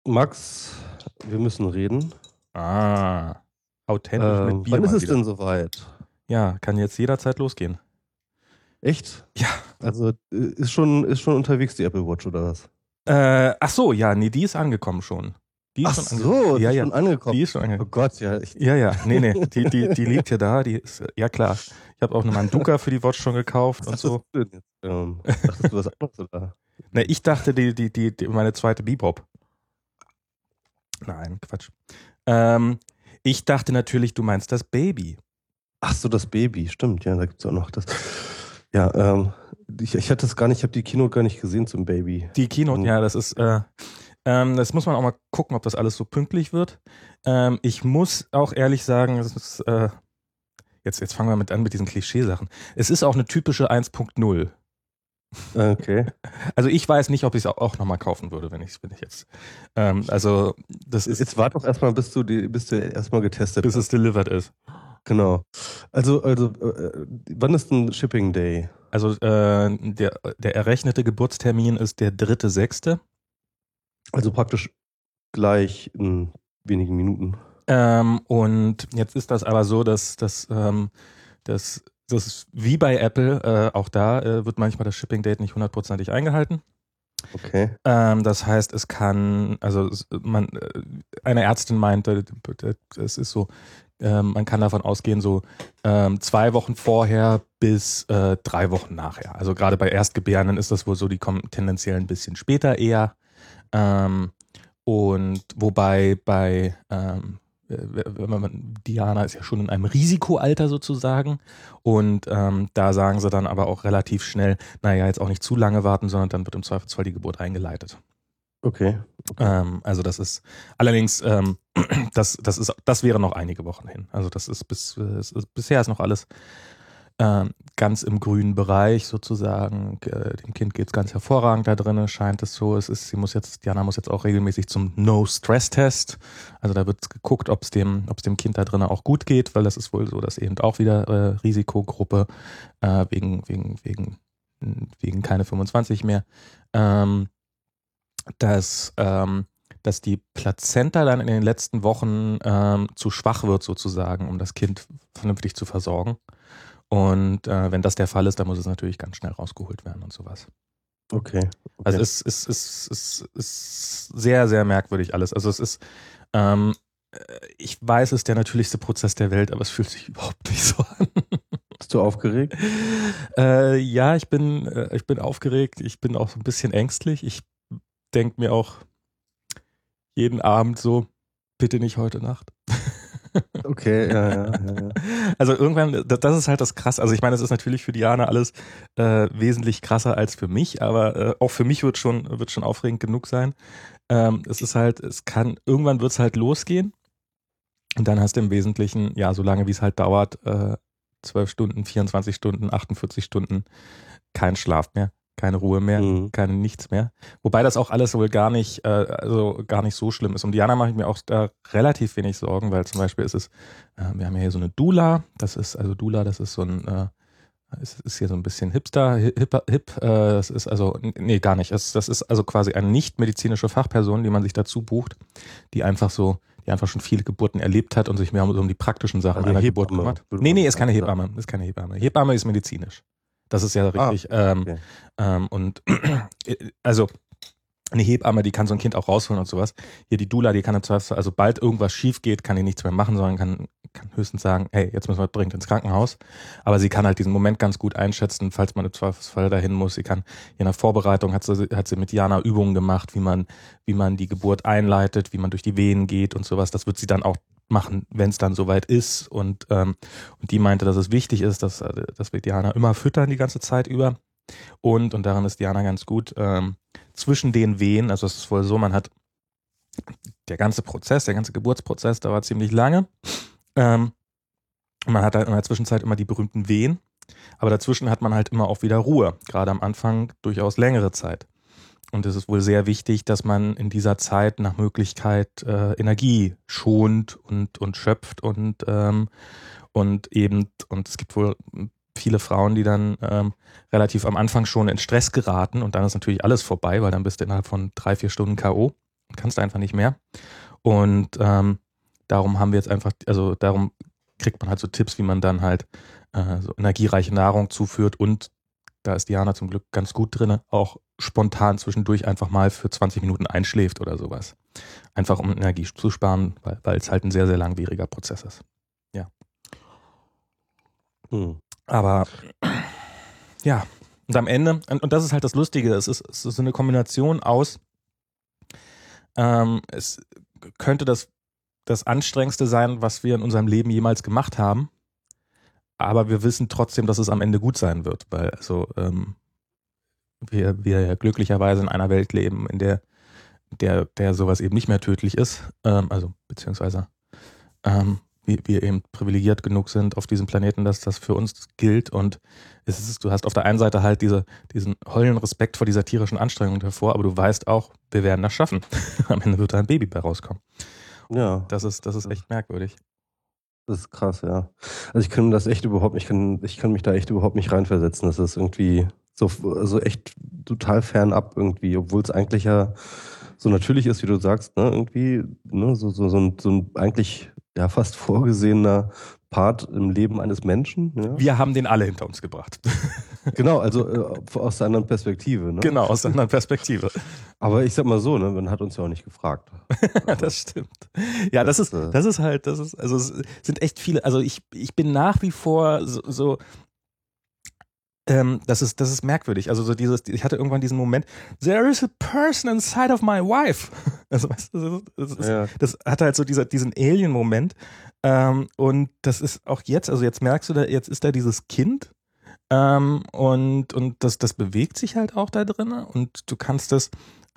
Max, wir müssen reden. Authentisch mit Bier Wann ist mal es wieder. denn soweit? Ja, kann jetzt jederzeit losgehen. Echt? Ja. Also ist schon unterwegs die Apple Watch oder was? Ach so, ja, nee, die ist angekommen schon. Die ist Ach schon angekommen. so, die Ja, ist ja, schon angekommen. die ist schon Oh angekommen. Gott, ja. Ja, nee, die liegt ja da. Die ist, ja klar. Ich habe auch eine Manduka für die Watch schon gekauft Was und dachtest so. du denn jetzt? Dachtest du was anderes oder? Ne, ich dachte, meine zweite Bebop. Nein, Quatsch. Ich dachte natürlich, du meinst das Baby. Ach so, das Baby, stimmt, ja, da gibt es auch noch das. Ja, ich hatte es gar nicht, ich habe die Keynote gar nicht gesehen zum Baby. Die Keynote, ja, das muss man auch mal gucken, ob das alles so pünktlich wird. Ich muss auch ehrlich sagen, jetzt fangen wir mit diesen Klischeesachen. Es ist auch eine typische 1.0. Okay. Also ich weiß nicht, ob ich es auch nochmal kaufen würde, wenn ich jetzt. Also das ist, Jetzt warte doch erstmal, bis du erstmal getestet bis es hast. delivered ist. Genau. Wann ist ein Shipping Day? Also der errechnete Geburtstermin ist der 3.6. Also praktisch gleich in wenigen Minuten. Und jetzt ist das aber so, dass das ist wie bei Apple, auch da wird manchmal das Shipping Date nicht hundertprozentig eingehalten. Okay. Das heißt, es kann, eine Ärztin meinte, es ist so, man kann davon ausgehen, so 2 Wochen vorher bis 3 Wochen nachher. Also gerade bei Erstgebärenden ist das wohl so, die kommen tendenziell ein bisschen später eher. Und wobei Diana ist ja schon in einem Risikoalter sozusagen. Und da sagen sie dann aber auch relativ schnell, naja, jetzt auch nicht zu lange warten, sondern dann wird im Zweifelsfall die Geburt eingeleitet. Okay. Also das ist allerdings, das wäre noch einige Wochen hin. Also das ist bisher ist noch alles ganz im grünen Bereich sozusagen. Dem Kind geht es ganz hervorragend da drin, scheint es so. Diana muss jetzt auch regelmäßig zum No-Stress-Test. Also da wird geguckt, ob es dem Kind da drin auch gut geht, weil das ist wohl so, dass eben auch wieder Risikogruppe wegen keine 25 mehr. Dass die Plazenta dann in den letzten Wochen zu schwach wird sozusagen, um das Kind vernünftig zu versorgen. Und wenn das der Fall ist, dann muss es natürlich ganz schnell rausgeholt werden und sowas. Okay. Also es ist sehr, sehr merkwürdig alles. Also ich weiß, es ist der natürlichste Prozess der Welt, aber es fühlt sich überhaupt nicht so an. Bist du aufgeregt? Ja, ich bin aufgeregt. Ich bin auch so ein bisschen ängstlich. Ich denke mir auch jeden Abend so, bitte nicht heute Nacht. Okay, ja. Also irgendwann, das ist halt das Krasse. Also ich meine, es ist natürlich für Diana alles wesentlich krasser als für mich, aber auch für mich wird schon aufregend genug sein. Irgendwann wird es halt losgehen und dann hast du im Wesentlichen, ja, so lange wie es halt dauert, 12 Stunden, 24 Stunden, 48 Stunden, kein Schlaf mehr, keine Ruhe mehr, keine nichts mehr. Wobei das auch alles wohl gar nicht so schlimm ist. Um Diana mache ich mir auch da relativ wenig Sorgen, weil zum Beispiel wir haben ja hier so eine Doula. Das ist so ein, ist hier so ein bisschen hip. Das ist also, nee, gar nicht. Das ist also quasi eine nicht medizinische Fachperson, die man sich dazu bucht, die einfach schon viele Geburten erlebt hat und sich mehr um die praktischen Sachen Also einer Hebamme, Geburt kümmert. würde Nee, man ist keine sagen. Hebamme. Ist keine Hebamme. Hebamme ist medizinisch. Das ist ja richtig. Okay. Und also eine Hebamme, die kann so ein Kind auch rausholen und sowas. Hier die Doula, die kann im Zweifelsfall, also bald irgendwas schief geht, kann die nichts mehr machen, sondern kann höchstens sagen, hey, jetzt müssen wir dringend ins Krankenhaus. Aber sie kann halt diesen Moment ganz gut einschätzen, falls man im Zweifelsfall dahin muss. Sie kann, in der Vorbereitung hat sie mit Jana Übungen gemacht, wie man die Geburt einleitet, wie man durch die Venen geht und sowas. Das wird sie dann auch machen, wenn es dann soweit ist. Und die meinte, dass es wichtig ist, dass wir Diana immer füttern die ganze Zeit über. Und daran ist Diana ganz gut, zwischen den Wehen, also es ist wohl so, man hat der ganze Geburtsprozess dauert ziemlich lange. Man hat halt in der Zwischenzeit immer die berühmten Wehen, aber dazwischen hat man halt immer auch wieder Ruhe, gerade am Anfang durchaus längere Zeit. Und es ist wohl sehr wichtig, dass man in dieser Zeit nach Möglichkeit Energie schont und schöpft und es gibt wohl viele Frauen, die dann relativ am Anfang schon in Stress geraten und dann ist natürlich alles vorbei, weil dann bist du innerhalb von 3-4 Stunden K.O. kannst einfach nicht mehr. Und darum haben wir jetzt einfach, also darum kriegt man halt so Tipps, wie man dann halt so energiereiche Nahrung zuführt und da ist Diana zum Glück ganz gut drin, auch spontan zwischendurch einfach mal für 20 Minuten einschläft oder sowas. Einfach um Energie zu sparen, weil es halt ein sehr, sehr langwieriger Prozess ist. Ja. Aber ja, und am Ende, und das ist halt das Lustige, es ist so eine Kombination aus, es könnte das Anstrengendste sein, was wir in unserem Leben jemals gemacht haben, aber wir wissen trotzdem, dass es am Ende gut sein wird, weil also wir ja glücklicherweise in einer Welt leben, in der sowas eben nicht mehr tödlich ist, also beziehungsweise wir eben privilegiert genug sind auf diesem Planeten, dass das für uns gilt und du hast auf der einen Seite halt diesen hollen Respekt vor dieser tierischen Anstrengung davor, aber du weißt auch, wir werden das schaffen. Am Ende wird da ein Baby bei rauskommen. Ja. Das ist echt merkwürdig. Das ist krass, ja. Also ich kann das echt überhaupt nicht, ich kann mich da echt überhaupt nicht reinversetzen. Das ist irgendwie so echt total fernab irgendwie, obwohl es eigentlich ja so natürlich ist, wie du sagst, ne, irgendwie, ne, so ein eigentlich ja fast vorgesehener Part im Leben eines Menschen. Ja. Wir haben den alle hinter uns gebracht. Genau, also aus der anderen Perspektive. Ne? Genau, aus der anderen Perspektive. Aber ich sag mal so, ne, man hat uns ja auch nicht gefragt. Das stimmt. Ja, das ist halt, also es sind echt viele, also ich bin nach wie vor so das ist merkwürdig. Also so ich hatte irgendwann diesen Moment, there is a person inside of my wife. Also weißt du, das hat halt so diesen Alien-Moment. Und das ist auch jetzt, also jetzt merkst du, jetzt ist da dieses Kind und das bewegt sich halt auch da drin und du kannst das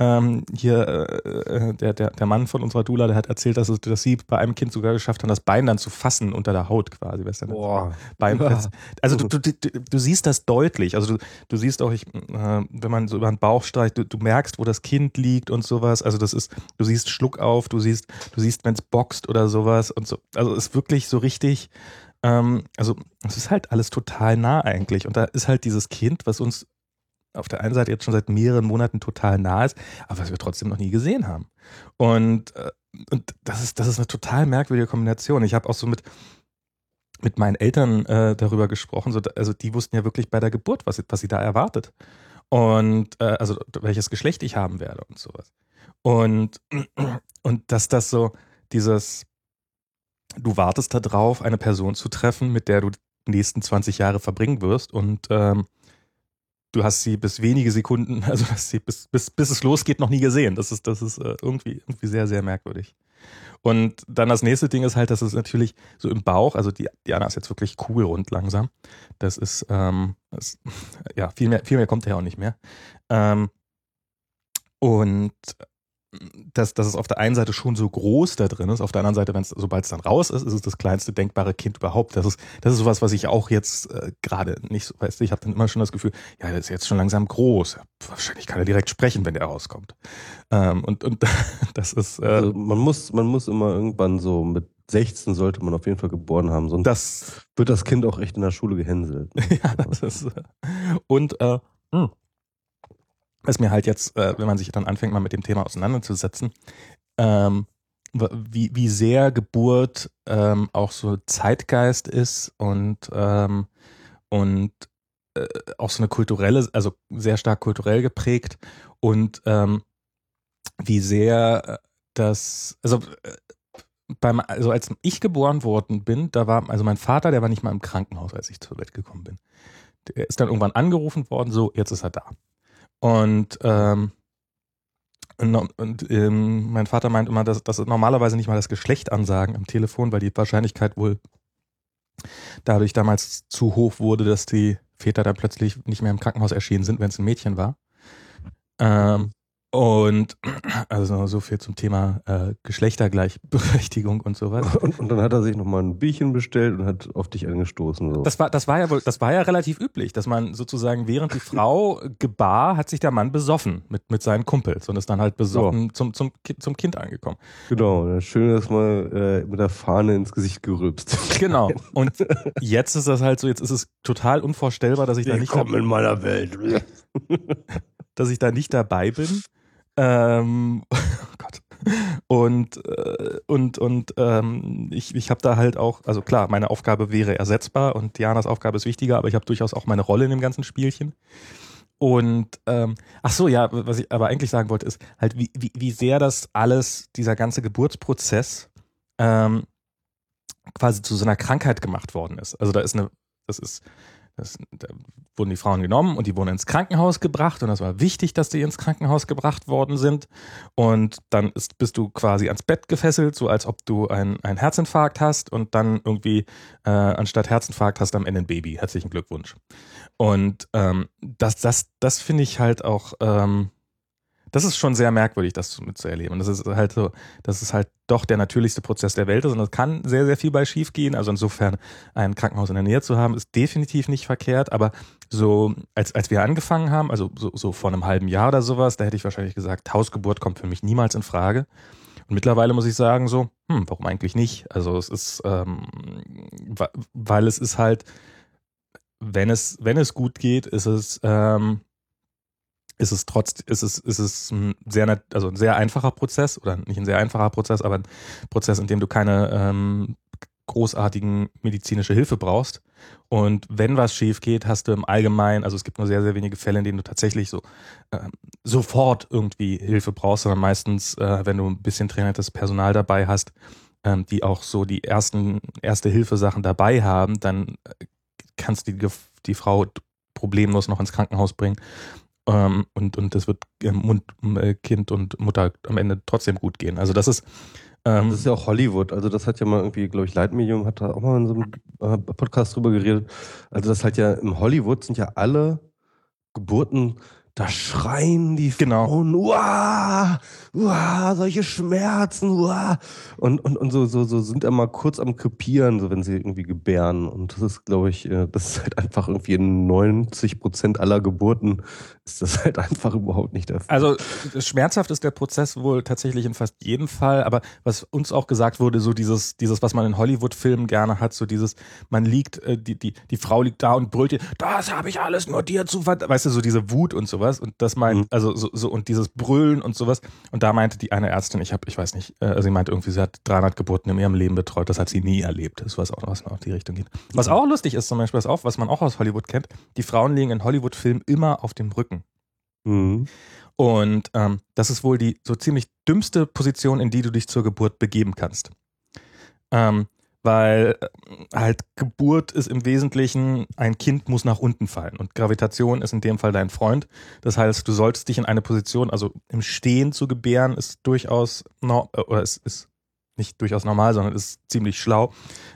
der Mann von unserer Doula, der hat erzählt, dass sie bei einem Kind sogar geschafft haben, das Bein dann zu fassen unter der Haut quasi. Weißt du, Boah. Also du siehst das deutlich. Also du siehst auch, wenn man so über den Bauch streicht, du merkst, wo das Kind liegt und sowas. Also du siehst Schluck auf, du siehst, wenn es boxt oder sowas und so. Also es ist wirklich so richtig, also es ist halt alles total nah eigentlich. Und da ist halt dieses Kind, was uns auf der einen Seite jetzt schon seit mehreren Monaten total nah ist, aber was wir trotzdem noch nie gesehen haben. Und das ist eine total merkwürdige Kombination. Ich habe auch so mit meinen Eltern darüber gesprochen, also die wussten ja wirklich bei der Geburt, was sie da erwartet. Und also welches Geschlecht ich haben werde und sowas. Und dass das so dieses, du wartest da drauf, eine Person zu treffen, mit der du die nächsten 20 Jahre verbringen wirst und du hast sie bis wenige Sekunden, also hast sie bis es losgeht, noch nie gesehen. Das ist irgendwie sehr, sehr merkwürdig. Und dann das nächste Ding ist halt, dass es natürlich so im Bauch, also Diana ist jetzt wirklich kugelrund langsam. Das ist, ja, viel mehr kommt ja auch nicht mehr. Und dass es auf der einen Seite schon so groß da drin ist, auf der anderen Seite, sobald es dann raus ist, ist es das kleinste denkbare Kind überhaupt. Das ist sowas, was ich auch jetzt gerade nicht so, weißt du, ich habe dann immer schon das Gefühl, ja, der ist jetzt schon langsam groß. Wahrscheinlich kann er direkt sprechen, wenn der rauskommt. Und das ist also man muss immer irgendwann so mit 16 sollte man auf jeden Fall geboren haben, sonst wird das Kind auch echt in der Schule gehänselt. Ja, das ist und was mir halt jetzt, wenn man sich dann anfängt, mal mit dem Thema auseinanderzusetzen, wie sehr Geburt auch so Zeitgeist ist und auch so eine kulturelle, also sehr stark kulturell geprägt und wie sehr also als ich geboren worden bin, da war, also mein Vater, der war nicht mal im Krankenhaus, als ich zur Welt gekommen bin. Der ist dann irgendwann angerufen worden, so, jetzt ist er da. Und mein Vater meint immer, dass normalerweise nicht mal das Geschlecht ansagen am Telefon, weil die Wahrscheinlichkeit wohl dadurch damals zu hoch wurde, dass die Väter dann plötzlich nicht mehr im Krankenhaus erschienen sind, wenn es ein Mädchen war. Und also so viel zum Thema Geschlechtergleichberechtigung und sowas. Und dann hat er sich nochmal ein Bierchen bestellt und hat auf dich angestoßen. So. Das war ja relativ üblich, dass man sozusagen während die Frau gebar, hat sich der Mann besoffen mit seinen Kumpels und ist dann halt besoffen zum Kind angekommen. Genau, schön ist mal mit der Fahne ins Gesicht gerülpst. Genau. Und jetzt ist das halt so, jetzt ist es total unvorstellbar, dass ich da nicht in meiner Welt. dass ich da nicht dabei bin. Oh Gott. Ich habe da halt auch, also klar, meine Aufgabe wäre ersetzbar und Dianas Aufgabe ist wichtiger, aber ich habe durchaus auch meine Rolle in dem ganzen Spielchen. Und ach so, ja, was ich aber eigentlich sagen wollte, ist halt, wie sehr das alles, dieser ganze Geburtsprozess quasi zu so einer Krankheit gemacht worden ist. Also da wurden die Frauen genommen und die wurden ins Krankenhaus gebracht und das war wichtig, dass die ins Krankenhaus gebracht worden sind. Und dann bist du quasi ans Bett gefesselt, so als ob du einen Herzinfarkt hast und dann irgendwie anstatt Herzinfarkt hast du am Ende ein Baby. Herzlichen Glückwunsch. Und das finde ich halt auch, das ist schon sehr merkwürdig, das mitzuerleben. Und das ist halt doch der natürlichste Prozess der Welt ist. Und das kann sehr, sehr viel bei schief gehen. Also insofern ein Krankenhaus in der Nähe zu haben, ist definitiv nicht verkehrt. Aber so, als wir angefangen haben, also so vor einem halben Jahr oder sowas, da hätte ich wahrscheinlich gesagt, Hausgeburt kommt für mich niemals in Frage. Und mittlerweile muss ich sagen so, warum eigentlich nicht? Also es ist, weil es ist halt, wenn es gut geht, ist es ein sehr einfacher Prozess oder nicht ein sehr einfacher Prozess, aber ein Prozess, in dem du keine großartigen medizinische Hilfe brauchst. Und wenn was schief geht, hast du im Allgemeinen, also es gibt nur sehr, sehr wenige Fälle, in denen du tatsächlich so sofort irgendwie Hilfe brauchst, sondern meistens, wenn du ein bisschen trainiertes Personal dabei hast, die auch so die Erste-Hilfe-Sachen dabei haben, dann kannst du die Frau problemlos noch ins Krankenhaus bringen. Und das wird Kind und Mutter am Ende trotzdem gut gehen. Also das ist das ist ja auch Hollywood. Also das hat ja mal irgendwie, glaube ich, Leitmedium hat da auch mal in so einem Podcast drüber geredet. Also das halt ja im Hollywood sind ja alle Geburten, da schreien die Frauen, uah, uah, solche Schmerzen, uah. Und so sind immer kurz am Krepieren, so wenn sie irgendwie gebären. Und das ist, glaube ich, das ist halt einfach irgendwie in 90% aller Geburten ist das halt einfach überhaupt nicht der Fall. Also schmerzhaft ist der Prozess wohl tatsächlich in fast jedem Fall, aber was uns auch gesagt wurde, so dieses, was man in Hollywood-Filmen gerne hat, so dieses, man liegt, die Frau liegt da und brüllt dir, das habe ich alles nur dir zu weißt du, so diese Wut und sowas und das meint, also so und dieses Brüllen und sowas und da meinte die eine Ärztin, ich weiß nicht, sie meinte irgendwie, sie hat 300 Geburten in ihrem Leben betreut, das hat sie nie erlebt, das weiß auch, was noch in die Richtung geht. Was auch lustig ist zum Beispiel, was man auch aus Hollywood kennt, die Frauen liegen in Hollywood-Filmen immer auf dem Rücken. Und das ist wohl die so ziemlich dümmste Position, in die du dich zur Geburt begeben kannst. Weil halt Geburt ist im Wesentlichen, ein Kind muss nach unten fallen und Gravitation ist in dem Fall dein Freund. Das heißt, du solltest dich in eine Position, also im Stehen zu gebären, ist durchaus, oder es ist nicht durchaus normal, sondern ist ziemlich schlau.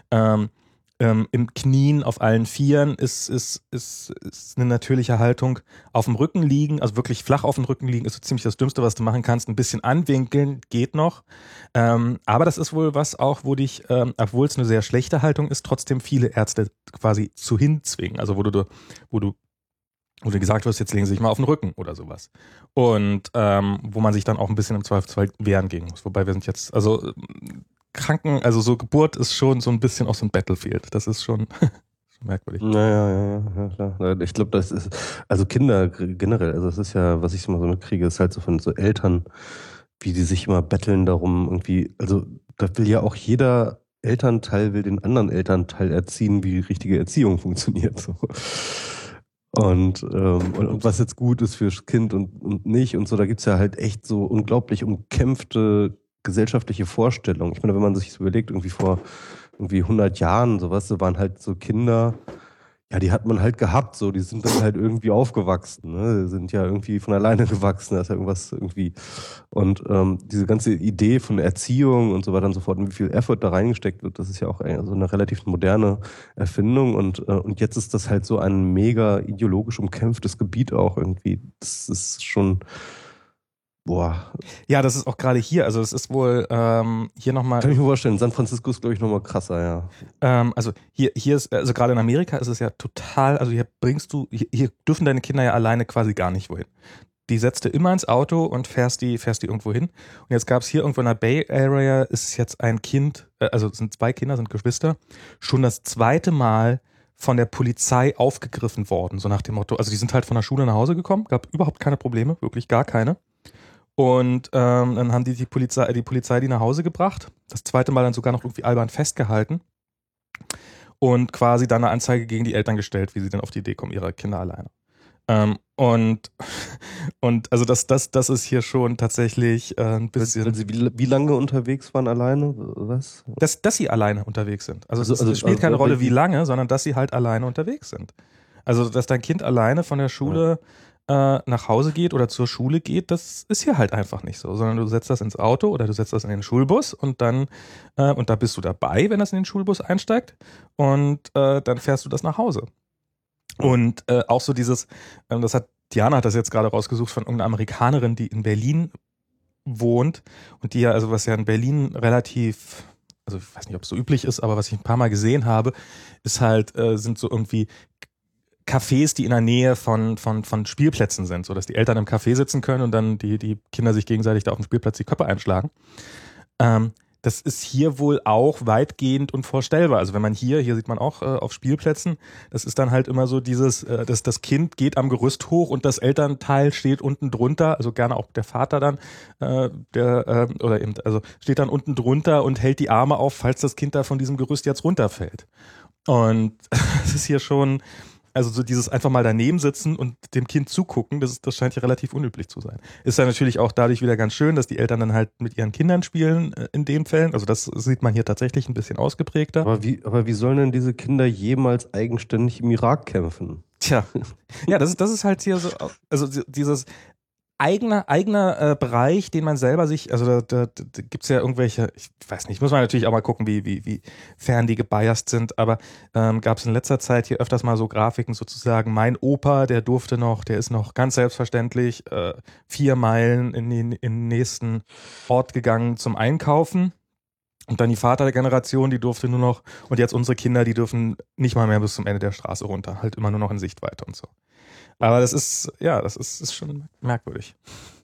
Im Knien auf allen Vieren ist eine natürliche Haltung. Auf dem Rücken liegen, also wirklich flach auf dem Rücken liegen, ist so ziemlich das Dümmste, was du machen kannst. Ein bisschen anwinkeln geht noch. Aber das ist wohl was auch, wo dich, obwohl es eine sehr schlechte Haltung ist, trotzdem viele Ärzte quasi zu hinzwingen. Also wo du gesagt wirst, jetzt legen Sie sich mal auf den Rücken oder sowas. Und wo man sich dann auch ein bisschen im Zweifelsfall wehren gegen muss. Wobei wir sind jetzt, also also so Geburt ist schon so ein bisschen auch so ein Battlefield. Das ist schon merkwürdig. Ja, klar. Ich glaube, das ist, also Kinder generell, also das ist ja, was ich immer so mitkriege, ist halt so von so Eltern, wie die sich immer betteln darum irgendwie, also da will ja auch jeder Elternteil will den anderen Elternteil erziehen, wie richtige Erziehung funktioniert. So. Und was jetzt gut ist fürs Kind und nicht und so, da gibt's ja halt echt so unglaublich umkämpfte gesellschaftliche Vorstellungen. Ich meine, wenn man sich das überlegt, irgendwie vor 100 Jahren, sowas, da waren halt so Kinder, ja, die hat man halt gehabt, so, die sind dann halt irgendwie aufgewachsen, ne? Die sind ja irgendwie von alleine gewachsen, da ist ja irgendwas irgendwie. Und diese ganze Idee von Erziehung und so weiter und so fort und wie viel Effort da reingesteckt wird, das ist ja auch so eine relativ moderne Erfindung und jetzt ist das halt so ein mega ideologisch umkämpftes Gebiet auch irgendwie. Das ist schon, boah. Ja, das ist auch gerade hier, also es ist wohl hier nochmal. Kann ich mir vorstellen, San Francisco ist, glaube ich, nochmal krasser, ja. Also hier ist, also gerade in Amerika ist es ja total, also hier dürfen deine Kinder ja alleine quasi gar nicht wohin. Die setzt du immer ins Auto und fährst die irgendwo hin. Und jetzt gab es hier irgendwo in der Bay Area, ist jetzt ein Kind, also es sind 2 Kinder, sind Geschwister, schon das 2. Mal von der Polizei aufgegriffen worden, so nach dem Motto, also die sind halt von der Schule nach Hause gekommen, gab überhaupt keine Probleme, wirklich gar keine. Und dann haben die Polizei die nach Hause gebracht. Das zweite Mal dann sogar noch irgendwie albern festgehalten. Und quasi dann eine Anzeige gegen die Eltern gestellt, wie sie dann auf die Idee kommen, ihre Kinder alleine. Und also das ist hier schon tatsächlich ein bisschen. Weil sie wie lange unterwegs waren alleine? Was? Dass sie alleine unterwegs sind. Also es spielt also keine Rolle, wie lange, sondern dass sie halt alleine unterwegs sind. Also, dass dein Kind alleine von der Schule nach Hause geht oder zur Schule geht, das ist hier halt einfach nicht so, sondern du setzt das ins Auto oder du setzt das in den Schulbus und dann und da bist du dabei, wenn das in den Schulbus einsteigt und dann fährst du das nach Hause. Und auch so dieses, Diana hat das jetzt gerade rausgesucht von irgendeiner Amerikanerin, die in Berlin wohnt und die ja, also was ja in Berlin relativ, also ich weiß nicht, ob es so üblich ist, aber was ich ein paar Mal gesehen habe, ist halt, sind so irgendwie Cafés, die in der Nähe von Spielplätzen sind, so dass die Eltern im Café sitzen können und dann die Kinder sich gegenseitig da auf dem Spielplatz die Köpfe einschlagen. Das ist hier wohl auch weitgehend unvorstellbar. Also wenn man hier sieht man auch auf Spielplätzen, das ist dann halt immer so dieses, dass das Kind geht am Gerüst hoch und das Elternteil steht unten drunter, also gerne auch der Vater dann, also steht dann unten drunter und hält die Arme auf, falls das Kind da von diesem Gerüst jetzt runterfällt. Und das ist hier schon, also so dieses einfach mal daneben sitzen und dem Kind zugucken, das scheint ja relativ unüblich zu sein. Ist dann natürlich auch dadurch wieder ganz schön, dass die Eltern dann halt mit ihren Kindern spielen in den Fällen. Also das sieht man hier tatsächlich ein bisschen ausgeprägter. Aber wie sollen denn diese Kinder jemals eigenständig im Irak kämpfen? Tja, ja, das ist halt hier so, also dieses eigener Bereich, den man selber sich, also da gibt's ja irgendwelche, ich weiß nicht, muss man natürlich auch mal gucken, wie fern die gebiased sind, aber gab es in letzter Zeit hier öfters mal so Grafiken sozusagen, mein Opa, der ist noch ganz selbstverständlich 4 Meilen in den nächsten Ort gegangen zum Einkaufen. Und dann die Vatergeneration, die durfte nur noch, und jetzt unsere Kinder, die dürfen nicht mal mehr bis zum Ende der Straße runter, halt immer nur noch in Sichtweite und so. Aber das ist schon merkwürdig.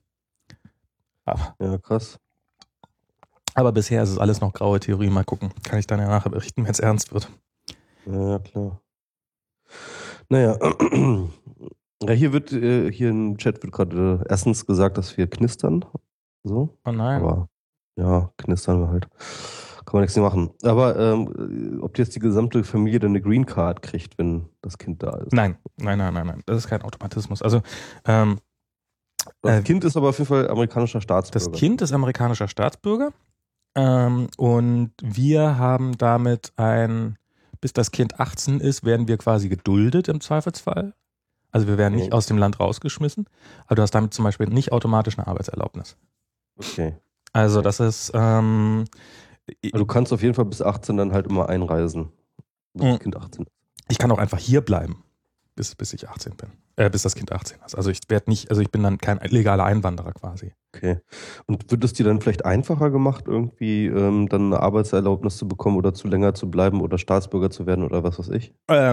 Ja, krass. Aber bisher ist es alles noch graue Theorie. Mal gucken. Kann ich dann ja nachher berichten, wenn es ernst wird. Ja, klar. Naja, ja, hier im Chat wird gerade erstens gesagt, dass wir knistern. So. Oh nein. Aber ja, knistern wir halt. Kann man nichts mehr machen. Aber ob jetzt die gesamte Familie dann eine Green Card kriegt, wenn das Kind da ist? Nein. Das ist kein Automatismus. Also das Kind ist aber auf jeden Fall amerikanischer Staatsbürger. Das Kind ist amerikanischer Staatsbürger. Und wir haben damit bis das Kind 18 ist, werden wir quasi geduldet im Zweifelsfall. Also wir werden nicht aus dem Land rausgeschmissen. Aber du hast damit zum Beispiel nicht automatisch eine Arbeitserlaubnis. Okay. Also das ist du kannst auf jeden Fall bis 18 dann halt immer einreisen. Bis das Kind 18 ist. Ich kann auch einfach hier bleiben, bis ich 18 bin. Bis das Kind 18 ist. Also ich bin dann kein legaler Einwanderer quasi. Okay. Und wird es dir dann vielleicht einfacher gemacht, irgendwie dann eine Arbeitserlaubnis zu bekommen oder länger zu bleiben oder Staatsbürger zu werden oder was weiß ich?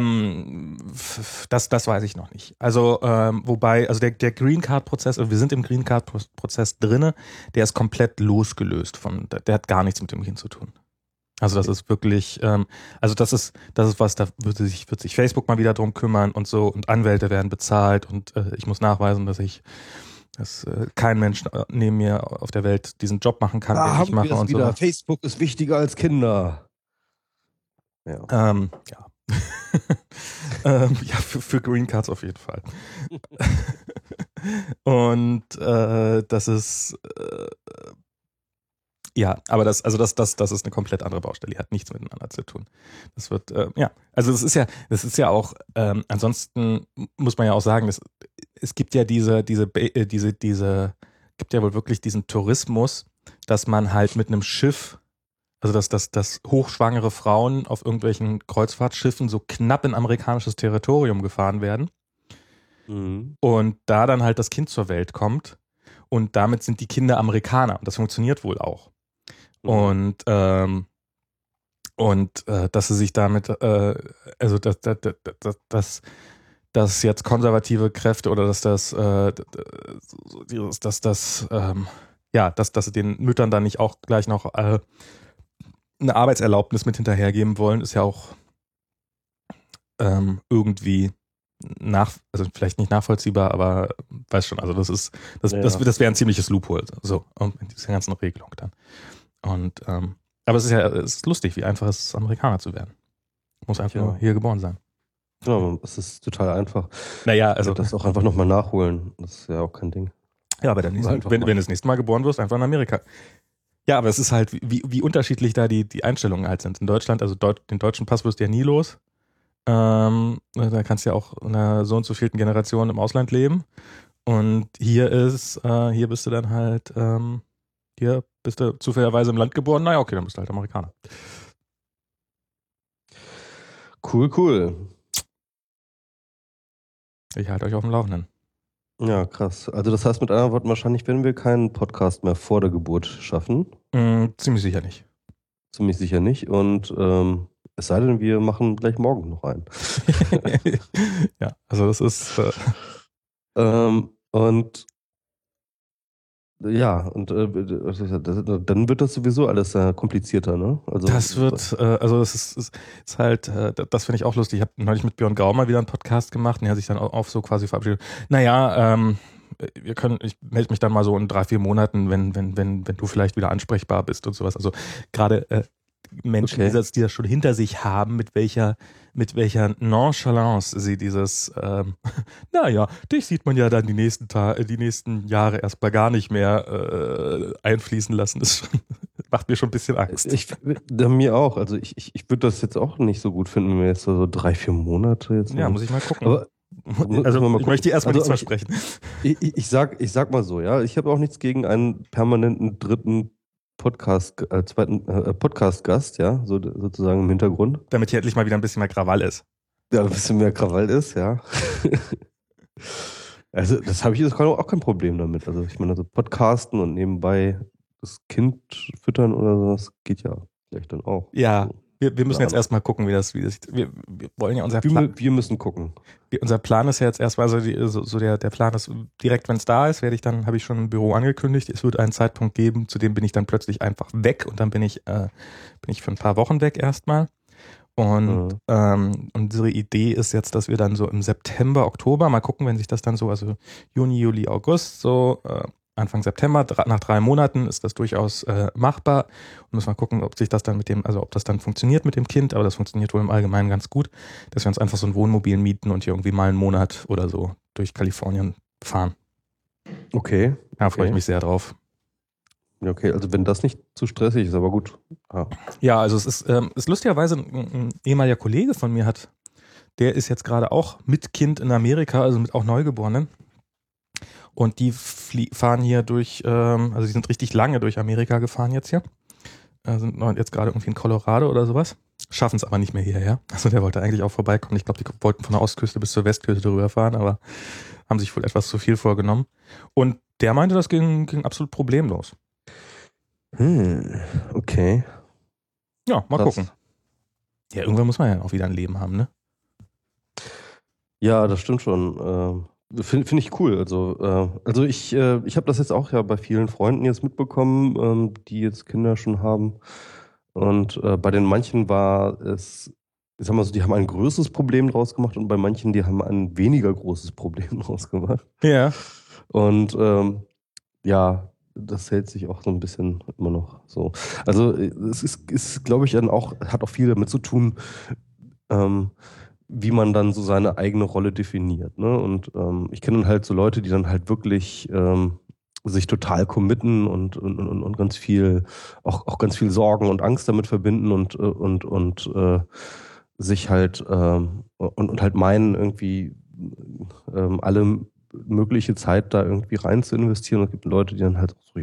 Das weiß ich noch nicht. Also wobei, also der Green Card Prozess, also wir sind im Green Card Prozess drinne, der ist komplett losgelöst der hat gar nichts mit dem Kind zu tun. Also das ist wirklich, also das ist was, da wird sich Facebook mal wieder drum kümmern und so und Anwälte werden bezahlt und ich muss nachweisen, dass kein Mensch neben mir auf der Welt diesen Job machen kann, den ich mache und so. Facebook ist wichtiger als Kinder. Ja. Ja, für Green Cards auf jeden Fall. Und das ist ja, aber das ist eine komplett andere Baustelle. Die hat nichts miteinander zu tun. Das wird, ja, also das ist ja auch, ansonsten muss man ja auch sagen, es gibt ja gibt ja wohl wirklich diesen Tourismus, dass man halt mit einem Schiff, also dass hochschwangere Frauen auf irgendwelchen Kreuzfahrtschiffen so knapp in amerikanisches Territorium gefahren werden. Mhm. Und da dann halt das Kind zur Welt kommt und damit sind die Kinder Amerikaner. Und das funktioniert wohl auch. Und dass sie sich damit, also dass jetzt konservative Kräfte oder dass sie den Müttern dann nicht auch gleich noch eine Arbeitserlaubnis mit hinterhergeben wollen, ist ja auch irgendwie also vielleicht nicht nachvollziehbar, aber weiß schon, also das wäre ein ziemliches Loophole, so, in dieser ganzen Regelung dann. Und, aber es ist lustig, wie einfach es ist, Amerikaner zu werden. Muss einfach nur hier geboren sein. Ja, es ist total einfach. Naja, also das auch einfach nochmal nachholen, das ist ja auch kein Ding. Ja, aber wenn du das nächste Mal geboren wirst, einfach in Amerika. Ja, aber es ist halt, wie unterschiedlich da die Einstellungen halt sind. In Deutschland, also den deutschen Pass wirst du ja nie los. Da kannst du ja auch in einer so und so vielten Generation im Ausland leben. Und hier bist du dann halt, hier bist du zufälligerweise im Land geboren. Naja, okay, dann bist du halt Amerikaner. Cool. Ich halte euch auf dem Laufenden. Ja, krass. Also das heißt mit anderen Worten, wahrscheinlich werden wir keinen Podcast mehr vor der Geburt schaffen. Ziemlich sicher nicht. Ziemlich sicher nicht. Und es sei denn, wir machen gleich morgen noch einen. Ja, also das ist... und ja, und dann wird das sowieso alles komplizierter, ne? Also, das wird, also das ist halt, das finde ich auch lustig. Ich habe neulich mit Björn Grau mal wieder einen Podcast gemacht und er hat sich dann auch so quasi verabschiedet. Naja, ich melde mich dann mal so in 3-4 Monaten, wenn du vielleicht wieder ansprechbar bist und sowas. Also gerade Menschen, die das schon hinter sich haben, mit welcher Nonchalance sie dieses, naja, dich sieht man ja dann die nächsten Jahre erstmal gar nicht mehr einfließen lassen. Das macht mir schon ein bisschen Angst. Mir auch. Also ich würde das jetzt auch nicht so gut finden, wenn wir jetzt so 3-4 Monate jetzt. Ja, muss ich mal gucken. Aber, also ich möchte erstmal nichts versprechen. Ich sag mal so, ja, ich habe auch nichts gegen einen permanenten zweiten Podcast-Gast, ja, sozusagen im Hintergrund. Damit hier endlich mal wieder ein bisschen mehr Krawall ist. Ja, ein bisschen mehr Krawall ist, ja. Also das habe ich auch kein Problem damit. Also ich meine, also Podcasten und nebenbei das Kind füttern oder sowas geht ja vielleicht dann auch. Ja, wir müssen jetzt erstmal gucken, wie das wir wollen ja unser Plan. Wir müssen gucken. Unser Plan ist ja jetzt erstmal der Plan ist, direkt wenn es da ist, habe ich schon ein Büro angekündigt. Es wird einen Zeitpunkt geben, zu dem bin ich dann plötzlich einfach weg und dann bin ich für ein paar Wochen weg erstmal. Und unsere Idee ist jetzt, dass wir dann so im September, Oktober mal gucken, wenn sich das dann so, also Juni, Juli, August, so Anfang September, nach 3 Monaten ist das durchaus machbar. Und müssen wir gucken, ob sich das dann ob das dann funktioniert mit dem Kind, aber das funktioniert wohl im Allgemeinen ganz gut, dass wir uns einfach so ein Wohnmobil mieten und hier irgendwie mal einen Monat oder so durch Kalifornien fahren. Okay. Da freue ich mich sehr drauf. Okay, also wenn das nicht zu stressig ist, aber gut. Ja, also es ist lustigerweise ein ehemaliger Kollege von mir der ist jetzt gerade auch mit Kind in Amerika, also mit auch Neugeborenen. Und die fahren hier durch, also die sind richtig lange durch Amerika gefahren jetzt hier. Sind jetzt gerade irgendwie in Colorado oder sowas. Schaffen es aber nicht mehr hierher. Also der wollte eigentlich auch vorbeikommen. Ich glaube, die wollten von der Ostküste bis zur Westküste rüberfahren, aber haben sich wohl etwas zu viel vorgenommen. Und der meinte, das ging absolut problemlos. Okay. Ja, mal gucken. Ja, irgendwann muss man ja auch wieder ein Leben haben, ne? Ja, das stimmt schon. Finde ich cool. Also ich habe das jetzt auch ja bei vielen Freunden jetzt mitbekommen, die jetzt Kinder schon haben. Und bei den manchen war es, ich sag mal so, die haben ein größeres Problem draus gemacht und bei manchen, die haben ein weniger großes Problem draus gemacht. Ja. Und ja, das hält sich auch so ein bisschen immer noch so. Also es ist glaube ich, hat auch viel damit zu tun, wie man dann so seine eigene Rolle definiert. Ne? Und ich kenne dann halt so Leute, die dann halt wirklich sich total committen und ganz viel, auch ganz viel Sorgen und Angst damit verbinden und sich halt und halt meinen, irgendwie alle mögliche Zeit da irgendwie rein zu investieren. Und es gibt Leute, die dann halt so,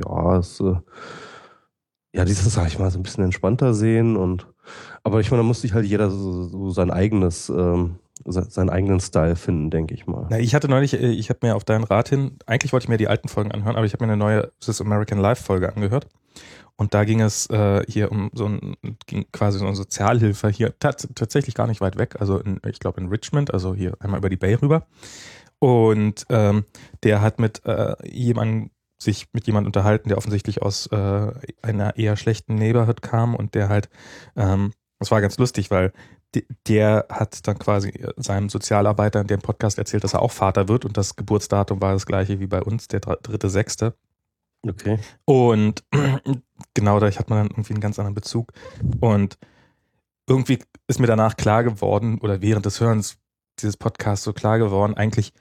dieses, sag ich mal, so ein bisschen entspannter sehen. Aber ich meine, da muss sich halt jeder so sein eigenes, seinen eigenen Style finden, denke ich mal. Na, ich habe mir auf deinen Rat hin, eigentlich wollte ich mir die alten Folgen anhören, aber ich habe mir eine neue This American Life Folge angehört. Und da ging es hier um quasi so eine Sozialhilfe hier tatsächlich gar nicht weit weg, also ich glaube in Richmond, also hier einmal über die Bay rüber. Und der hat sich mit jemandem unterhalten, der offensichtlich aus einer eher schlechten Neighborhood kam und der halt, das war ganz lustig, weil der hat dann quasi seinem Sozialarbeiter in dem Podcast erzählt, dass er auch Vater wird und das Geburtsdatum war das gleiche wie bei uns, der 3.6. Okay. Und genau dadurch hat man dann irgendwie einen ganz anderen Bezug. Und irgendwie ist mir danach klar geworden, oder während des Hörens dieses Podcasts so klar geworden, eigentlich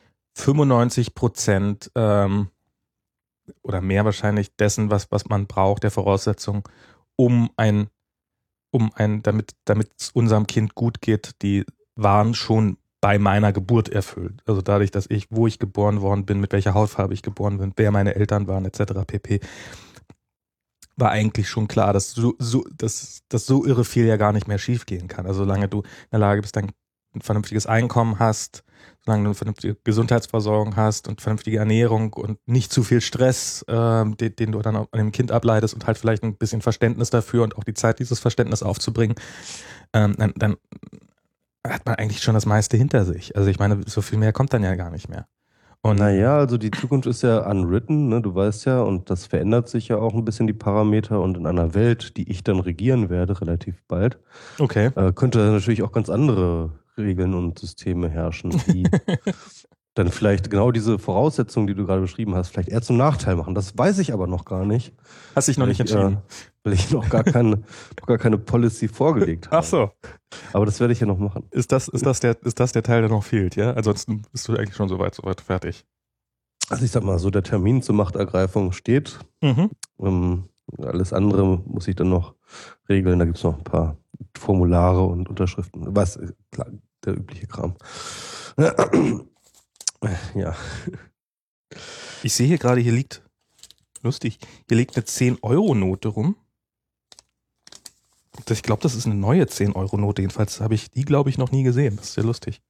95% oder mehr wahrscheinlich dessen, was man braucht, der Voraussetzung, damit es unserem Kind gut geht, die waren schon bei meiner Geburt erfüllt. Also dadurch, dass wo ich geboren worden bin, mit welcher Hautfarbe ich geboren bin, wer meine Eltern waren, etc. pp. War eigentlich schon klar, dass so irre viel ja gar nicht mehr schiefgehen kann. Also solange du in der Lage bist, dann ein vernünftiges Einkommen hast, solange du eine vernünftige Gesundheitsversorgung hast und vernünftige Ernährung und nicht zu viel Stress, den du dann an dem Kind ableitest und halt vielleicht ein bisschen Verständnis dafür und auch die Zeit, dieses Verständnis aufzubringen, dann hat man eigentlich schon das meiste hinter sich. Also ich meine, so viel mehr kommt dann ja gar nicht mehr. Und Naja, also die Zukunft ist ja unwritten, ne? Du weißt ja, und das verändert sich ja auch ein bisschen die Parameter und in einer Welt, die ich dann regieren werde, relativ bald, okay. könnte natürlich auch ganz andere Regeln und Systeme herrschen, die dann vielleicht genau diese Voraussetzungen, die du gerade beschrieben hast, vielleicht eher zum Nachteil machen. Das weiß ich aber noch gar nicht. Hast dich noch nicht entschieden? Weil ich noch gar keine Policy vorgelegt habe. Ach so. Aber das werde ich ja noch machen. Ist das der Teil, der noch fehlt, ja? Ansonsten bist du eigentlich schon soweit fertig. Also ich sag mal so, der Termin zur Machtergreifung steht. Alles andere muss ich dann noch regeln. Da gibt es noch ein paar Formulare und Unterschriften. Was? Klar, der übliche Kram. Ja. Ich sehe hier gerade, hier liegt eine 10-Euro-Note rum. Ich glaube, das ist eine neue 10-Euro-Note. Jedenfalls habe ich die, glaube ich, noch nie gesehen. Das ist sehr lustig.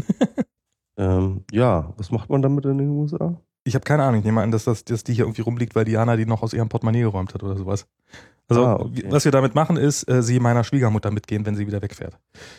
Ja, was macht man damit in den USA? Ich habe keine Ahnung. Ich nehme an, dass die hier irgendwie rumliegt, weil Diana die noch aus ihrem Portemonnaie geräumt hat oder sowas. Also, okay. Was wir damit machen, ist, sie meiner Schwiegermutter mitgehen, wenn sie wieder wegfährt.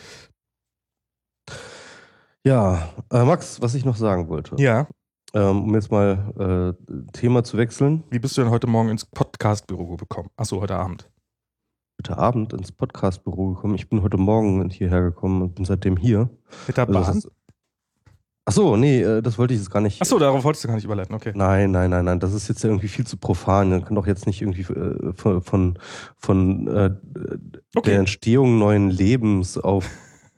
Ja, Max, was ich noch sagen wollte. Ja. Um jetzt mal Thema zu wechseln. Wie bist du denn heute Morgen ins Podcast-Büro gekommen? Achso, heute Abend. Heute Abend ins Podcast-Büro gekommen. Ich bin heute Morgen hierher gekommen und bin seitdem hier. Mit der Bahn? Achso, nee, das wollte ich jetzt gar nicht. Achso, darauf wolltest du gar nicht überleiten, okay. Nein. Das ist jetzt ja irgendwie viel zu profan. Man kann doch jetzt nicht irgendwie von der Entstehung neuen Lebens auf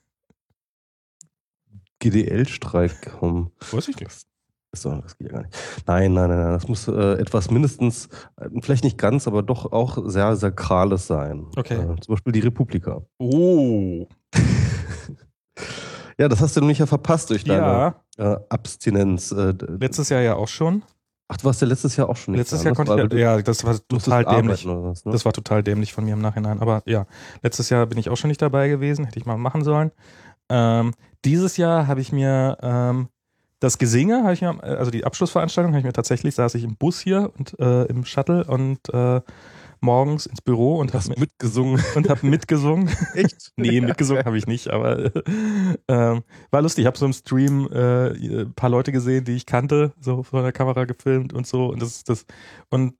GDL-Streik kommen. Weiß ich nicht. Das geht ja gar nicht. Nein. Das muss etwas mindestens, vielleicht nicht ganz, aber doch auch sehr Sakrales sein. Okay. Zum Beispiel die Republika. Oh. Ja, das hast du nämlich ja verpasst durch deine Abstinenz. Letztes Jahr ja auch schon. Ach, du warst ja letztes Jahr auch schon nicht Letztes Jahr konnte ich das war total dämlich. Was, ne? Das war total dämlich von mir im Nachhinein. Aber ja, letztes Jahr bin ich auch schon nicht dabei gewesen. Hätte ich mal machen sollen. Dieses Jahr habe ich mir das Gesinge, also die Abschlussveranstaltung, saß ich im Bus hier und im Shuttle und morgens ins Büro und habe mitgesungen. Echt? Nee, mitgesungen habe ich nicht, aber war lustig. Ich habe so im Stream ein paar Leute gesehen, die ich kannte, so von der Kamera gefilmt und so. Und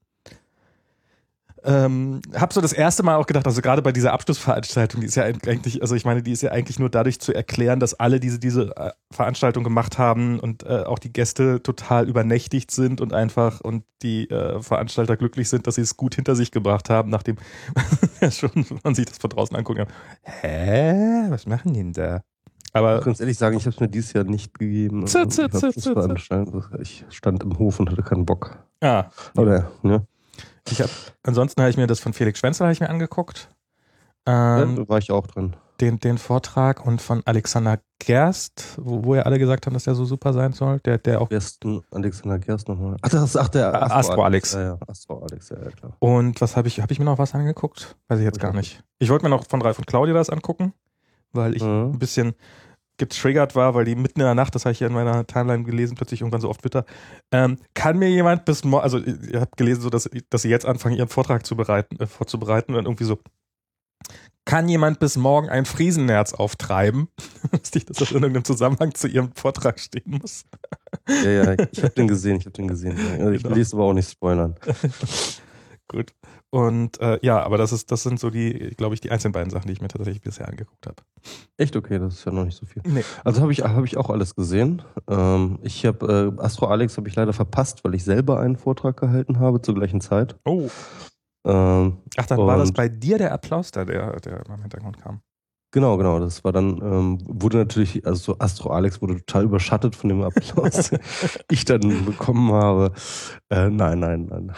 habe so das erste Mal auch gedacht, also gerade bei dieser Abschlussveranstaltung, die ist ja eigentlich, also ich meine, die ist ja eigentlich nur dadurch zu erklären, dass alle diese Veranstaltung gemacht haben und auch die Gäste total übernächtigt sind und die Veranstalter glücklich sind, dass sie es gut hinter sich gebracht haben, nachdem schon man sich das von draußen anguckt. Hä? Was machen die denn da? Aber ich muss ehrlich sagen, ich habe es mir dieses Jahr nicht gegeben. Ich stand im Hof und hatte keinen Bock. Oder, ne? Ansonsten habe ich mir das von Felix Schwenzel angeguckt. Da war ich auch drin. Den Vortrag und von Alexander Gerst, wo ja alle gesagt haben, dass der so super sein soll. Der auch. Alexander Gerst nochmal. Ach, der Astro Alex. Ja, Astro Alex, ja, klar. Und was habe ich mir noch was angeguckt? Weiß ich jetzt gar nicht. Ich wollte mir noch von Ralf und Claudia das angucken, weil ich ein bisschen getriggert war, weil die mitten in der Nacht, das habe ich ja in meiner Timeline gelesen, plötzlich irgendwann so auf Twitter, kann mir jemand bis morgen, also ihr habt gelesen, so dass sie jetzt anfangen, ihren Vortrag vorzubereiten und irgendwie so, kann jemand bis morgen ein Friesennerz auftreiben? Wusste ich, dass das in irgendeinem Zusammenhang zu ihrem Vortrag stehen muss. Ja, ich habe den gesehen. Ja. Ich will es aber auch nicht spoilern. Gut. Und aber das sind so die, glaube ich, die einzigen beiden Sachen, die ich mir tatsächlich bisher angeguckt habe. Echt okay, das ist ja noch nicht so viel. Nee. Also hab ich auch alles gesehen. Ich habe Astro Alex habe ich leider verpasst, weil ich selber einen Vortrag gehalten habe zur gleichen Zeit. Oh. Ach, dann war das bei dir der Applaus da, der im Hintergrund kam. Genau. Das war dann, wurde natürlich, also so Astro Alex wurde total überschattet von dem Applaus, den ich dann bekommen habe. Nein.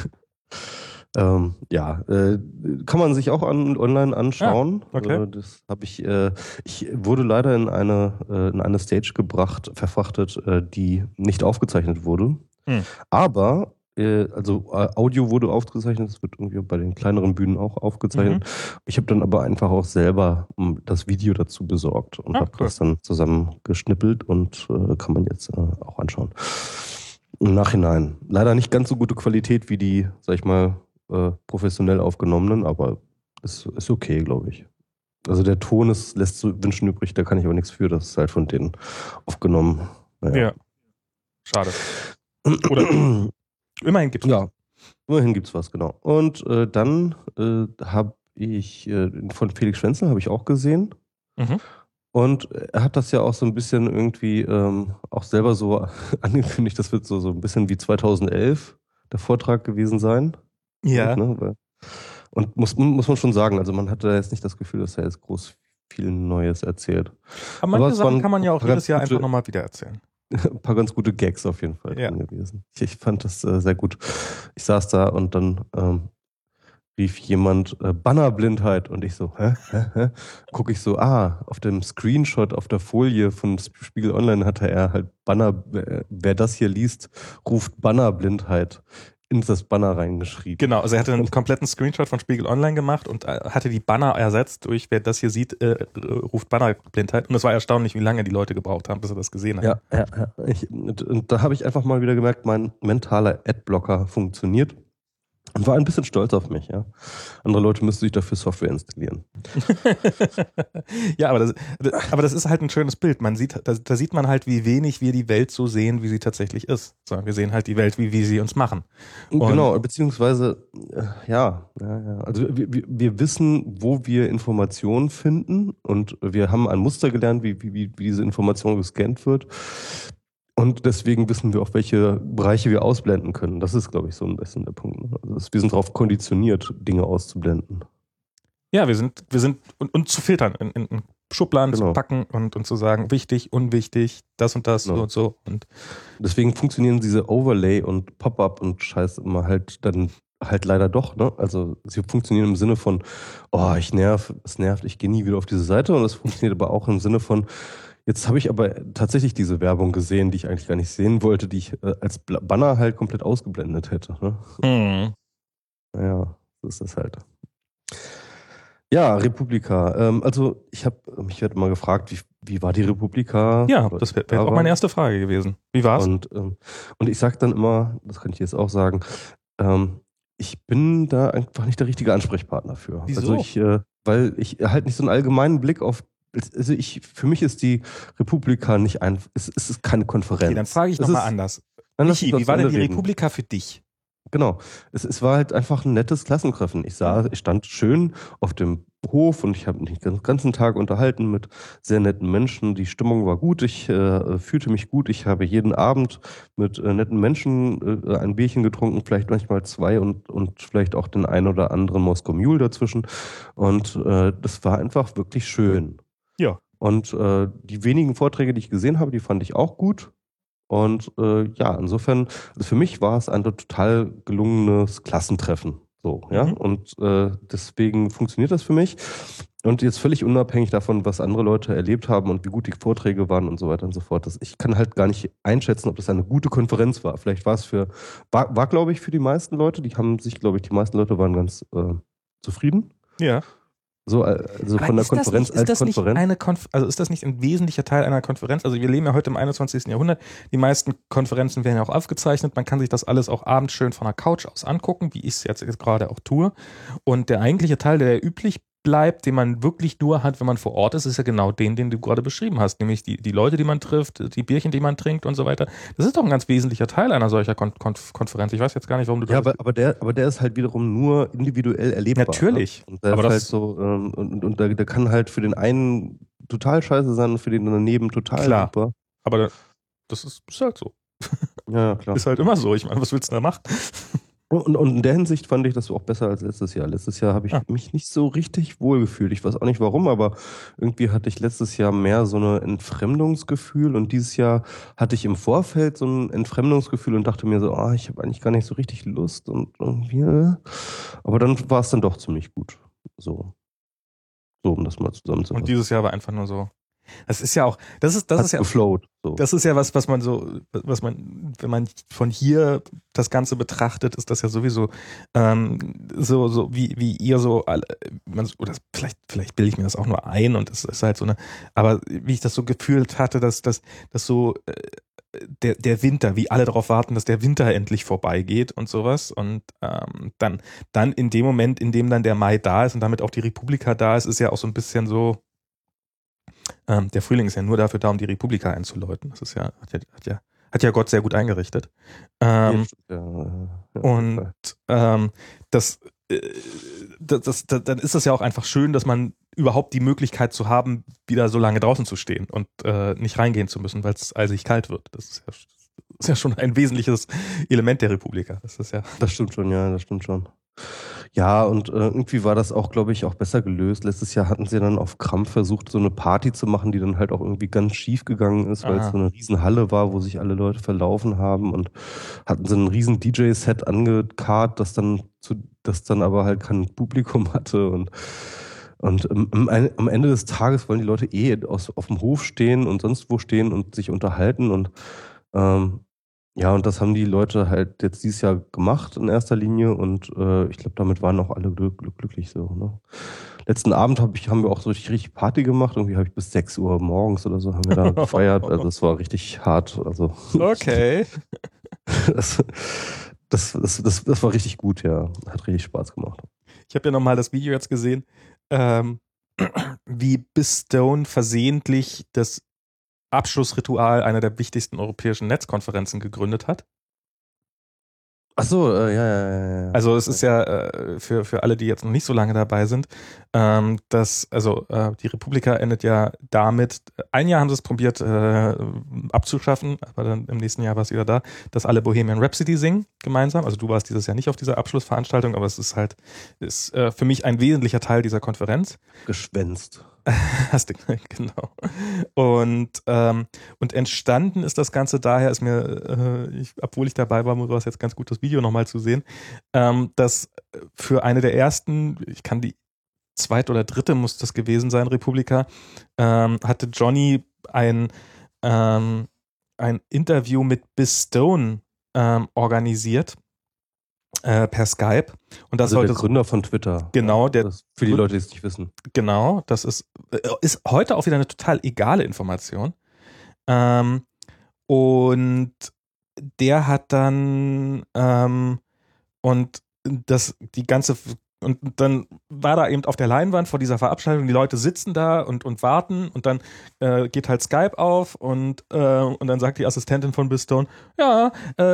Kann man sich auch online anschauen. Ja, okay. Das habe ich wurde leider in eine Stage verfrachtet, die nicht aufgezeichnet wurde. Aber Audio wurde aufgezeichnet, das wird irgendwie bei den kleineren Bühnen auch aufgezeichnet. Ich habe dann aber einfach auch selber das Video dazu besorgt und habe das dann zusammen geschnippelt und kann man jetzt auch anschauen. Im Nachhinein. Leider nicht ganz so gute Qualität wie die, sag ich mal, professionell aufgenommenen, aber ist okay, glaube ich. Also der Ton lässt zu wünschen übrig, da kann ich aber nichts für, das ist halt von denen aufgenommen. Naja. Ja. Schade. Oder immerhin gibt's was. Ja, immerhin gibt's was, genau. Und dann habe ich von Felix Schwenzel habe ich auch gesehen. Und er hat das ja auch so ein bisschen irgendwie auch selber so angekündigt, das wird so ein bisschen wie 2011 der Vortrag gewesen sein. Ja. Und muss man schon sagen, also man hatte jetzt nicht das Gefühl, dass er jetzt groß viel Neues erzählt. Aber manche Sachen kann man ja auch jedes Jahr einfach nochmal wieder erzählen. Ein paar ganz gute Gags auf jeden Fall drin gewesen. Ich fand das sehr gut. Ich saß da und dann rief jemand Bannerblindheit und ich so, hä? Gucke ich so, auf dem Screenshot auf der Folie von Spiegel Online hatte er halt wer das hier liest, ruft Bannerblindheit in das Banner reingeschrieben. Genau, also er hatte einen kompletten Screenshot von Spiegel Online gemacht und hatte die Banner ersetzt durch, wer das hier sieht, ruft Bannerblindheit. Und es war erstaunlich, wie lange die Leute gebraucht haben, bis sie das gesehen haben. Ja. Und da habe ich einfach mal wieder gemerkt, mein mentaler Adblocker funktioniert. Und war ein bisschen stolz auf mich, ja. Andere Leute müssten sich dafür Software installieren. Ja, aber das ist halt ein schönes Bild. Da sieht man halt, wie wenig wir die Welt so sehen, wie sie tatsächlich ist. So, wir sehen halt die Welt, wie sie uns machen. Genau, beziehungsweise, also wir wissen, wo wir Informationen finden und wir haben ein Muster gelernt, wie diese Information gescannt wird. Und deswegen wissen wir auch, welche Bereiche wir ausblenden können. Das ist, glaube ich, so ein bisschen der Punkt. Also wir sind darauf konditioniert, Dinge auszublenden. Ja, wir sind und zu filtern, in Schubladen zu packen und zu sagen, wichtig, unwichtig, das und das und so. Und deswegen funktionieren diese Overlay und Pop-up und Scheiß immer halt dann halt leider doch, ne? Also sie funktionieren im Sinne von, es nervt, ich gehe nie wieder auf diese Seite. Und es funktioniert aber auch im Sinne von, jetzt habe ich aber tatsächlich diese Werbung gesehen, die ich eigentlich gar nicht sehen wollte, die ich als Banner halt komplett ausgeblendet hätte. Ne? Naja, so ist das halt. Ja, Republika. Also mich wird mal gefragt, wie war die Republika? Ja, das wäre auch meine erste Frage gewesen. Wie war's? Und ich sage dann immer, das kann ich jetzt auch sagen, ich bin da einfach nicht der richtige Ansprechpartner für. Wieso? Also weil ich halt nicht so einen allgemeinen Blick auf. Also für mich ist die Republika es ist keine Konferenz. Okay, dann frage ich nochmal anders. Michi, wie war denn die Republika für dich? Genau. Es war halt einfach ein nettes Klassentreffen. Ich stand schön auf dem Hof und ich habe mich den ganzen Tag unterhalten mit sehr netten Menschen. Die Stimmung war gut, ich fühlte mich gut. Ich habe jeden Abend mit netten Menschen ein Bierchen getrunken, vielleicht manchmal 2 und vielleicht auch den einen oder anderen Moskau Mule dazwischen. Und das war einfach wirklich schön. Ja. Und die wenigen Vorträge, die ich gesehen habe, die fand ich auch gut. Und insofern, also für mich war es ein total gelungenes Klassentreffen. So, ja. Und deswegen funktioniert das für mich. Und jetzt völlig unabhängig davon, was andere Leute erlebt haben und wie gut die Vorträge waren und so weiter und so fort. Ich kann halt gar nicht einschätzen, ob das eine gute Konferenz war. Vielleicht war es war glaube ich, für die meisten Leute, die meisten Leute waren ganz zufrieden. Ja. So, also von der Konferenz als Konferenz. Ist das nicht ein wesentlicher Teil einer Konferenz? Also wir leben ja heute im 21. Jahrhundert. Die meisten Konferenzen werden ja auch aufgezeichnet. Man kann sich das alles auch abends schön von der Couch aus angucken, wie ich es jetzt gerade auch tue. Und der eigentliche Teil, der üblich bleibt, den man wirklich nur hat, wenn man vor Ort ist, ist ja genau den du gerade beschrieben hast, nämlich die Leute, die man trifft, die Bierchen, die man trinkt und so weiter. Das ist doch ein ganz wesentlicher Teil einer solcher Konferenz. Ich weiß jetzt gar nicht, warum du Ja, das... aber der ist halt wiederum nur individuell erlebbar. Ne? Natürlich, Und der aber ist halt das so, und der kann halt für den einen total scheiße sein und für den daneben total klar, super. aber das ist halt so. Ja, klar. Ist halt immer so. Ich meine, was willst du da machen? Und in der Hinsicht fand ich das auch besser als letztes Jahr. Letztes Jahr habe Ah, ich mich nicht so richtig wohl gefühlt. Ich weiß auch nicht warum, aber irgendwie hatte ich letztes Jahr mehr so ein Entfremdungsgefühl und dieses Jahr hatte ich im Vorfeld so ein Entfremdungsgefühl und dachte mir so, ah, ich habe eigentlich gar nicht so richtig Lust und irgendwie. Aber dann war es dann doch ziemlich gut. So, so um das mal und zusammenzufassen. dieses Jahr war einfach nur so. Das ist ja auch, das ist Hat ja, geflowt. So. das ist ja was man so, was man, wenn man von hier das Ganze betrachtet, ist das ja sowieso so wie ihr so alle, oder vielleicht bilde ich mir das auch nur ein und es ist halt so eine, aber wie ich das so gefühlt hatte, dass so der Winter, wie alle darauf warten, dass der Winter endlich vorbeigeht und sowas und dann in dem Moment, in dem dann der Mai da ist und damit auch die Republika da ist, ist ja auch so ein bisschen so. Der Frühling ist ja nur dafür da, um die Republika einzuläuten. Das ist ja, hat ja Gott sehr gut eingerichtet. Ja, Ähm, ja, und das, dann ist es ja auch einfach schön, dass man überhaupt die Möglichkeit zu haben, wieder so lange draußen zu stehen und nicht reingehen zu müssen, weil es eisig kalt wird. Das ist ja schon ein wesentliches Element der Republika. Das ist ja. Das stimmt schon, ja, das stimmt schon. Ja, und irgendwie war das auch, glaube ich, auch besser gelöst. Letztes Jahr hatten sie dann auf Krampf versucht, so eine Party zu machen, die dann halt auch irgendwie ganz schief gegangen ist, weil es Aha. so eine riesen Halle war, wo sich alle Leute verlaufen haben und hatten so ein riesen DJ-Set angekarrt, das dann aber halt kein Publikum hatte und am Ende des Tages wollen die Leute auf dem Hof stehen und sonst wo stehen und sich unterhalten und ähm, ja, und das haben die Leute halt jetzt dieses Jahr gemacht in erster Linie und ich glaube, damit waren auch alle glücklich so. Ne? Letzten Abend haben wir auch so richtig Party gemacht. Irgendwie habe ich bis 6 Uhr morgens oder so haben wir da gefeiert. Also es war richtig hart. Also Okay. das, das war richtig gut, ja. Hat richtig Spaß gemacht. Ich habe ja nochmal das Video jetzt gesehen, wie Biz Stone versehentlich das Abschlussritual einer der wichtigsten europäischen Netzkonferenzen gegründet hat. Ach so, ja. Also es ist ja für alle, die jetzt noch nicht so lange dabei sind, die Republika endet ja damit, ein Jahr haben sie es probiert abzuschaffen, aber dann im nächsten Jahr war es wieder da, dass alle Bohemian Rhapsody singen gemeinsam. Also du warst dieses Jahr nicht auf dieser Abschlussveranstaltung, aber es ist für mich ein wesentlicher Teil dieser Konferenz. Geschwänzt. Hast du, genau. Und entstanden ist das Ganze daher, obwohl ich dabei war, war es jetzt ganz gut, das Video nochmal zu sehen, dass für eine der ersten, ich kann die zweite oder dritte muss das gewesen sein, Republika, hatte Johnny ein Interview mit Biz Stone organisiert. Per Skype. Und das Also der sollte Gründer von Twitter. genau, ja, für die Leute, die es nicht wissen. Genau, das ist heute auch wieder eine total egale Information. Und der hat dann und dann war da eben auf der Leinwand vor dieser Verabschiedung, die Leute sitzen da und warten und dann geht halt Skype auf und dann sagt die Assistentin von Biz Stone, ja,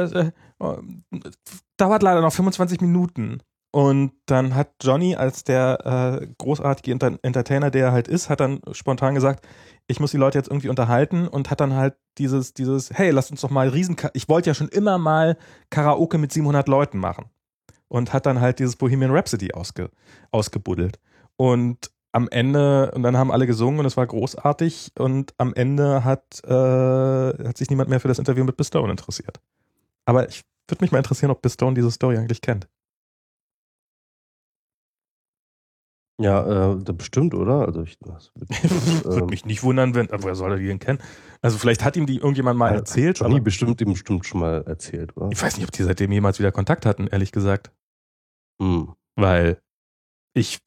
dauert leider noch 25 Minuten. Und dann hat Johnny als der großartige Entertainer, der er halt ist, hat dann spontan gesagt, ich muss die Leute jetzt irgendwie unterhalten und hat dann halt dieses, hey, lasst uns doch mal ich wollte ja schon immer mal Karaoke mit 700 Leuten machen. Und hat dann halt dieses Bohemian Rhapsody ausgebuddelt. Und am Ende, und dann haben alle gesungen und es war großartig und am Ende hat sich niemand mehr für das Interview mit Biz Stone interessiert. Aber ich würde mich mal interessieren, ob Biz Stone diese Story eigentlich kennt. Ja, bestimmt, oder? Also würde mich nicht wundern, woher soll er die denn kennen? Also vielleicht hat ihm die irgendjemand mal erzählt. Johnny bestimmt schon mal erzählt, oder? Ich weiß nicht, ob die seitdem jemals wieder Kontakt hatten, ehrlich gesagt. Hm. Weil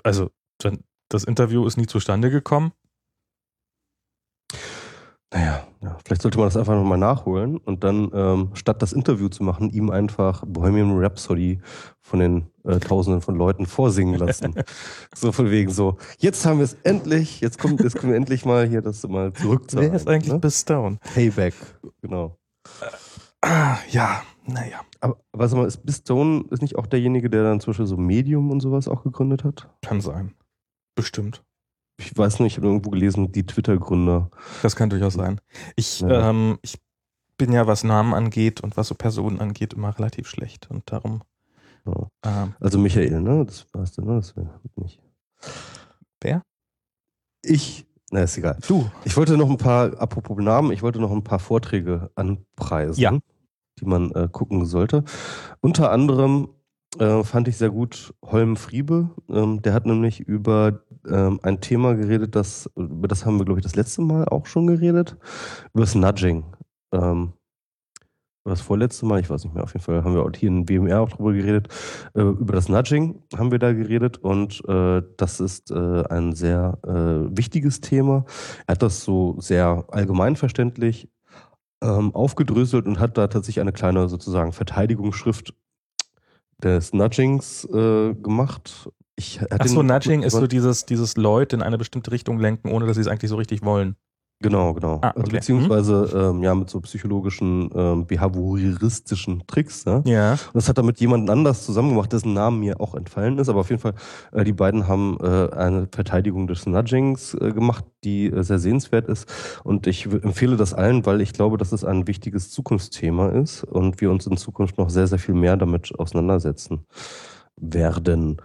das Interview ist nie zustande gekommen. Naja, Ja, vielleicht sollte man das einfach nochmal nachholen und dann, statt das Interview zu machen, ihm einfach Bohemian Rhapsody von den Tausenden von Leuten vorsingen lassen. So von wegen so, jetzt haben wir es endlich, jetzt können wir endlich mal hier das mal zurückzahlen. Wer ist eigentlich ne? Biz Stone? Payback, genau. Ja, naja. Aber sag mal, ist Biz Stone ist nicht auch derjenige, der dann zum Beispiel so Medium und sowas auch gegründet hat? Kann sein. Bestimmt. Ich weiß nicht, ich habe irgendwo gelesen, die Twitter-Gründer. Das kann durchaus sein. Ich bin ja, was Namen angeht und was so Personen angeht, immer relativ schlecht. Und darum. Ja. Also Michael, ne? Das weißt du, ne? Das nicht. Wer? Na, ist egal. Du. Ich wollte noch apropos Namen, ich wollte noch ein paar Vorträge anpreisen, die man gucken sollte. Unter anderem fand ich sehr gut Holm Friebe. Der hat nämlich über ein Thema geredet, über das haben wir, glaube ich, das letzte Mal auch schon geredet, über das Nudging. Oder das vorletzte Mal, ich weiß nicht mehr, auf jeden Fall haben wir auch hier in BMR auch drüber geredet. Über das Nudging haben wir da geredet und das ist ein sehr wichtiges Thema. Er hat das so sehr allgemeinverständlich aufgedröselt und hat da tatsächlich eine kleine sozusagen Verteidigungsschrift des Nudgings gemacht. Achso, Nudging ist so dieses Leute in eine bestimmte Richtung lenken, ohne dass sie es eigentlich so richtig wollen. Genau. Ah, okay. Also beziehungsweise mit so psychologischen, behavioristischen Tricks. Ja? Ja. Und das hat er mit jemand anders zusammen gemacht, dessen Namen mir auch entfallen ist. Aber auf jeden Fall, die beiden haben eine Verteidigung des Nudgings gemacht, die sehr sehenswert ist. Und ich empfehle das allen, weil ich glaube, dass es ein wichtiges Zukunftsthema ist und wir uns in Zukunft noch sehr, sehr viel mehr damit auseinandersetzen werden.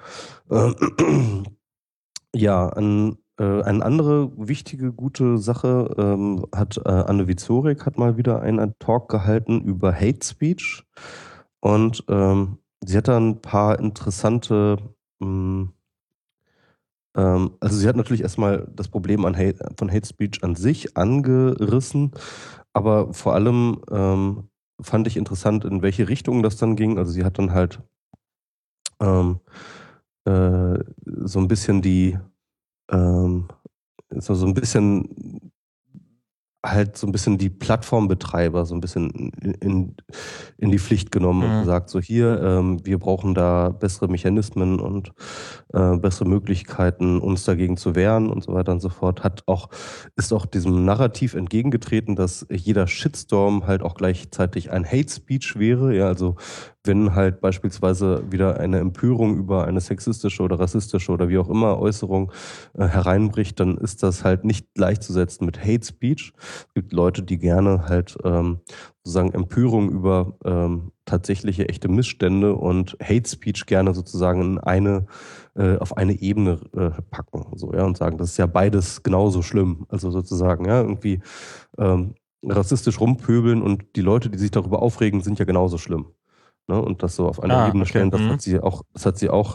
Eine andere wichtige, gute Sache hat Anne Wizorik hat mal wieder einen Talk gehalten über Hate Speech und sie hat da ein paar interessante, also sie hat natürlich erstmal das Problem von Hate Speech an sich angerissen, aber vor allem fand ich interessant, in welche Richtung das dann ging. Also sie hat dann halt so ein bisschen so ein bisschen die Plattformbetreiber so ein bisschen in die Pflicht genommen und gesagt, so hier, wir brauchen da bessere Mechanismen und bessere Möglichkeiten, uns dagegen zu wehren und so weiter und so fort. Ist auch diesem Narrativ entgegengetreten, dass jeder Shitstorm halt auch gleichzeitig ein Hate Speech wäre. Ja, also wenn halt beispielsweise wieder eine Empörung über eine sexistische oder rassistische oder wie auch immer Äußerung hereinbricht, dann ist das halt nicht gleichzusetzen mit Hate Speech. Es gibt Leute, die gerne halt sozusagen Empörung über tatsächliche echte Missstände und Hate Speech gerne sozusagen auf eine Ebene packen, so, ja, und sagen, das ist ja beides genauso schlimm. Also sozusagen, ja, irgendwie rassistisch rumpöbeln und die Leute, die sich darüber aufregen, sind ja genauso schlimm. Ne? Und das so auf eine Ebene stellen, das hat sie auch,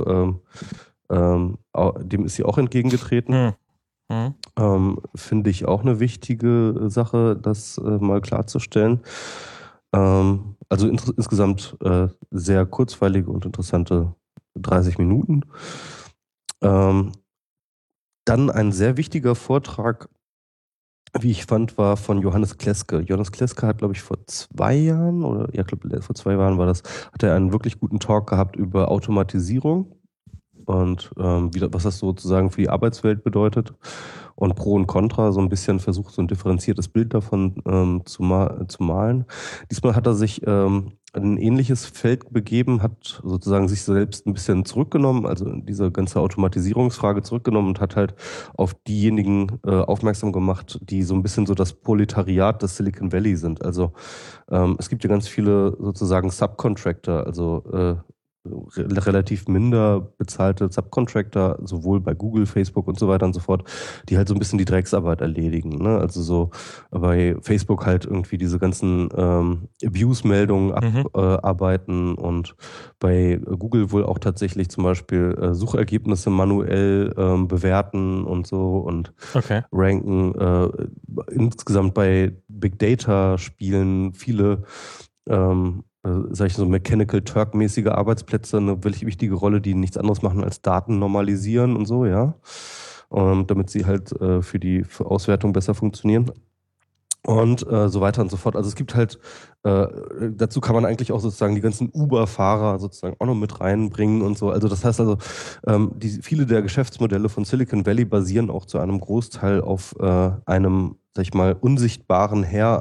dem ist sie auch entgegengetreten. Finde ich auch eine wichtige Sache, das mal klarzustellen. Also insgesamt sehr kurzweilige und interessante 30 Minuten. Dann ein sehr wichtiger Vortrag, wie ich fand, war von Johannes Kleske. Johannes Kleske hat, glaube ich, vor 2 Jahren vor 2 Jahren hat er einen wirklich guten Talk gehabt über Automatisierung und was das sozusagen für die Arbeitswelt bedeutet und Pro und Contra so ein bisschen versucht, so ein differenziertes Bild davon zu malen. Diesmal hat er sich ein ähnliches Feld begeben, hat sozusagen sich selbst ein bisschen zurückgenommen, also diese ganze Automatisierungsfrage zurückgenommen und hat halt auf diejenigen aufmerksam gemacht, die so ein bisschen so das Proletariat des Silicon Valley sind. Also es gibt ja ganz viele sozusagen Subcontractor, also relativ minder bezahlte Subcontractor, sowohl bei Google, Facebook und so weiter und so fort, die halt so ein bisschen die Drecksarbeit erledigen. Ne? Also so bei Facebook halt irgendwie diese ganzen Abuse-Meldungen abarbeiten und bei Google wohl auch tatsächlich zum Beispiel Suchergebnisse manuell bewerten und so und ranken. Insgesamt bei Big Data-Spielen viele sag ich so, Mechanical Turk-mäßige Arbeitsplätze, eine wirklich wichtige Rolle, die nichts anderes machen als Daten normalisieren und so, ja. Damit sie halt für die Auswertung besser funktionieren. und so weiter und so fort. Also es gibt halt, dazu kann man eigentlich auch sozusagen die ganzen Uber-Fahrer sozusagen auch noch mit reinbringen und so. Also das heißt also, viele der Geschäftsmodelle von Silicon Valley basieren auch zu einem Großteil auf einem, sag ich mal, unsichtbaren Heer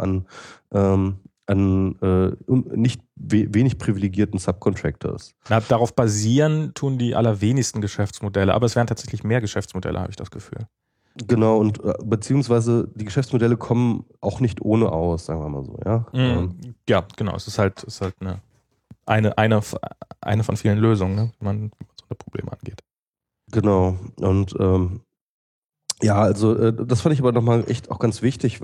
an nicht wenig privilegierten Subcontractors. Na, darauf basieren tun die allerwenigsten Geschäftsmodelle, aber es wären tatsächlich mehr Geschäftsmodelle, habe ich das Gefühl. Genau, und beziehungsweise die Geschäftsmodelle kommen auch nicht ohne aus, sagen wir mal so, ja. Ja, genau. Es ist halt eine von vielen Lösungen, ne, wenn man so eine Probleme angeht. Genau. Und ja, also das fand ich aber nochmal echt auch ganz wichtig,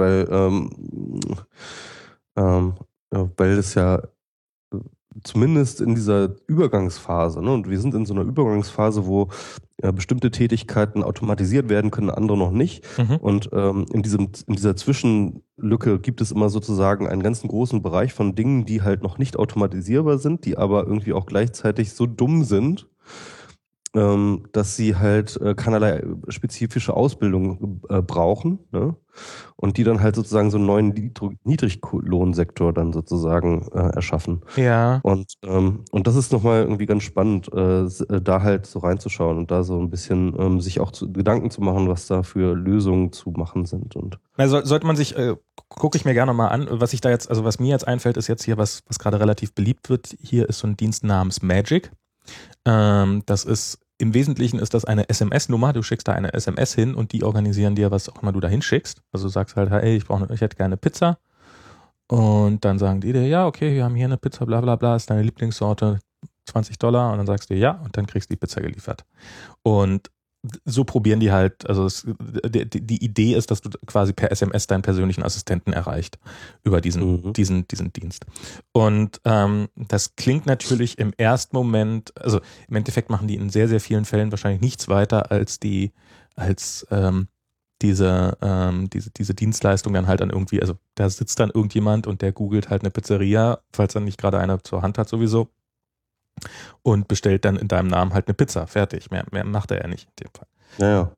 weil es ja zumindest in dieser Übergangsphase, ne, und wir sind in so einer Übergangsphase, wo bestimmte Tätigkeiten automatisiert werden können, andere noch nicht. Mhm. Und in dieser Zwischenlücke gibt es immer sozusagen einen ganzen großen Bereich von Dingen, die halt noch nicht automatisierbar sind, die aber irgendwie auch gleichzeitig so dumm sind, dass sie halt keinerlei spezifische Ausbildung brauchen, ne? Und die dann halt sozusagen so einen neuen Niedriglohnsektor dann sozusagen erschaffen. Ja. Und das ist nochmal irgendwie ganz spannend, da halt so reinzuschauen und da so ein bisschen sich auch Gedanken zu machen, was da für Lösungen zu machen sind. Und Also sollte man sich, gucke ich mir gerne mal an, was ich da jetzt, also was mir jetzt einfällt, ist jetzt hier, was gerade relativ beliebt wird. Hier ist so ein Dienst namens Magic. Das ist im Wesentlichen ist das eine SMS-Nummer. Du schickst da eine SMS hin und die organisieren dir, was auch immer du da hinschickst. Also du sagst halt, hey, ich hätte gerne Pizza. Und dann sagen die dir, ja, okay, wir haben hier eine Pizza, bla bla bla, ist deine Lieblingssorte, $20. Und dann sagst du ja und dann kriegst du die Pizza geliefert. Und so probieren die halt, also die Idee ist, dass du quasi per SMS deinen persönlichen Assistenten erreicht über diesen Dienst. Und das klingt natürlich im ersten Moment, also im Endeffekt machen die in sehr, sehr vielen Fällen wahrscheinlich nichts weiter als diese Dienstleistung dann halt dann irgendwie, also da sitzt dann irgendjemand und der googelt halt eine Pizzeria, falls er nicht gerade eine zur Hand hat sowieso, und bestellt dann in deinem Namen halt eine Pizza. Fertig. Mehr macht er ja nicht in dem Fall. ja.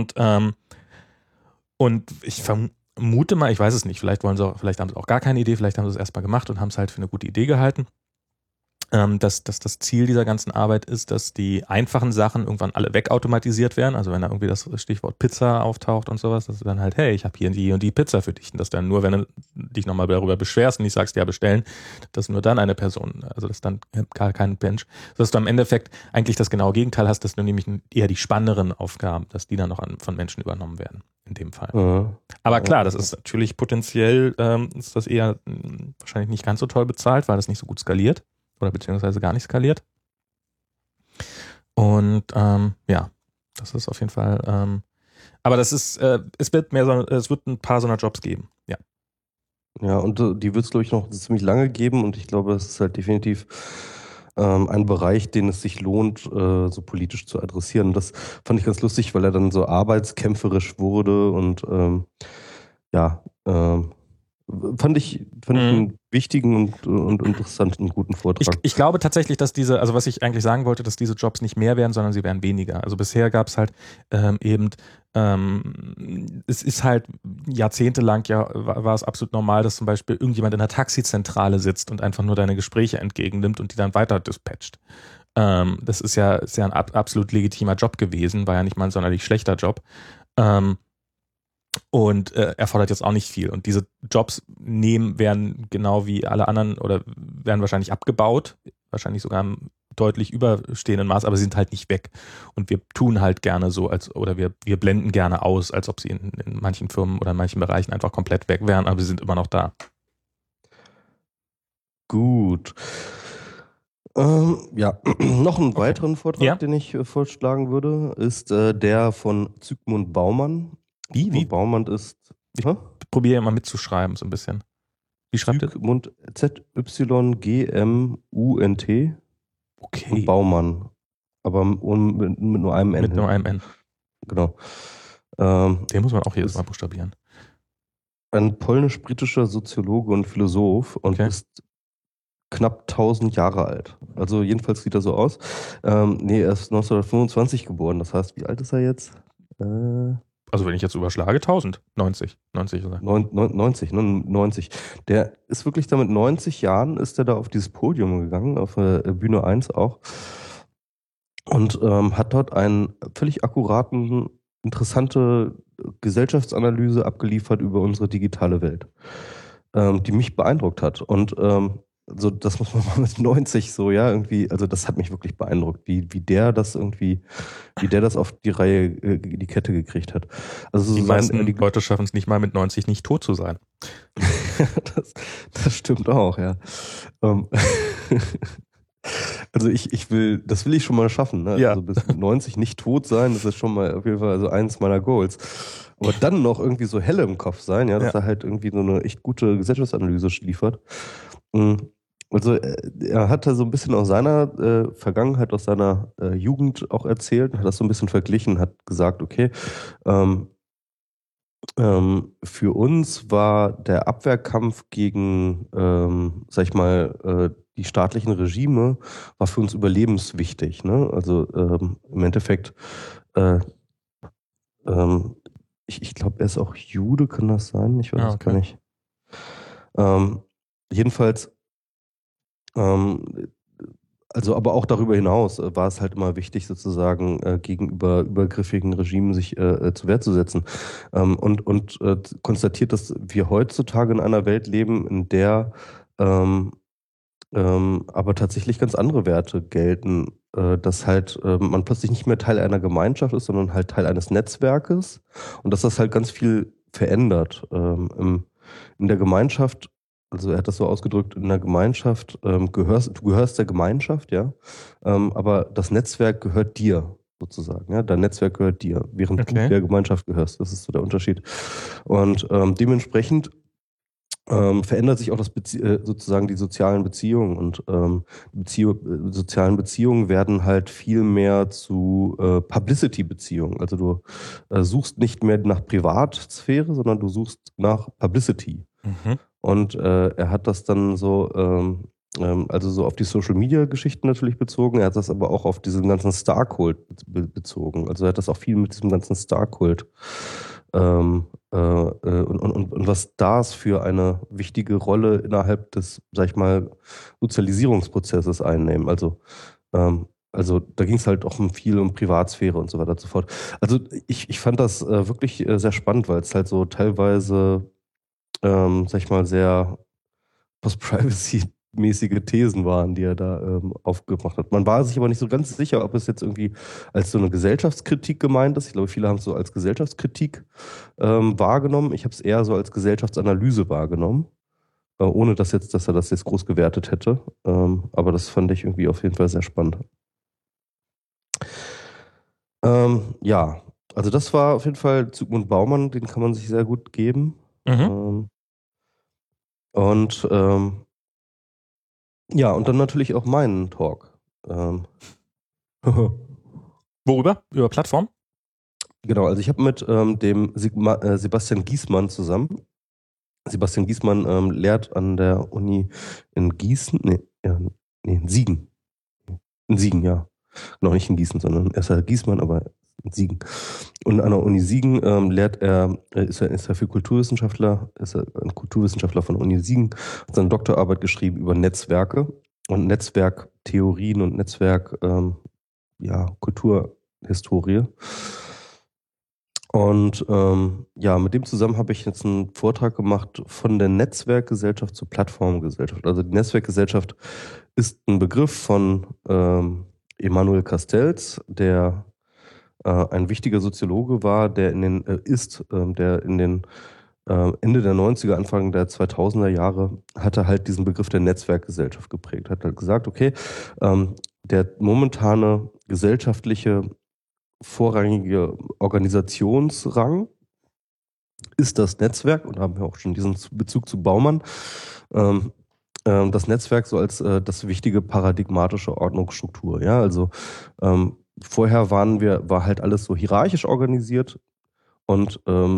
Und ich vermute mal, ich weiß es nicht, vielleicht haben sie auch gar keine Idee, vielleicht haben sie es erstmal gemacht und haben es halt für eine gute Idee gehalten. Dass das Ziel dieser ganzen Arbeit ist, dass die einfachen Sachen irgendwann alle wegautomatisiert werden. Also wenn da irgendwie das Stichwort Pizza auftaucht und sowas, dass du dann halt, hey, ich habe hier die und die Pizza für dich. Und dass dann nur, wenn du dich nochmal darüber beschwerst und nicht sagst, ja, bestellen, dass nur dann eine Person, also dass dann gar kein Mensch, dass du am Endeffekt eigentlich das genaue Gegenteil hast, dass du nämlich eher die spannenderen Aufgaben, dass die dann noch von Menschen übernommen werden, in dem Fall. Ja. Aber klar, das ist natürlich potenziell, ist das eher wahrscheinlich nicht ganz so toll bezahlt, weil das nicht so gut skaliert. Oder beziehungsweise gar nicht skaliert. Und ja, das ist auf jeden Fall. Aber das ist, es wird ein paar so einer Jobs geben. Ja. Ja, und die wird es, glaube ich, noch ziemlich lange geben. Und ich glaube, es ist halt definitiv ein Bereich, den es sich lohnt, so politisch zu adressieren. Und das fand ich ganz lustig, weil er dann so arbeitskämpferisch wurde und fand ich einen wichtigen und interessanten, guten Vortrag. Ich glaube tatsächlich, dass also was ich eigentlich sagen wollte, dass diese Jobs nicht mehr werden, sondern sie werden weniger. Also bisher gab es halt es ist halt jahrzehntelang war es absolut normal, dass zum Beispiel irgendjemand in der Taxizentrale sitzt und einfach nur deine Gespräche entgegennimmt und die dann weiter dispatcht. Das ist ja ein absolut legitimer Job gewesen, war ja nicht mal ein sonderlich schlechter Job. Und erfordert jetzt auch nicht viel. Und diese Jobs werden genau wie alle anderen oder werden wahrscheinlich abgebaut, wahrscheinlich sogar im deutlich überstehenden Maß, aber sie sind halt nicht weg. Und wir tun halt gerne so, oder wir blenden gerne aus, als ob sie in manchen Firmen oder in manchen Bereichen einfach komplett weg wären, aber sie sind immer noch da. Gut. Noch einen weiteren Vortrag, den ich vorschlagen würde, ist der von Zygmunt Baumann. Wie? Baumann ist. Ich probiere mal mitzuschreiben, so ein bisschen. Wie schreibt ihr? Zygmunt, ZYGMUNT. Okay. Und Baumann. Aber mit nur einem N. Mit nur einem N. Genau. Den muss man auch jedes Mal buchstabieren. Ein polnisch-britischer Soziologe und Philosoph und ist knapp 1000 Jahre alt. Also jedenfalls sieht er so aus. Er ist 1925 geboren. Das heißt, wie alt ist er jetzt? Also wenn ich jetzt überschlage, 1000, 90 oder? 90, ne? 90. Der ist wirklich da mit 90 Jahren, ist er da auf dieses Podium gegangen, auf Bühne 1 auch. Und hat dort einen völlig akkuraten, interessante Gesellschaftsanalyse abgeliefert über unsere digitale Welt, die mich beeindruckt hat. Und so, das muss man mal mit 90 so, ja, irgendwie, also das hat mich wirklich beeindruckt, wie der das irgendwie, wie der das auf die Reihe, die Kette gekriegt hat. Also Die so meisten Leute schaffen es nicht mal mit 90 nicht tot zu sein. das stimmt auch, ja. Ähm, Also das will ich schon mal schaffen, ne? Ja. Also bis 90 nicht tot sein, das ist schon mal auf jeden Fall also eins meiner Goals. Aber dann noch irgendwie so helle im Kopf sein, ja, dass er halt irgendwie so eine echt gute Gesellschaftsanalyse liefert. Also er hat da so ein bisschen aus seiner Vergangenheit, aus seiner Jugend auch erzählt, hat das so ein bisschen verglichen, hat gesagt, okay, für uns war der Abwehrkampf gegen, sag ich mal, die staatlichen Regime war für uns überlebenswichtig. Ne? Also im Endeffekt, äh, ich glaube, er ist auch Jude, kann das sein? Ich weiß es gar nicht. Jedenfalls, also aber auch darüber hinaus war es halt immer wichtig, sozusagen gegenüber übergriffigen Regimen sich zur Wehr zu setzen. Und konstatiert, dass wir heutzutage in einer Welt leben, in der aber tatsächlich ganz andere Werte gelten, dass halt man plötzlich nicht mehr Teil einer Gemeinschaft ist, sondern halt Teil eines Netzwerkes und dass das halt ganz viel verändert. In der Gemeinschaft, also er hat das so ausgedrückt, in der Gemeinschaft du gehörst der Gemeinschaft, ja, aber das Netzwerk gehört dir sozusagen, ja, dein Netzwerk gehört dir, während du der Gemeinschaft gehörst. Das ist so der Unterschied. Und dementsprechend verändert sich auch sozusagen die sozialen Beziehungen und sozialen Beziehungen werden halt viel mehr zu Publicity-Beziehungen. Also du suchst nicht mehr nach Privatsphäre, sondern du suchst nach Publicity. Mhm. Und er hat das dann so, also so auf die Social-Media-Geschichten natürlich bezogen. Er hat das aber auch auf diesen ganzen Star-Kult bezogen. Also er hat das auch viel mit diesem ganzen Star-Kult und was das für eine wichtige Rolle innerhalb des, sag ich mal, Sozialisierungsprozesses einnehmen. Also da ging es halt auch viel um Privatsphäre und so weiter und so fort. Also ich fand das wirklich sehr spannend, weil es halt so teilweise, sag ich mal, sehr Post-Privacy-mäßige Thesen waren, die er da aufgemacht hat. Man war sich aber nicht so ganz sicher, ob es jetzt irgendwie als so eine Gesellschaftskritik gemeint ist. Ich glaube, viele haben es so als Gesellschaftskritik wahrgenommen. Ich habe es eher so als Gesellschaftsanalyse wahrgenommen, ohne dass er das jetzt groß gewertet hätte. Aber das fand ich irgendwie auf jeden Fall sehr spannend. Ja, also das war auf jeden Fall Zygmunt Baumann, den kann man sich sehr gut geben. Mhm. Und ja, und dann natürlich auch meinen Talk. Worüber? Über Plattform? Genau, also ich habe mit dem Sebastian Giesmann zusammen. Sebastian Giesmann lehrt an der Uni in Gießen, in Siegen. In Siegen, ja. Genau, nicht in Gießen, sondern er ist ja Giesmann, aber in Siegen. Und an der Uni Siegen ist er für Kulturwissenschaftler, ist er ein Kulturwissenschaftler von der Uni Siegen, hat seine Doktorarbeit geschrieben über Netzwerke und Netzwerktheorien und Kulturhistorie. Und mit dem zusammen habe ich jetzt einen Vortrag gemacht von der Netzwerkgesellschaft zur Plattformgesellschaft. Also die Netzwerkgesellschaft ist ein Begriff von Emanuel Castells, der ein wichtiger Soziologe war, der in den Ende der 90er, Anfang der 2000er Jahre hatte halt diesen Begriff der Netzwerkgesellschaft geprägt. Hat halt gesagt, okay, der momentane gesellschaftliche vorrangige Organisationsrang ist das Netzwerk, und da haben wir auch schon diesen Bezug zu Baumann, das Netzwerk so als das wichtige paradigmatische Ordnungsstruktur. Ja, also vorher war halt alles so hierarchisch organisiert und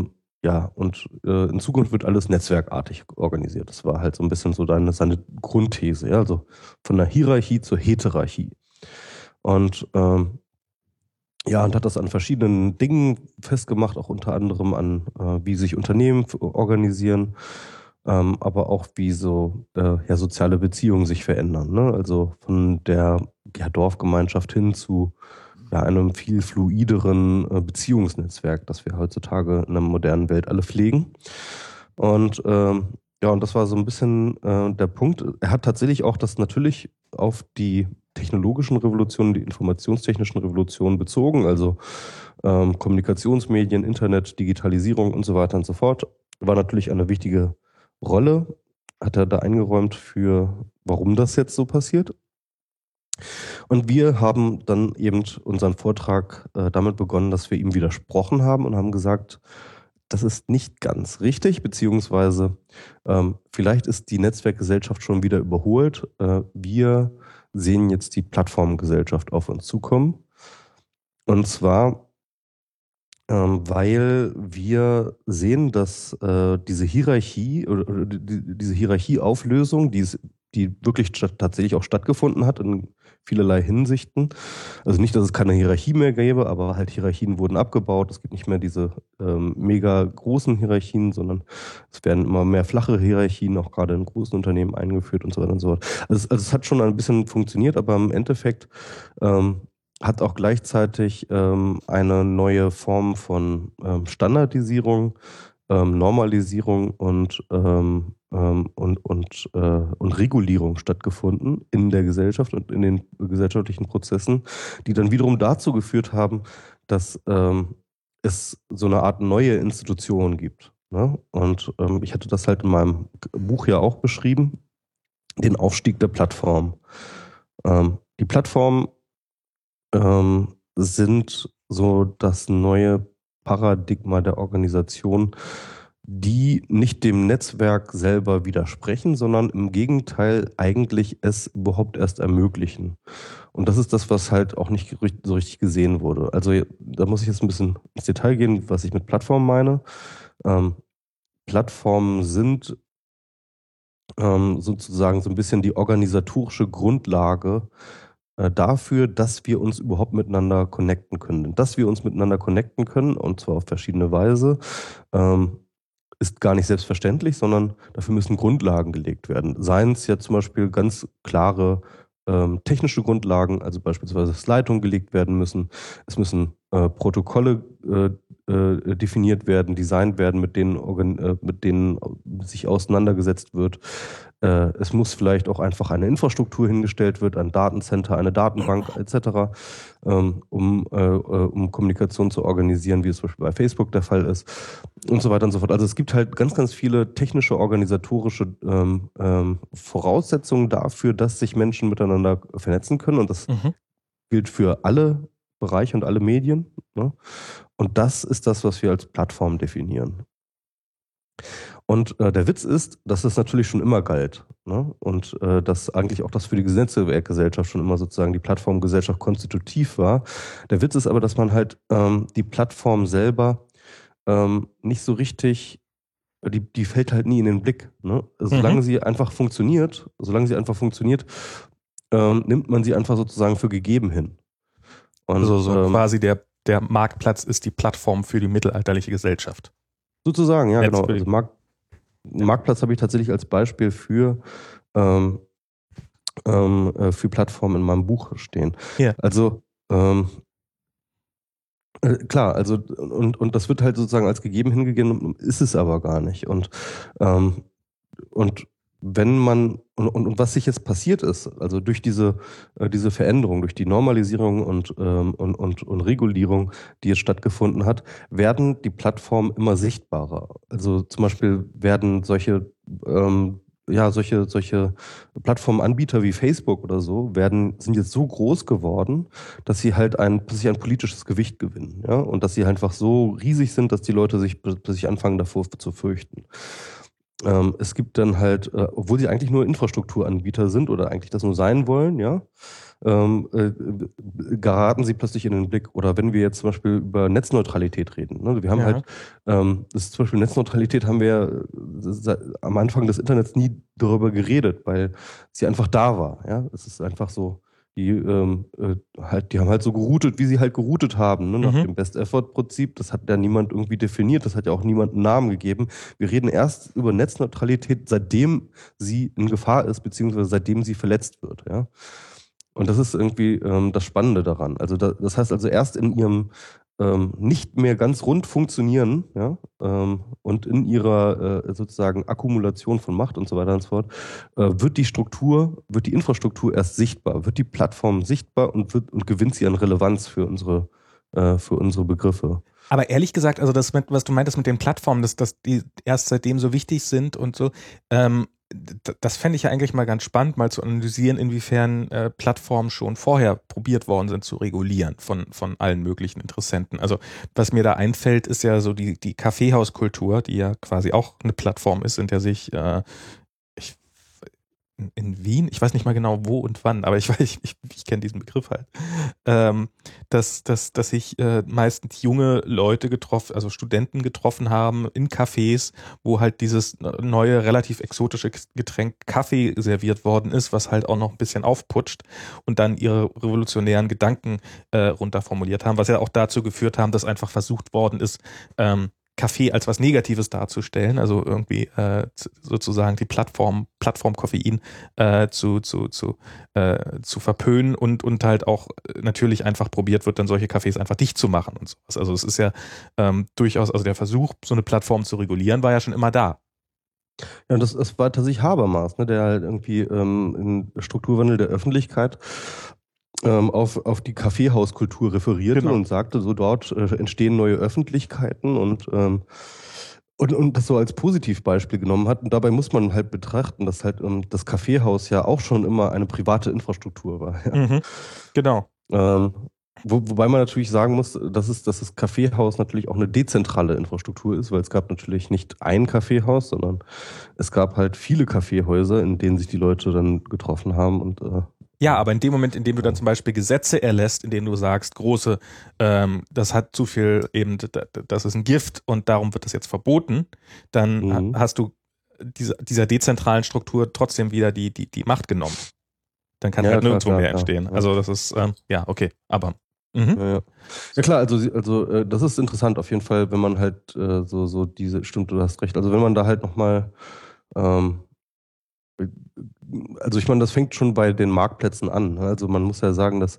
in Zukunft wird alles netzwerkartig organisiert. Das war halt so ein bisschen so seine Grundthese, ja, also von der Hierarchie zur Heterarchie. Und Ja, und hat das an verschiedenen Dingen festgemacht, auch unter anderem an, wie sich Unternehmen organisieren, aber auch wie so ja, soziale Beziehungen sich verändern. Ne? Also von der ja, Dorfgemeinschaft hin zu ja, einem viel fluideren Beziehungsnetzwerk, das wir heutzutage in der modernen Welt alle pflegen. Und ja, und das war so ein bisschen der Punkt. Er hat tatsächlich auch das natürlich auf die technologischen Revolutionen, die informationstechnischen Revolutionen bezogen, also Kommunikationsmedien, Internet, Digitalisierung und so weiter und so fort, war natürlich eine wichtige Rolle. Hat er da eingeräumt für, warum das jetzt so passiert. Und wir haben dann eben unseren Vortrag damit begonnen, dass wir ihm widersprochen haben und haben gesagt, das ist nicht ganz richtig, beziehungsweise vielleicht ist die Netzwerkgesellschaft schon wieder überholt. Wir sehen jetzt die Plattformgesellschaft auf uns zukommen. Und zwar, weil wir sehen, dass diese Hierarchie oder diese Hierarchieauflösung, die wirklich tatsächlich auch stattgefunden hat in vielerlei Hinsichten. Also nicht, dass es keine Hierarchie mehr gäbe, aber halt Hierarchien wurden abgebaut. Es gibt nicht mehr diese mega großen Hierarchien, sondern es werden immer mehr flache Hierarchien, auch gerade in großen Unternehmen eingeführt und so weiter und so fort. Also es hat schon ein bisschen funktioniert, aber im Endeffekt hat auch gleichzeitig eine neue Form von Standardisierung, Normalisierung und Regulierung stattgefunden in der Gesellschaft und in den gesellschaftlichen Prozessen, die dann wiederum dazu geführt haben, dass es so eine Art neue Institution gibt. Ne? Und ich hatte das halt in meinem Buch ja auch beschrieben, den Aufstieg der Plattform. Die Plattformen sind so das neue Paradigma der Organisation, die nicht dem Netzwerk selber widersprechen, sondern im Gegenteil eigentlich es überhaupt erst ermöglichen. Und das ist das, was halt auch nicht so richtig gesehen wurde. Also da muss ich jetzt ein bisschen ins Detail gehen, was ich mit Plattformen meine. Plattformen sind sozusagen so ein bisschen die organisatorische Grundlage dafür, dass wir uns überhaupt miteinander connecten können. Dass wir uns miteinander connecten können, und zwar auf verschiedene Weise, ist gar nicht selbstverständlich, sondern dafür müssen Grundlagen gelegt werden. Seien es ja zum Beispiel ganz klare technische Grundlagen, also beispielsweise dass Leitungen gelegt werden müssen. Es müssen Protokolle definiert werden, designt werden, mit denen sich auseinandergesetzt wird. Es muss vielleicht auch einfach eine Infrastruktur hingestellt wird, ein Datencenter, eine Datenbank etc., um Kommunikation zu organisieren, wie es zum Beispiel bei Facebook der Fall ist und so weiter und so fort. Also es gibt halt ganz, ganz viele technische, organisatorische Voraussetzungen dafür, dass sich Menschen miteinander vernetzen können, und das gilt für alle Bereiche und alle Medien. Ne? Und das ist das, was wir als Plattform definieren. Und der Witz ist, dass das natürlich schon immer galt. Ne? Und dass eigentlich auch das für die Netzwerkgesellschaft schon immer sozusagen die Plattformgesellschaft konstitutiv war. Der Witz ist aber, dass man halt die Plattform selber nicht so richtig, die fällt halt nie in den Blick. Ne? Solange sie einfach funktioniert, nimmt man sie einfach sozusagen für gegeben hin. Und, also so quasi der Marktplatz ist die Plattform für die mittelalterliche Gesellschaft. Sozusagen, ja, genau. Also Marktplatz habe ich tatsächlich als Beispiel für Plattformen in meinem Buch stehen. Ja. Also klar, also und das wird halt sozusagen als gegeben hingegeben, ist es aber gar nicht. Und wenn man und was sich jetzt passiert ist, also durch diese Veränderung, durch die Normalisierung und Regulierung, die jetzt stattgefunden hat, werden die Plattformen immer sichtbarer. Also zum Beispiel werden solche Plattformanbieter wie Facebook oder so sind jetzt so groß geworden, dass sie halt plötzlich ein politisches Gewicht gewinnen, ja, und dass sie einfach so riesig sind, dass die Leute sich plötzlich anfangen davor zu fürchten. Es gibt dann halt, obwohl sie eigentlich nur Infrastrukturanbieter sind oder eigentlich das nur sein wollen, ja, geraten sie plötzlich in den Blick. Oder wenn wir jetzt zum Beispiel über Netzneutralität reden. Ne? Wir haben halt, das ist zum Beispiel Netzneutralität haben wir am Anfang des Internets nie darüber geredet, weil sie einfach da war. Ja, es ist einfach so Die haben halt so geroutet, wie sie halt geroutet haben, ne, nach Mhm. dem Best-Effort-Prinzip. Das hat ja niemand irgendwie definiert, das hat ja auch niemand einen Namen gegeben. Wir reden erst über Netzneutralität, seitdem sie in Gefahr ist, beziehungsweise seitdem sie verletzt wird, ja. Und das ist irgendwie das Spannende daran. Also das heißt also erst in ihrem nicht mehr ganz rund funktionieren, ja, und in ihrer sozusagen Akkumulation von Macht und so weiter und so fort, wird die Infrastruktur erst sichtbar, wird die Plattform sichtbar und gewinnt sie an Relevanz für unsere Begriffe. Aber ehrlich gesagt, also das, was du meintest mit den Plattformen, dass die erst seitdem so wichtig sind und so, das fände ich ja eigentlich mal ganz spannend, mal zu analysieren, inwiefern Plattformen schon vorher probiert worden sind zu regulieren von allen möglichen Interessenten. Also was mir da einfällt, ist ja so die Kaffeehauskultur, die ja quasi auch eine Plattform ist, in der sich ich in Wien, ich weiß nicht mal genau wo und wann, aber ich weiß, ich kenne diesen Begriff halt, dass sich meistens junge Leute getroffen, also Studenten getroffen haben in Cafés, wo halt dieses neue, relativ exotische Getränk Kaffee serviert worden ist, was halt auch noch ein bisschen aufputscht und dann ihre revolutionären Gedanken runterformuliert haben, was ja auch dazu geführt haben, dass einfach versucht worden ist, Kaffee als was Negatives darzustellen, also irgendwie sozusagen die Plattform Koffein zu verpönen und halt auch natürlich einfach probiert wird, dann solche Cafés einfach dicht zu machen und sowas. Also es ist ja durchaus, also der Versuch, so eine Plattform zu regulieren, war ja schon immer da. Ja, das war tatsächlich Habermas, ne, der halt irgendwie im Strukturwandel der Öffentlichkeit auf die Kaffeehauskultur referierte Genau. und sagte, so dort entstehen neue Öffentlichkeiten und das so als Positivbeispiel genommen hat. Und dabei muss man halt betrachten, dass halt das Kaffeehaus ja auch schon immer eine private Infrastruktur war. Ja. Mhm. Genau. Wobei man natürlich sagen muss, dass das Kaffeehaus natürlich auch eine dezentrale Infrastruktur ist, weil es gab natürlich nicht ein Kaffeehaus, sondern es gab halt viele Kaffeehäuser, in denen sich die Leute dann getroffen haben und Ja, aber in dem Moment, in dem du dann zum Beispiel Gesetze erlässt, in denen du sagst, das hat zu viel eben, das ist ein Gift und darum wird das jetzt verboten, dann mhm. hast du dieser dezentralen Struktur trotzdem wieder die Macht genommen. Dann kann Ja, ja, halt klar, nirgendwo klar, mehr klar. entstehen. Ja. Also das ist, ja, okay, aber. Mhm. Ja, ja. Ja klar, also das ist interessant auf jeden Fall, wenn man halt so diese, stimmt, du hast recht, also wenn man da halt nochmal ähm, also ich meine, das fängt schon bei den Marktplätzen an. Ne? Also man muss ja sagen, dass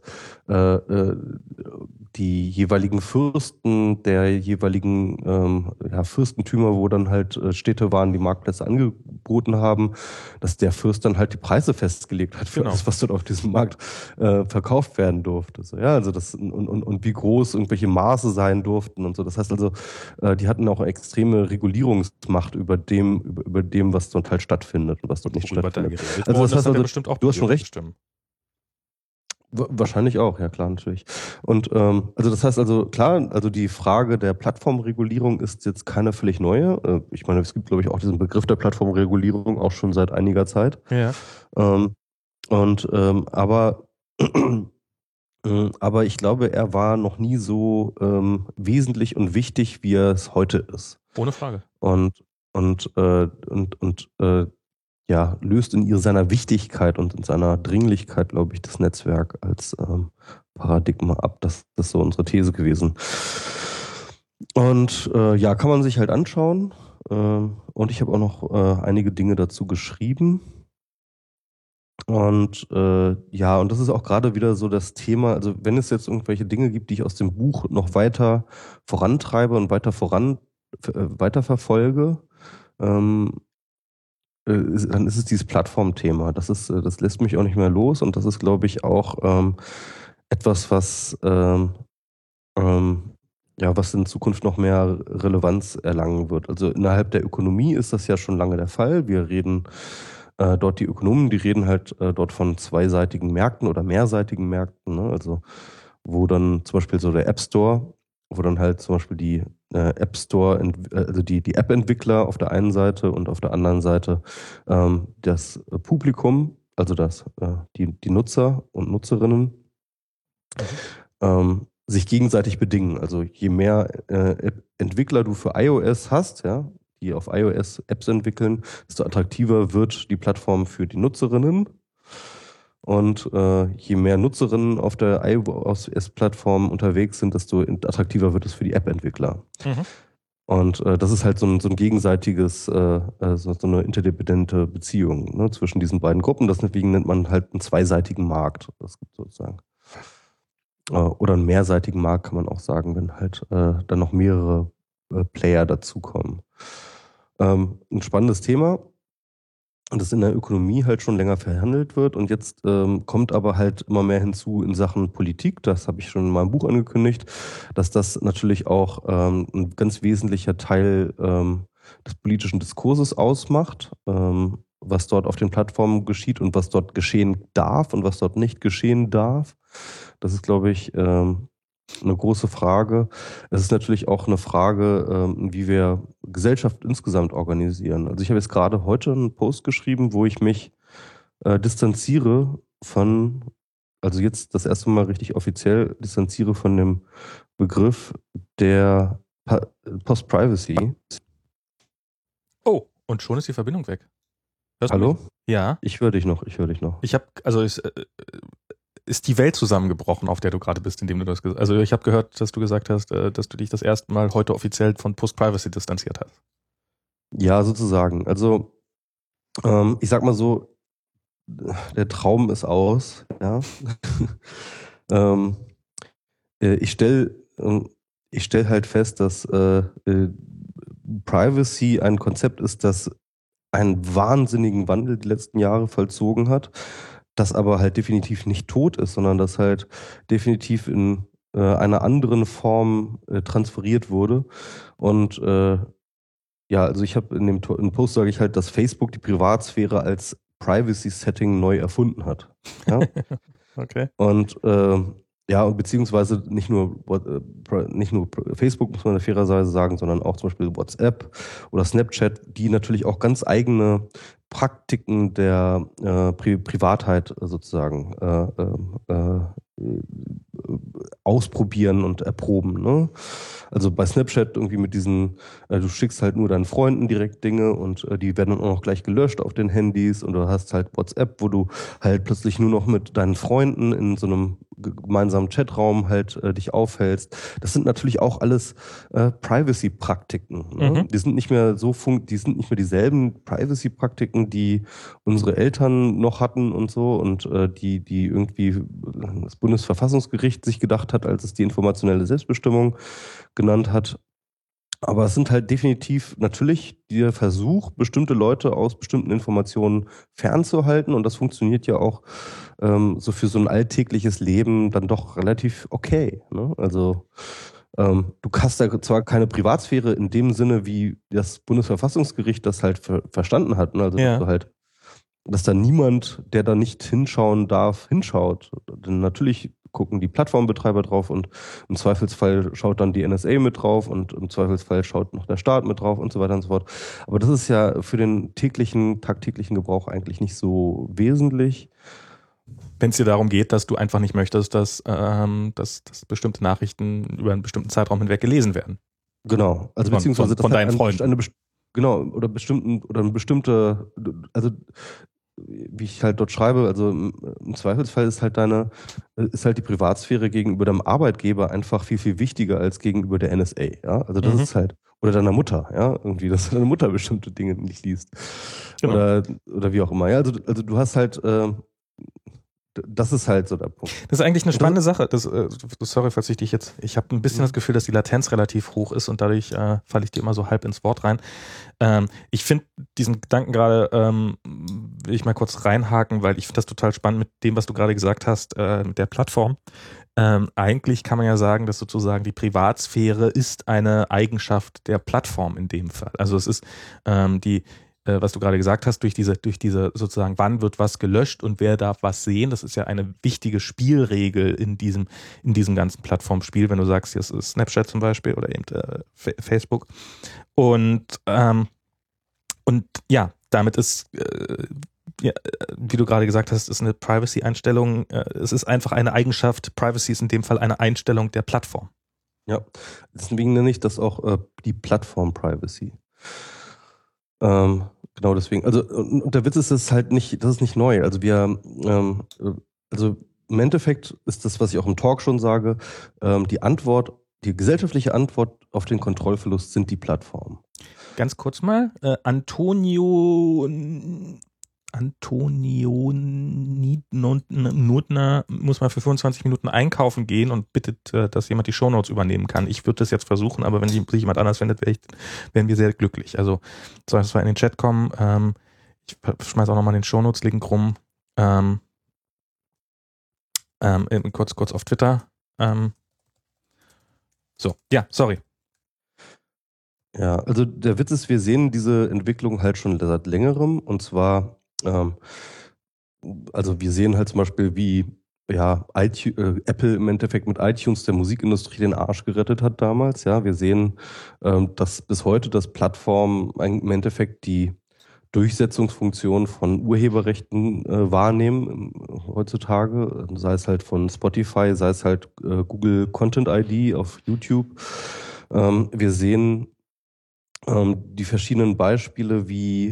die jeweiligen Fürsten der jeweiligen Fürstentümer, wo dann halt Städte waren, die Marktplätze angeboten haben, dass der Fürst dann halt die Preise festgelegt hat für Genau. alles, was dort auf diesem Markt verkauft werden durfte. So, ja, also das und wie groß irgendwelche Maße sein durften und so. Das heißt also, die hatten auch extreme Regulierungsmacht über dem, was dort halt stattfindet und was dort Und nicht worüber dann stattfindet. geredet Also worden das ist, heißt hat ja also, bestimmt auch du hast schon politische recht. Stimmen. Wahrscheinlich auch, ja klar, natürlich. Und also das heißt also, klar, also die Frage der Plattformregulierung ist jetzt keine völlig neue. Ich meine, es gibt, glaube ich, auch diesen Begriff der Plattformregulierung auch schon seit einiger Zeit. Ja. Ähm, aber aber ich glaube, er war noch nie so wesentlich und wichtig, wie er es heute ist. Ohne Frage. Und, und ja, löst seiner Wichtigkeit und in seiner Dringlichkeit, glaube ich, das Netzwerk als Paradigma ab. Das ist so unsere These gewesen. Und ja, kann man sich halt anschauen. Und ich habe auch noch einige Dinge dazu geschrieben. Und ja, und das ist auch gerade wieder so das Thema, also wenn es jetzt irgendwelche Dinge gibt, die ich aus dem Buch noch weiter vorantreibe und weiterverfolge, ähm, dann ist es dieses Plattformthema. Das lässt mich auch nicht mehr los und das ist, glaube ich, auch etwas, ähm, ja, was in Zukunft noch mehr Relevanz erlangen wird. Also innerhalb der Ökonomie ist das ja schon lange der Fall. Wir reden dort die Ökonomen, die reden halt dort von zweiseitigen Märkten oder mehrseitigen Märkten, ne? Also wo dann zum Beispiel so der App Store, wo dann halt zum Beispiel die App Store, also die App-Entwickler auf der einen Seite und auf der anderen Seite das Publikum, also die Nutzer und Nutzerinnen, sich gegenseitig bedingen. Also je mehr Entwickler du für iOS hast, ja, die auf iOS Apps entwickeln, desto attraktiver wird die Plattform für die Nutzerinnen. Und je mehr Nutzerinnen auf der iOS-Plattform unterwegs sind, desto attraktiver wird es für die App-Entwickler. Mhm. Und das ist halt so ein gegenseitiges, so eine interdependente Beziehung, ne, zwischen diesen beiden Gruppen. Deswegen nennt man halt einen zweiseitigen Markt. Das gibt sozusagen. Oder einen mehrseitigen Markt kann man auch sagen, wenn halt dann noch mehrere Player dazukommen. Ein spannendes Thema. Und das in der Ökonomie halt schon länger verhandelt wird. Und jetzt kommt aber halt immer mehr hinzu in Sachen Politik. Das habe ich schon in meinem Buch angekündigt, dass das natürlich auch ein ganz wesentlicher Teil des politischen Diskurses ausmacht, was dort auf den Plattformen geschieht und was dort geschehen darf und was dort nicht geschehen darf. Das ist, glaube ich, eine große Frage. Es ist natürlich auch eine Frage, wie wir Gesellschaft insgesamt organisieren. Also ich habe jetzt gerade heute einen Post geschrieben, wo ich mich distanziere von, also jetzt das erste Mal richtig offiziell distanziere von dem Begriff der Post-Privacy. Oh, und schon ist die Verbindung weg. Hörst du Hallo? mich? Ja. Ich höre dich noch. Ist die Welt zusammengebrochen, auf der du gerade bist, indem du das gesagt hast? Also ich habe gehört, dass du gesagt hast, dass du dich das erste Mal heute offiziell von Post-Privacy distanziert hast. Ja, sozusagen. Also ich sag mal so, der Traum ist aus, ja. Ich stell halt fest, dass Privacy ein Konzept ist, das einen wahnsinnigen Wandel die letzten Jahre vollzogen hat, das aber halt definitiv nicht tot ist, sondern das halt definitiv in einer anderen Form transferiert wurde. Und ja, also ich habe im Post sage ich halt, dass Facebook die Privatsphäre als Privacy-Setting neu erfunden hat. Ja? Okay. Und ja, und beziehungsweise nicht nur Facebook, muss man fairerweise sagen, sondern auch zum Beispiel WhatsApp oder Snapchat, die natürlich auch ganz eigene Praktiken der Privatheit sozusagen ausprobieren und erproben. Ne? Also bei Snapchat irgendwie mit diesen, du schickst halt nur deinen Freunden direkt Dinge und die werden dann auch noch gleich gelöscht auf den Handys und du hast halt WhatsApp, wo du halt plötzlich nur noch mit deinen Freunden in so einem gemeinsamen Chatraum halt dich aufhältst. Das sind natürlich auch alles Privacy-Praktiken. Ne? Mhm. Die sind nicht mehr die sind nicht mehr dieselben Privacy-Praktiken, die unsere Eltern noch hatten und so und die irgendwie das Bundesverfassungsgericht sich gedacht hat, als es die informationelle Selbstbestimmung genannt hat. Aber es sind halt definitiv natürlich der Versuch, bestimmte Leute aus bestimmten Informationen fernzuhalten. Und das funktioniert ja auch so für so ein alltägliches Leben dann doch relativ okay. Ne? Also du hast da zwar keine Privatsphäre in dem Sinne, wie das Bundesverfassungsgericht das halt verstanden hat. Ne? Also dass Ja. du halt dass da niemand, der da nicht hinschauen darf, hinschaut. Denn natürlich gucken die Plattformbetreiber drauf und im Zweifelsfall schaut dann die NSA mit drauf und im Zweifelsfall schaut noch der Staat mit drauf und so weiter und so fort. Aber das ist ja für den tagtäglichen Gebrauch eigentlich nicht so wesentlich. Wenn es dir darum geht, dass du einfach nicht möchtest, dass bestimmte Nachrichten über einen bestimmten Zeitraum hinweg gelesen werden. Genau. Also beziehungsweise von deinen Freunden. Genau, oder eine bestimmte, also wie ich halt dort schreibe, also im Zweifelsfall ist halt die Privatsphäre gegenüber deinem Arbeitgeber einfach viel, viel wichtiger als gegenüber der NSA, ja. Also das ist halt, oder deiner Mutter, ja, irgendwie, dass deine Mutter bestimmte Dinge nicht liest. Genau. Oder wie auch immer. Ja, also du hast halt, das ist halt so der Punkt. Das ist eigentlich eine spannende Sache. Sorry, falls ich dich jetzt. Ich habe ein bisschen das Gefühl, dass die Latenz relativ hoch ist und dadurch falle ich dir immer so halb ins Wort rein. Ich finde diesen Gedanken gerade, will ich mal kurz reinhaken, weil ich finde das total spannend mit dem, was du gerade gesagt hast, mit der Plattform. Eigentlich kann man ja sagen, dass sozusagen die Privatsphäre ist eine Eigenschaft der Plattform in dem Fall. Also es ist was du gerade gesagt hast, durch diese sozusagen, wann wird was gelöscht und wer darf was sehen, das ist ja eine wichtige Spielregel in diesem ganzen Plattformspiel, wenn du sagst, hier ist Snapchat zum Beispiel oder eben Facebook. Und ja, damit ist, wie du gerade gesagt hast, ist eine Privacy-Einstellung, es ist einfach eine Eigenschaft, Privacy ist in dem Fall eine Einstellung der Plattform. Ja, deswegen nenne ich das auch die Plattform-Privacy. Genau deswegen. Also, und der Witz ist, es halt nicht, das ist nicht neu. Also also im Endeffekt ist das, was ich auch im Talk schon sage, die Antwort, die gesellschaftliche Antwort auf den Kontrollverlust sind die Plattformen. Ganz kurz mal, Antonio Notner muss mal für 25 Minuten einkaufen gehen und bittet, dass jemand die Shownotes übernehmen kann. Ich würde das jetzt versuchen, aber wenn sich jemand anders wendet, wären wir sehr glücklich. Also soll das mal in den Chat kommen. Ich schmeiße auch nochmal den Shownotes-Link rum. Kurz auf Twitter. Ja, sorry. Ja, also der Witz ist, wir sehen diese Entwicklung halt schon seit längerem, und zwar, also wir sehen halt zum Beispiel, wie Apple im Endeffekt mit iTunes der Musikindustrie den Arsch gerettet hat damals. Ja, wir sehen, dass bis heute das Plattform im Endeffekt die Durchsetzungsfunktion von Urheberrechten wahrnehmen heutzutage, sei es halt von Spotify, sei es halt Google Content ID auf YouTube. Wir sehen die verschiedenen Beispiele,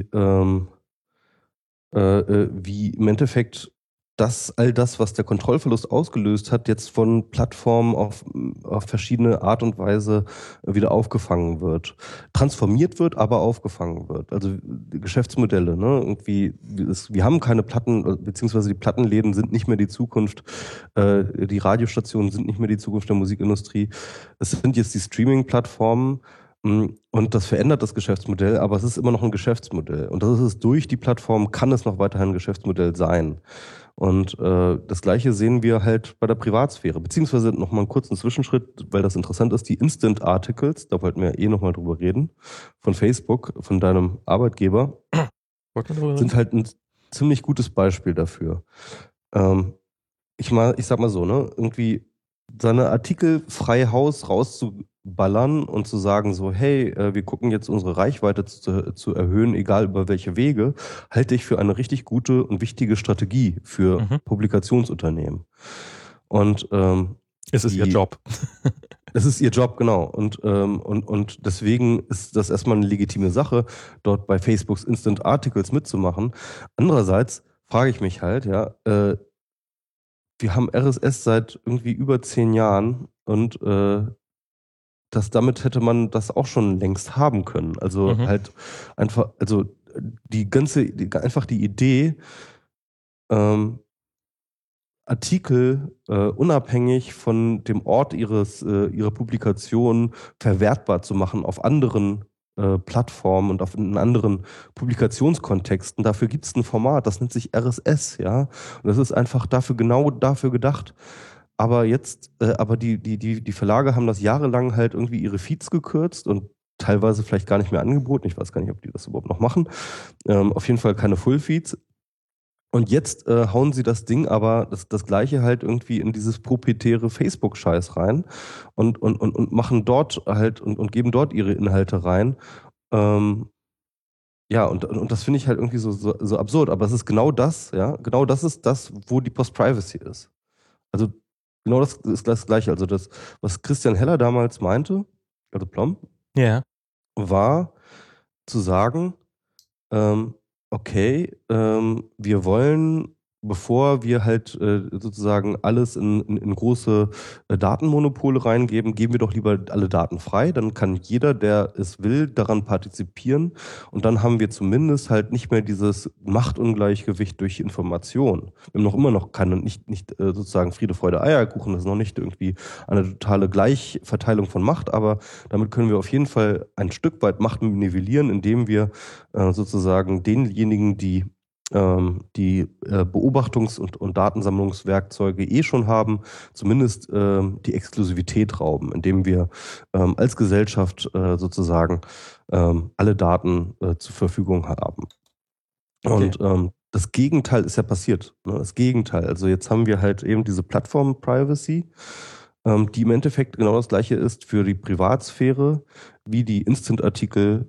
wie im Endeffekt all das, was der Kontrollverlust ausgelöst hat, jetzt von Plattformen auf verschiedene Art und Weise wieder aufgefangen wird. Transformiert wird, aber aufgefangen wird. Also die Geschäftsmodelle, ne? Wir haben keine Platten, beziehungsweise die Plattenläden sind nicht mehr die Zukunft, die Radiostationen sind nicht mehr die Zukunft der Musikindustrie. Es sind jetzt die Streaming-Plattformen. Und das verändert das Geschäftsmodell, aber es ist immer noch ein Geschäftsmodell. Und das ist es durch die Plattform, kann es noch weiterhin ein Geschäftsmodell sein. Und das Gleiche sehen wir halt bei der Privatsphäre. Beziehungsweise nochmal einen kurzen Zwischenschritt, weil das interessant ist, die Instant Articles, da wollten wir nochmal drüber reden, von Facebook, von deinem Arbeitgeber, sind halt ein ziemlich gutes Beispiel dafür. Ich sag mal so, ne, irgendwie seine Artikel frei Haus rauszuballern und zu sagen so, hey, wir gucken jetzt unsere Reichweite zu erhöhen, egal über welche Wege, halte ich für eine richtig gute und wichtige Strategie für Publikationsunternehmen. Und es ist ihr Job. Es ist ihr Job, genau. Und deswegen ist das erstmal eine legitime Sache, dort bei Facebooks Instant Articles mitzumachen. Andererseits frage ich mich halt, ja, wir haben RSS seit irgendwie über 10 Jahren, und damit hätte man das auch schon längst haben können. Also halt einfach, also einfach die Idee, Artikel unabhängig von dem Ort ihrer Publikation verwertbar zu machen auf anderen Plattformen und in anderen Publikationskontexten. Dafür gibt es ein Format, das nennt sich RSS, ja. Und das ist einfach genau dafür gedacht. Aber die Verlage haben das jahrelang halt irgendwie ihre Feeds gekürzt und teilweise vielleicht gar nicht mehr angeboten. Ich weiß gar nicht, ob die das überhaupt noch machen. Auf jeden Fall keine Full-Feeds. Und jetzt hauen sie das Ding aber das Gleiche halt irgendwie in dieses proprietäre Facebook-Scheiß rein und machen dort halt und geben dort ihre Inhalte rein. Ja, und das finde ich halt irgendwie so absurd. Aber es ist genau das, ja, genau das ist das, wo die Post-Privacy ist. Also genau das ist das Gleiche. Also das, was Christian Heller damals meinte, also Plom, Ja. war zu sagen, okay, wir wollen, bevor wir halt sozusagen alles in große Datenmonopole reingeben, geben wir doch lieber alle Daten frei. Dann kann jeder, der es will, daran partizipieren. Und dann haben wir zumindest halt nicht mehr dieses Machtungleichgewicht durch Information. Wir haben noch immer noch nicht sozusagen Friede, Freude, Eierkuchen. Das ist noch nicht irgendwie eine totale Gleichverteilung von Macht, aber damit können wir auf jeden Fall ein Stück weit Macht nivellieren, indem wir sozusagen denjenigen, die Beobachtungs- und Datensammlungswerkzeuge schon haben, zumindest die Exklusivität rauben, indem wir als Gesellschaft sozusagen alle Daten zur Verfügung haben. Okay. Und das Gegenteil ist ja passiert. Ne? Das Gegenteil. Also jetzt haben wir halt eben diese Plattform-Privacy, die im Endeffekt genau das gleiche ist für die Privatsphäre wie die Instant-Artikel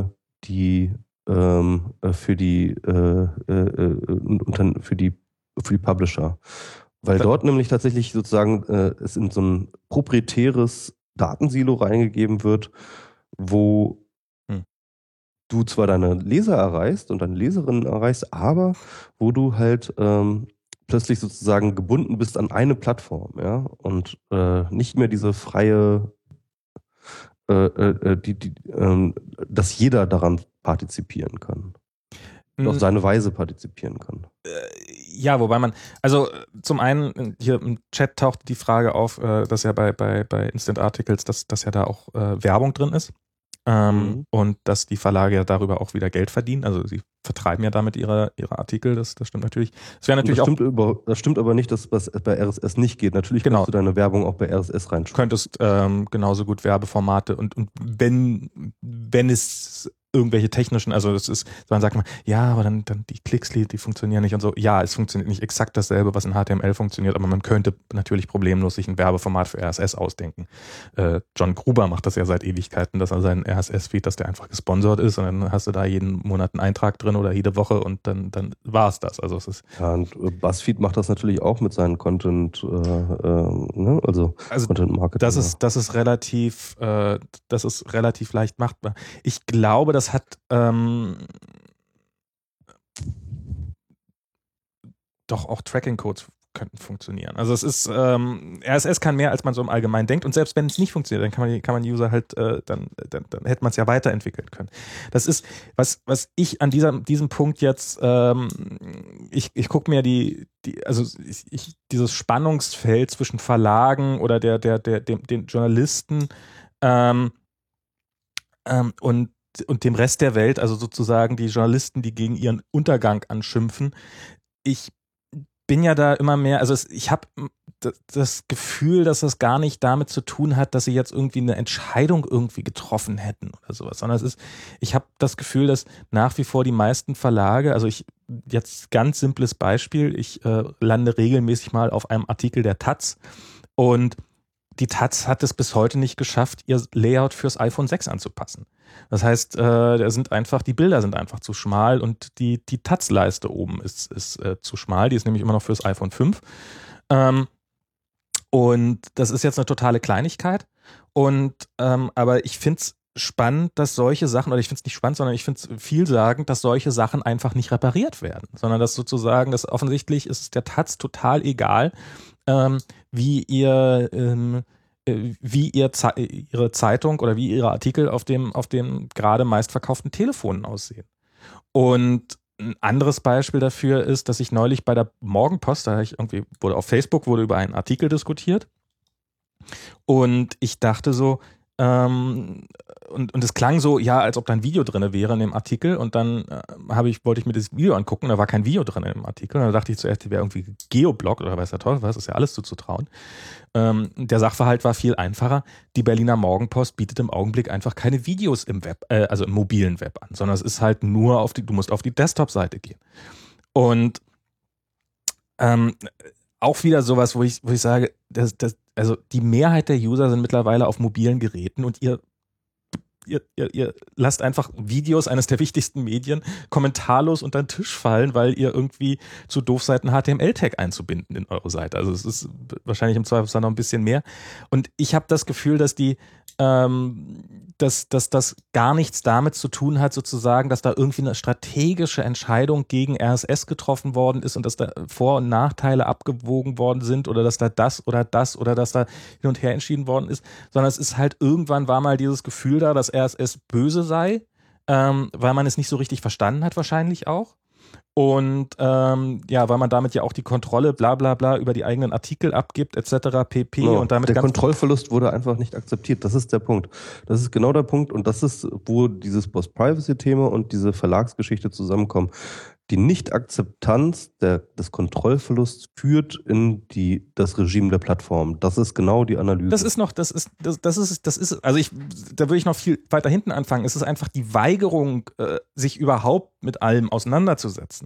für die Publisher. Weil dort nämlich tatsächlich sozusagen es in so ein proprietäres Datensilo reingegeben wird, wo du zwar deine Leser erreichst und deine Leserinnen erreichst, aber wo du halt plötzlich sozusagen gebunden bist an eine Plattform, ja, und nicht mehr diese freie, dass jeder daran partizipieren kann. Auf seine Weise partizipieren kann. Ja, wobei man, also zum einen, hier im Chat taucht die Frage auf, dass ja bei Instant Articles, dass ja da auch Werbung drin ist. Und dass die Verlage ja darüber auch wieder Geld verdienen. Also sie vertreiben ja damit ihre Artikel, das stimmt natürlich. Das wäre natürlich das stimmt aber nicht, dass was bei RSS nicht geht. Natürlich genau. kannst du deine Werbung auch bei RSS reinschreiben. Könntest genauso gut Werbeformate und wenn es irgendwelche technischen, also das ist, man sagt mal, ja, aber dann die Klicks, die funktionieren nicht und so. Ja, es funktioniert nicht exakt dasselbe, was in HTML funktioniert, aber man könnte natürlich problemlos sich ein Werbeformat für RSS ausdenken. John Gruber macht das ja seit Ewigkeiten, dass er seinen RSS-Feed, dass der einfach gesponsert ist und dann hast du da jeden Monat einen Eintrag drin oder jede Woche und dann war es das. Also es ist ja, und BuzzFeed macht das natürlich auch mit seinen Content, ne? Also Content Marketing. Das ist relativ leicht machbar. Ich glaube, das hat doch auch Tracking-Codes könnten funktionieren. Also es ist RSS kann mehr, als man so im Allgemeinen denkt und selbst wenn es nicht funktioniert, dann kann man User halt dann hätte man es ja weiterentwickeln können. Das ist was ich an diesem Punkt jetzt ich gucke mir dieses Spannungsfeld zwischen Verlagen oder den Journalisten und dem Rest der Welt, also sozusagen die Journalisten, die gegen ihren Untergang anschimpfen. Ich bin ja da immer mehr, also ich habe das Gefühl, dass das gar nicht damit zu tun hat, dass sie jetzt irgendwie eine Entscheidung irgendwie getroffen hätten oder sowas, sondern ich habe das Gefühl, dass nach wie vor die meisten Verlage, also jetzt ganz simples Beispiel, ich lande regelmäßig mal auf einem Artikel der Taz und die Taz hat es bis heute nicht geschafft, ihr Layout fürs iPhone 6 anzupassen. Das heißt, die Bilder sind einfach zu schmal und die Taz-Leiste oben ist zu schmal. Die ist nämlich immer noch fürs iPhone 5. Und das ist jetzt eine totale Kleinigkeit. Aber ich finde es spannend, dass solche Sachen, oder ich finde es nicht spannend, sondern ich finde es vielsagend, dass solche Sachen einfach nicht repariert werden, sondern dass sozusagen, dass offensichtlich ist es der Taz total egal, wie ihre Zeitung oder wie ihre Artikel auf dem gerade meistverkauften Telefonen aussehen. Und ein anderes Beispiel dafür ist, dass ich neulich bei der Morgenpost, auf Facebook wurde über einen Artikel diskutiert und ich dachte so, und es klang so, ja, als ob da ein Video drin wäre in dem Artikel und dann wollte ich mir das Video angucken, da war kein Video drin in dem Artikel und dann dachte ich zuerst, die wäre irgendwie geoblockt oder weiß der Teufel was, ist ja alles zuzutrauen. Der Sachverhalt war viel einfacher. Die Berliner Morgenpost bietet im Augenblick einfach keine Videos im Web, also im mobilen Web an, sondern es ist halt nur du musst auf die Desktop-Seite gehen. Und auch wieder sowas, wo ich sage, also die Mehrheit der User sind mittlerweile auf mobilen Geräten und ihr lasst einfach Videos eines der wichtigsten Medien kommentarlos unter den Tisch fallen, weil ihr irgendwie zu doof seid, einen HTML-Tag einzubinden in eure Seite. Also es ist wahrscheinlich im Zweifelsfall noch ein bisschen mehr. Und ich habe das Gefühl, dass dass das gar nichts damit zu tun hat, sozusagen, dass da irgendwie eine strategische Entscheidung gegen RSS getroffen worden ist und dass da Vor- und Nachteile abgewogen worden sind oder dass da das oder dass da hin und her entschieden worden ist, sondern es ist halt irgendwann war mal dieses Gefühl da, dass RSS böse sei, weil man es nicht so richtig verstanden hat wahrscheinlich auch. Und weil man damit ja auch die Kontrolle bla bla bla über die eigenen Artikel abgibt etc. pp. No, und damit der Kontrollverlust wurde einfach nicht akzeptiert. Das ist der Punkt. Das ist genau der Punkt und das ist, wo dieses Post-Privacy-Thema und diese Verlagsgeschichte zusammenkommen. Die Nicht-Akzeptanz des Kontrollverlusts führt in das Regime der Plattform. Das ist genau die Analyse. Da würde ich noch viel weiter hinten anfangen. Es ist einfach die Weigerung, sich überhaupt mit allem auseinanderzusetzen.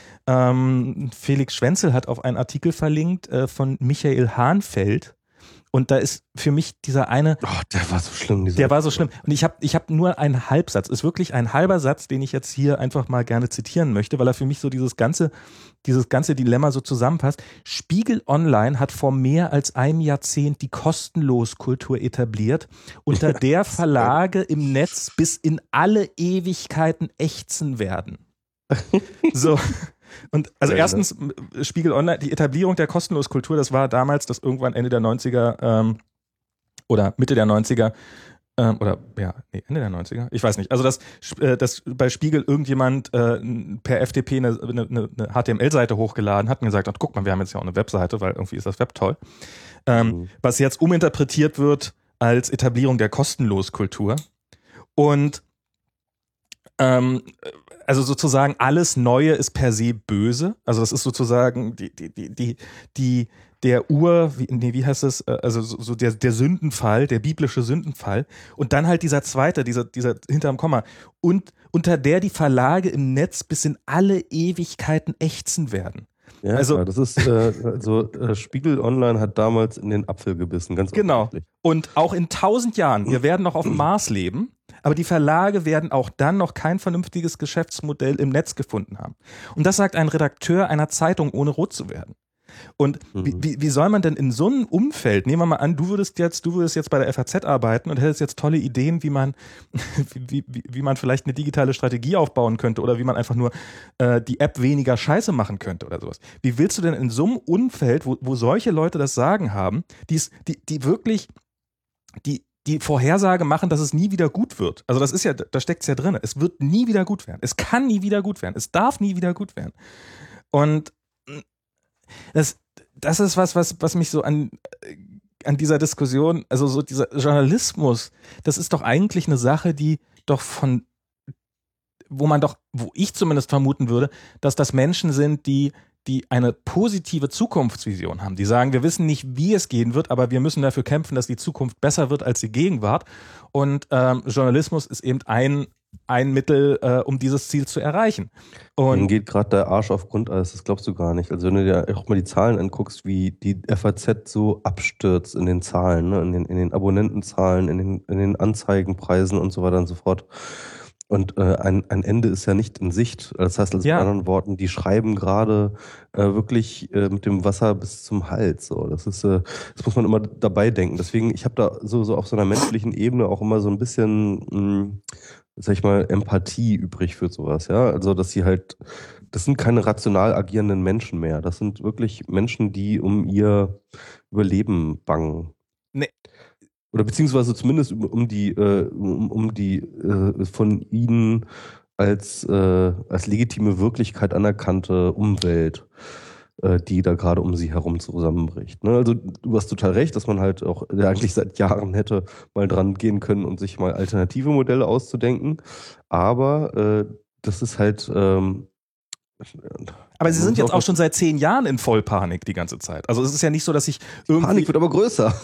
Felix Schwenzel hat auf einen Artikel verlinkt von Michael Hahnfeld Und da ist für mich dieser eine. Oh, der war so schlimm. Der war so schlimm. Und ich hab nur einen Halbsatz. Ist wirklich ein halber Satz, den ich jetzt hier einfach mal gerne zitieren möchte, weil er für mich so dieses ganze Dilemma so zusammenfasst. Spiegel Online hat vor mehr als einem Jahrzehnt die Kostenloskultur etabliert, unter der Verlage im Netz bis in alle Ewigkeiten ächzen werden. So. Und also erstens, Spiegel Online, die Etablierung der Kostenloskultur, das war damals, das irgendwann Ende der 90er oder Mitte der 90er Ende der 90er, ich weiß nicht. Also dass bei Spiegel irgendjemand per FTP eine HTML-Seite hochgeladen hat und gesagt hat, guck mal, wir haben jetzt ja auch eine Webseite, weil irgendwie ist das Web toll. Was jetzt uminterpretiert wird als Etablierung der Kostenloskultur. Und also sozusagen alles Neue ist per se böse. Also das ist sozusagen wie heißt es? Also so der Sündenfall, der biblische Sündenfall. Und dann halt dieser zweite, dieser hinterm Komma. Und unter der die Verlage im Netz bis in alle Ewigkeiten ächzen werden. Ja, also das ist Spiegel Online hat damals in den Apfel gebissen, ganz genau. Und auch in 1000 Jahren, wir werden noch auf dem Mars leben, aber die Verlage werden auch dann noch kein vernünftiges Geschäftsmodell im Netz gefunden haben. Und das sagt ein Redakteur einer Zeitung, ohne rot zu werden. Und wie soll man denn in so einem Umfeld, nehmen wir mal an, du würdest jetzt bei der FAZ arbeiten und hättest jetzt tolle Ideen, wie man vielleicht eine digitale Strategie aufbauen könnte oder wie man einfach nur die App weniger scheiße machen könnte oder sowas. Wie willst du denn in so einem Umfeld, wo solche Leute das Sagen haben, die wirklich die Vorhersage machen, dass es nie wieder gut wird. Also das ist ja, da steckt es ja drin. Es wird nie wieder gut werden. Es kann nie wieder gut werden. Es darf nie wieder gut werden. Und das ist was mich so an dieser Diskussion, also so dieser Journalismus, das ist doch eigentlich eine Sache, die doch wo ich zumindest vermuten würde, dass das Menschen sind, die eine positive Zukunftsvision haben. Die sagen, wir wissen nicht, wie es gehen wird, aber wir müssen dafür kämpfen, dass die Zukunft besser wird als die Gegenwart. Und Journalismus ist eben ein Mittel, um dieses Ziel zu erreichen. Und dann geht gerade der Arsch auf Grundeis, das glaubst du gar nicht. Also wenn du dir auch mal die Zahlen anguckst, wie die FAZ so abstürzt in den Zahlen, ne? in den Abonnentenzahlen, in den Anzeigenpreisen und so weiter und so fort. Und ein Ende ist ja nicht in Sicht. Das heißt also mit anderen Worten, die schreiben gerade wirklich mit dem Wasser bis zum Hals. So. Das muss man immer dabei denken. Deswegen, ich habe da so auf so einer menschlichen Ebene auch immer so ein bisschen, sag ich mal, Empathie übrig für sowas. Ja, also das sind keine rational agierenden Menschen mehr. Das sind wirklich Menschen, die um ihr Überleben bangen. Nee. Oder beziehungsweise zumindest um die von ihnen als legitime Wirklichkeit anerkannte Umwelt, die da gerade um sie herum zusammenbricht. Ne? Also du hast total recht, dass man halt auch eigentlich seit Jahren hätte mal dran gehen können und sich mal alternative Modelle auszudenken. Aber das ist halt aber sie sind jetzt auch schon seit 10 Jahren in Vollpanik die ganze Zeit. Also es ist ja nicht so, dass ich irgendwie... Panik wird aber größer.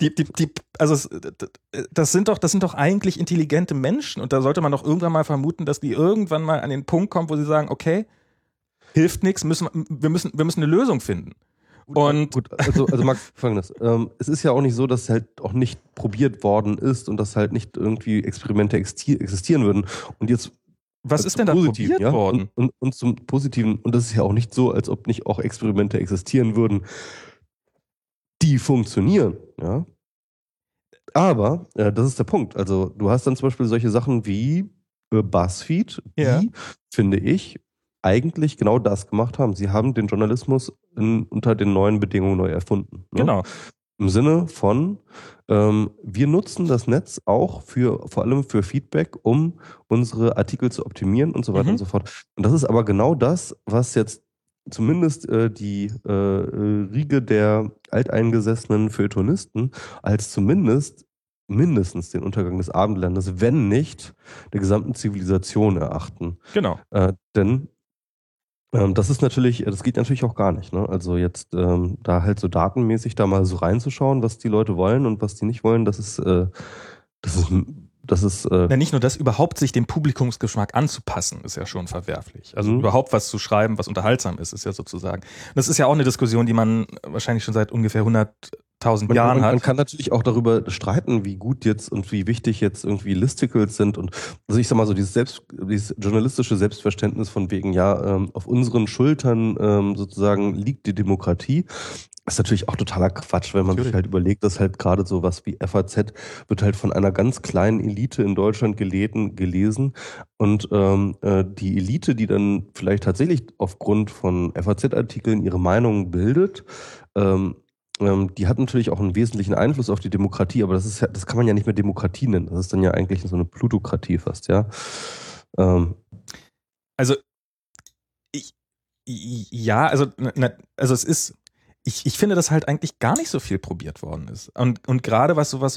Das sind doch eigentlich intelligente Menschen und da sollte man doch irgendwann mal vermuten, dass die irgendwann mal an den Punkt kommen, wo sie sagen, okay, hilft nichts, wir müssen eine Lösung finden. Also Max, Folgendes. Es ist ja auch nicht so, dass halt auch nicht probiert worden ist und dass halt nicht irgendwie Experimente existieren würden. Und jetzt was ist denn da probiert worden? Und zum Positiven, und das ist ja auch nicht so, als ob nicht auch Experimente existieren würden, die funktionieren, ja. Aber das ist der Punkt. Also du hast dann zum Beispiel solche Sachen wie BuzzFeed, die, finde ich, eigentlich genau das gemacht haben. Sie haben den Journalismus unter den neuen Bedingungen neu erfunden. Ne? Genau. Im Sinne von, wir nutzen das Netz auch vor allem für Feedback, um unsere Artikel zu optimieren und so weiter und so fort. Und das ist aber genau das, was jetzt zumindest die Riege der alteingesessenen Feuilletonisten als mindestens den Untergang des Abendlandes, wenn nicht der gesamten Zivilisation erachten. Genau. Denn das geht natürlich auch gar nicht. Ne? Also jetzt da halt so datenmäßig da mal so reinzuschauen, was die Leute wollen und was die nicht wollen, das ist nicht nur das, überhaupt sich dem Publikumsgeschmack anzupassen, ist ja schon verwerflich. Also überhaupt was zu schreiben, was unterhaltsam ist ja sozusagen. Das ist ja auch eine Diskussion, die man wahrscheinlich schon seit ungefähr 1000 Jahren hat. Man kann natürlich auch darüber streiten, wie gut jetzt und wie wichtig jetzt irgendwie Listicles sind. Und also ich sag mal so, dieses journalistische Selbstverständnis von wegen, ja, auf unseren Schultern sozusagen liegt die Demokratie. Das ist natürlich auch totaler Quatsch, wenn man sich halt überlegt, dass halt gerade sowas wie FAZ wird halt von einer ganz kleinen Elite in Deutschland gelesen. Und die Elite, die dann vielleicht tatsächlich aufgrund von FAZ-Artikeln ihre Meinung bildet, die hat natürlich auch einen wesentlichen Einfluss auf die Demokratie, aber das kann man ja nicht mehr Demokratie nennen. Das ist dann ja eigentlich so eine Plutokratie fast, ja. Also es ist, ich finde, dass halt eigentlich gar nicht so viel probiert worden ist. Und gerade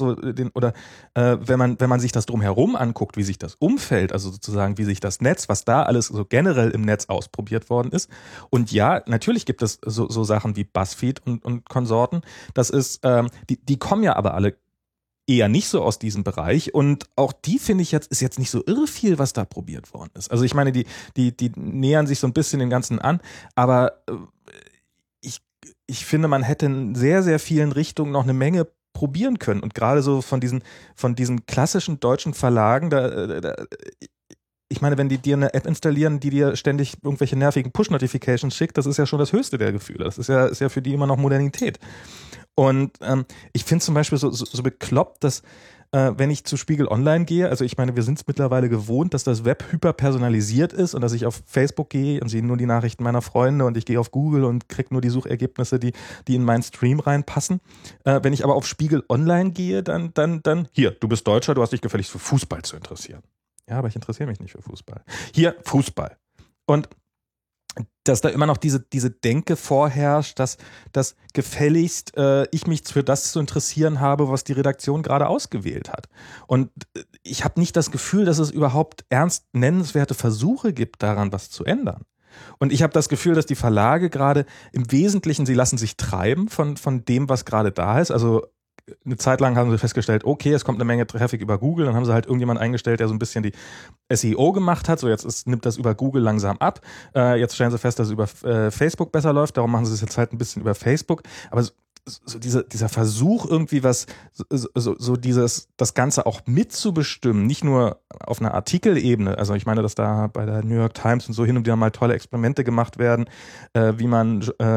wenn man sich das drumherum anguckt, wie sich das Umfeld, also sozusagen, wie sich das Netz, was da alles so generell im Netz ausprobiert worden ist. Und ja, natürlich gibt es so Sachen wie BuzzFeed und Konsorten. Das ist, die kommen ja aber alle eher nicht so aus diesem Bereich, und auch die, finde ich, ist jetzt nicht so irre viel, was da probiert worden ist. Also ich meine, die nähern sich so ein bisschen dem Ganzen an, aber ich finde, man hätte in sehr, sehr vielen Richtungen noch eine Menge probieren können, und gerade so von diesen klassischen deutschen Verlagen, ich meine, wenn die dir eine App installieren, die dir ständig irgendwelche nervigen Push-Notifications schickt, das ist ja schon das höchste der Gefühle. Das ist ja für die immer noch Modernität. Und ich finde zum Beispiel so bekloppt, dass wenn ich zu Spiegel Online gehe, also ich meine, wir sind es mittlerweile gewohnt, dass das Web hyperpersonalisiert ist und dass ich auf Facebook gehe und sehe nur die Nachrichten meiner Freunde, und ich gehe auf Google und kriege nur die Suchergebnisse, die in meinen Stream reinpassen. Wenn ich aber auf Spiegel Online gehe, dann hier, du bist Deutscher, du hast dich gefälligst für Fußball zu interessieren. Ja, aber ich interessiere mich nicht für Fußball. Hier, Fußball. Und dass da immer noch diese Denke vorherrscht, dass gefälligst ich mich für das zu interessieren habe, was die Redaktion gerade ausgewählt hat. Und ich habe nicht das Gefühl, dass es überhaupt ernst nennenswerte Versuche gibt, daran was zu ändern. Und ich habe das Gefühl, dass die Verlage gerade im Wesentlichen, sie lassen sich treiben von dem, was gerade da ist. Also eine Zeit lang haben sie festgestellt, okay, es kommt eine Menge Traffic über Google, dann haben sie halt irgendjemand eingestellt, der so ein bisschen die SEO gemacht hat, so jetzt nimmt das über Google langsam ab, jetzt stellen sie fest, dass es über Facebook besser läuft, darum machen sie es jetzt halt ein bisschen über Facebook, aber so dieser Versuch irgendwie das Ganze auch mitzubestimmen, nicht nur auf einer Artikelebene, also ich meine, dass da bei der New York Times und so hin und wieder mal tolle Experimente gemacht werden, wie man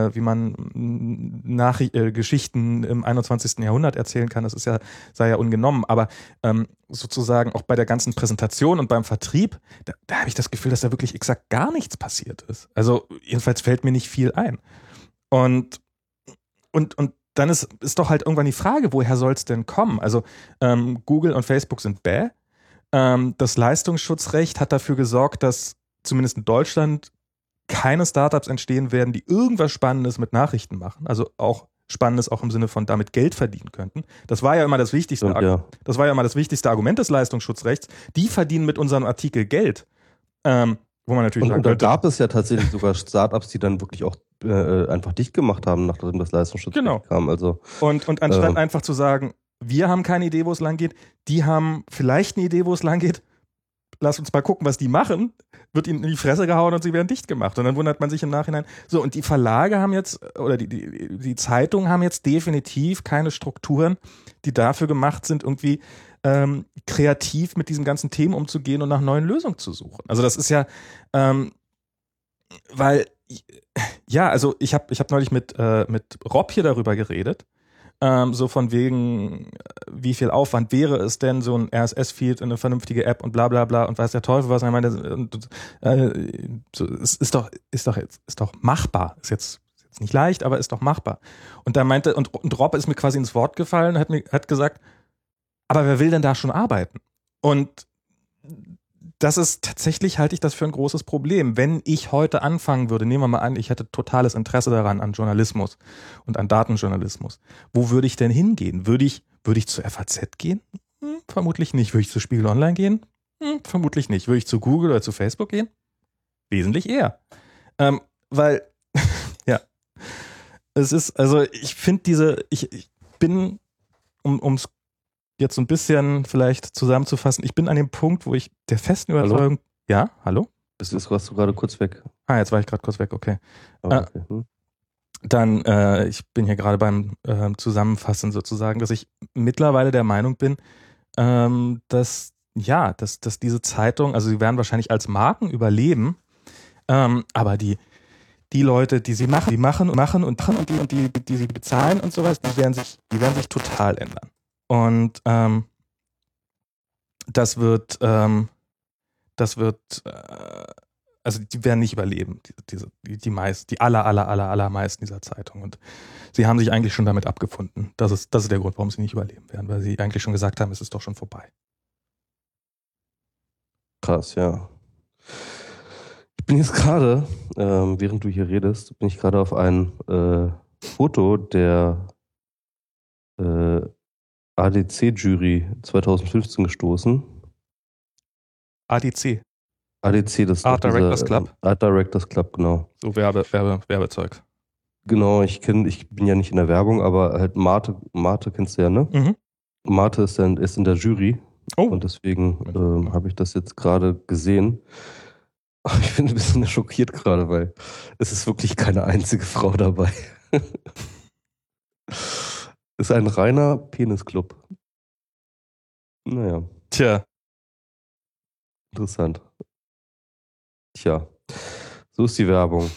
Geschichten im 21. Jahrhundert erzählen kann, das sei ja ungenommen, aber sozusagen auch bei der ganzen Präsentation und beim Vertrieb, da habe ich das Gefühl, dass da wirklich exakt gar nichts passiert ist. Also jedenfalls fällt mir nicht viel ein. Und dann ist doch halt irgendwann die Frage, woher soll es denn kommen? Also Google und Facebook sind bäh. Das Leistungsschutzrecht hat dafür gesorgt, dass zumindest in Deutschland keine Startups entstehen werden, die irgendwas Spannendes mit Nachrichten machen. Also auch Spannendes auch im Sinne von damit Geld verdienen könnten. Das war ja immer das wichtigste Das war ja immer das wichtigste Argument des Leistungsschutzrechts. Die verdienen mit unserem Artikel Geld. Wo man natürlich und da gab es ja tatsächlich sogar Startups, die dann wirklich auch einfach dicht gemacht haben, nachdem das Leistungsschutzrecht kam. Also, und anstatt einfach zu sagen, wir haben keine Idee, wo es lang geht, die haben vielleicht eine Idee, wo es lang geht, lass uns mal gucken, was die machen, wird ihnen in die Fresse gehauen und sie werden dicht gemacht. Und dann wundert man sich im Nachhinein. So, und die Verlage haben jetzt, oder die Zeitungen haben jetzt definitiv keine Strukturen, die dafür gemacht sind, irgendwie kreativ mit diesen ganzen Themen umzugehen und nach neuen Lösungen zu suchen. Also das ist ja, weil, ja, also ich hab neulich mit Rob hier darüber geredet, so von wegen, wie viel Aufwand wäre es denn, so ein RSS-Feed in eine vernünftige App und bla bla bla und weiß der Teufel was. Und ich meine, es ist doch machbar. Ist jetzt nicht leicht, aber ist doch machbar. Und da meinte, und Rob ist mir quasi ins Wort gefallen, hat gesagt, aber wer will denn da schon arbeiten? Und das ist tatsächlich, halte ich das für ein großes Problem. Wenn ich heute anfangen würde, nehmen wir mal an, ich hätte totales Interesse daran, an Journalismus und an Datenjournalismus. Wo würde ich denn hingehen? Würde ich zur FAZ gehen? Vermutlich nicht. Würde ich zu Spiegel Online gehen? Vermutlich nicht. Würde ich zu Google oder zu Facebook gehen? Wesentlich eher. Weil, ja, es ist, also ich finde ich bin, um's jetzt so ein bisschen vielleicht zusammenzufassen, ich bin an dem Punkt, wo ich der festen Überzeugung... Hallo? Ja, hallo? warst du gerade kurz weg. Jetzt war ich gerade kurz weg, okay. Okay. dann, ich bin hier gerade beim Zusammenfassen sozusagen, dass ich mittlerweile der Meinung bin, dass diese Zeitung, also sie werden wahrscheinlich als Marken überleben, aber die Leute, die machen und die sie bezahlen und sowas, die werden sich total ändern. Und das wird, also die werden nicht überleben, die allermeisten dieser Zeitung. Und sie haben sich eigentlich schon damit abgefunden. Das ist der Grund, warum sie nicht überleben werden, weil sie eigentlich schon gesagt haben, es ist doch schon vorbei. Krass, ja. Ich bin jetzt gerade, während du hier redest, bin ich gerade auf ein Foto der ADC-Jury 2015 gestoßen. ADC. ADC, das ist Art Directors Club. Art Directors Club, genau. So Werbezeug. Genau, ich bin ja nicht in der Werbung, aber halt Mate kennst du ja, ne? Mhm. Mate ist in der Jury. Oh. Und deswegen habe ich das jetzt gerade gesehen. Ich bin ein bisschen schockiert gerade, weil es ist wirklich keine einzige Frau dabei. Ist ein reiner Penisclub. Naja. Tja. Interessant. Tja, so ist die Werbung.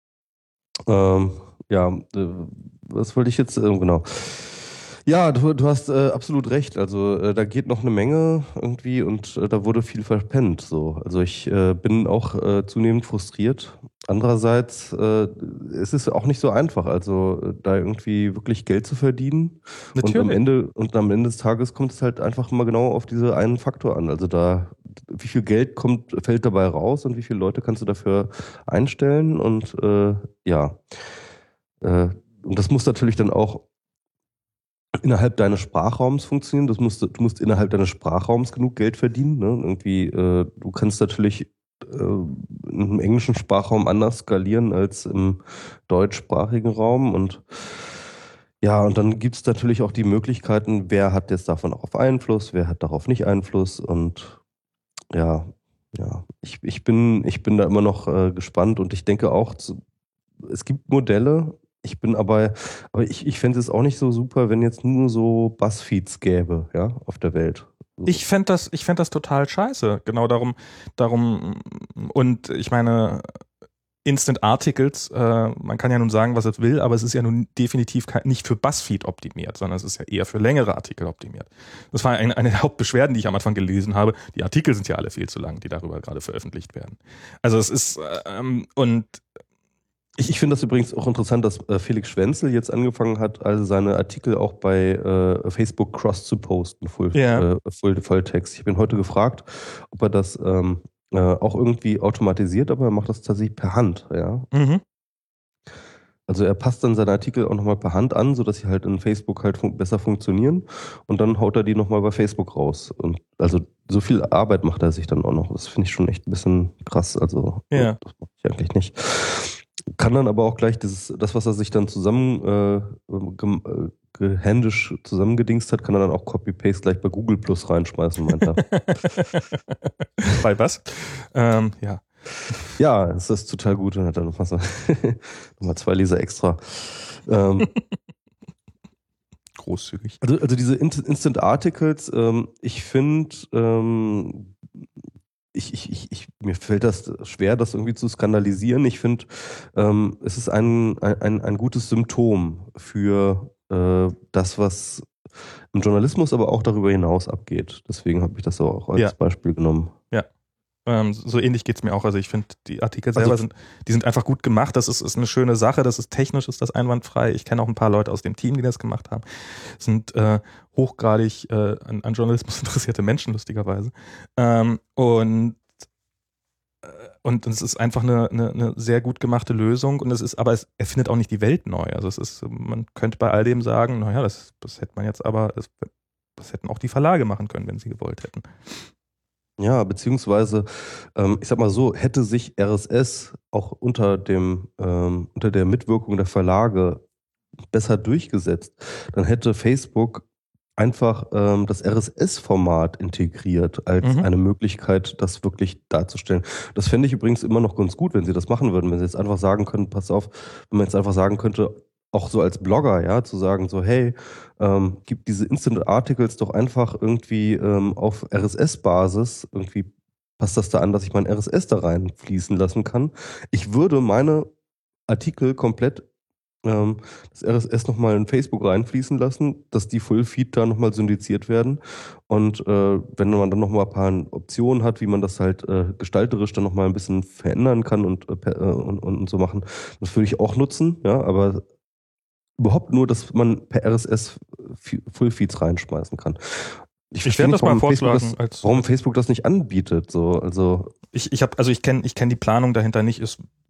Was wollte ich jetzt? Genau. Ja, du hast absolut recht. Also da geht noch eine Menge irgendwie und da wurde viel verpennt. So. Also ich bin auch zunehmend frustriert. Andererseits, es ist auch nicht so einfach, also da irgendwie wirklich Geld zu verdienen. Natürlich. Und am Ende des Tages kommt es halt einfach mal genau auf diese einen Faktor an. Also wie viel Geld fällt dabei raus und wie viele Leute kannst du dafür einstellen und und das muss natürlich dann auch innerhalb deines Sprachraums funktionieren. Du musst innerhalb deines Sprachraums genug Geld verdienen. Ne? Irgendwie, du kannst natürlich im englischen Sprachraum anders skalieren als im deutschsprachigen Raum. Und ja, und dann gibt es natürlich auch die Möglichkeiten, wer hat jetzt davon auch Einfluss, wer hat darauf nicht Einfluss. Und ja, ich bin da immer noch gespannt und ich denke auch, es gibt Modelle. Aber ich fände es auch nicht so super, wenn jetzt nur so Buzzfeeds gäbe, ja, auf der Welt. Ich fänd das total scheiße. Genau darum, und ich meine, Instant Articles, man kann ja nun sagen, was es will, aber es ist ja nun definitiv nicht für BuzzFeed optimiert, sondern es ist ja eher für längere Artikel optimiert. Das war eine der Hauptbeschwerden, die ich am Anfang gelesen habe. Die Artikel sind ja alle viel zu lang, die darüber gerade veröffentlicht werden. Also es ist, und ich finde das übrigens auch interessant, dass Felix Schwenzel jetzt angefangen hat, also seine Artikel auch bei Facebook Cross zu posten, Volltext. Ich habe ihn heute gefragt, ob er das auch irgendwie automatisiert, aber er macht das tatsächlich per Hand, ja. Mhm. Also er passt dann seine Artikel auch nochmal per Hand an, sodass sie halt in Facebook halt besser funktionieren und dann haut er die nochmal bei Facebook raus. Und also so viel Arbeit macht er sich dann auch noch. Das finde ich schon echt ein bisschen krass. Also ja. das mache ich eigentlich nicht. Kann dann aber auch gleich das, was er sich dann händisch zusammengedingst hat, kann er dann auch Copy-Paste gleich bei Google Plus reinschmeißen, meint er. Bei was? Ja. Ja, es ist total gut. Dann hat er nochmal 2 Leser extra. Großzügig. Also diese Instant Articles, ich finde, mir fällt das schwer, das irgendwie zu skandalisieren. Ich finde, es ist ein gutes Symptom für das, was im Journalismus, aber auch darüber hinaus abgeht. Deswegen habe ich das auch als Beispiel genommen. Ja. So ähnlich geht es mir auch. Also ich finde, die Artikel selber sind einfach gut gemacht. Das ist eine schöne Sache. Das ist technisch, ist das einwandfrei. Ich kenne auch ein paar Leute aus dem Team, die das gemacht haben. Das sind hochgradig an Journalismus interessierte Menschen, lustigerweise. Und es ist einfach eine sehr gut gemachte Lösung. Und aber es erfindet auch nicht die Welt neu. Also man könnte bei all dem sagen, naja, das hätte man jetzt aber, das hätten auch die Verlage machen können, wenn sie gewollt hätten. Ja, beziehungsweise, ich sag mal so, hätte sich RSS auch unter der Mitwirkung der Verlage besser durchgesetzt, dann hätte Facebook einfach das RSS-Format integriert als Mhm. eine Möglichkeit, das wirklich darzustellen. Das fände ich übrigens immer noch ganz gut, wenn sie das machen würden, wenn sie jetzt einfach sagen können, pass auf, wenn man jetzt einfach sagen könnte, auch so als Blogger, ja, zu sagen so, hey, gib diese Instant Articles doch einfach irgendwie auf RSS-Basis, irgendwie passt das da an, dass ich mein RSS da reinfließen lassen kann. Ich würde meine Artikel komplett das RSS nochmal in Facebook reinfließen lassen, dass die Full-Feed da nochmal syndiziert werden. Und wenn man dann nochmal ein paar Optionen hat, wie man das halt gestalterisch dann nochmal ein bisschen verändern kann und so machen, das würde ich auch nutzen, ja, aber überhaupt nur, dass man per RSS Full-Feeds reinschmeißen kann. Ich Ich verstehe werde nicht, das mal vorschlagen warum Facebook das nicht anbietet. So, also ich kenne die Planung dahinter nicht.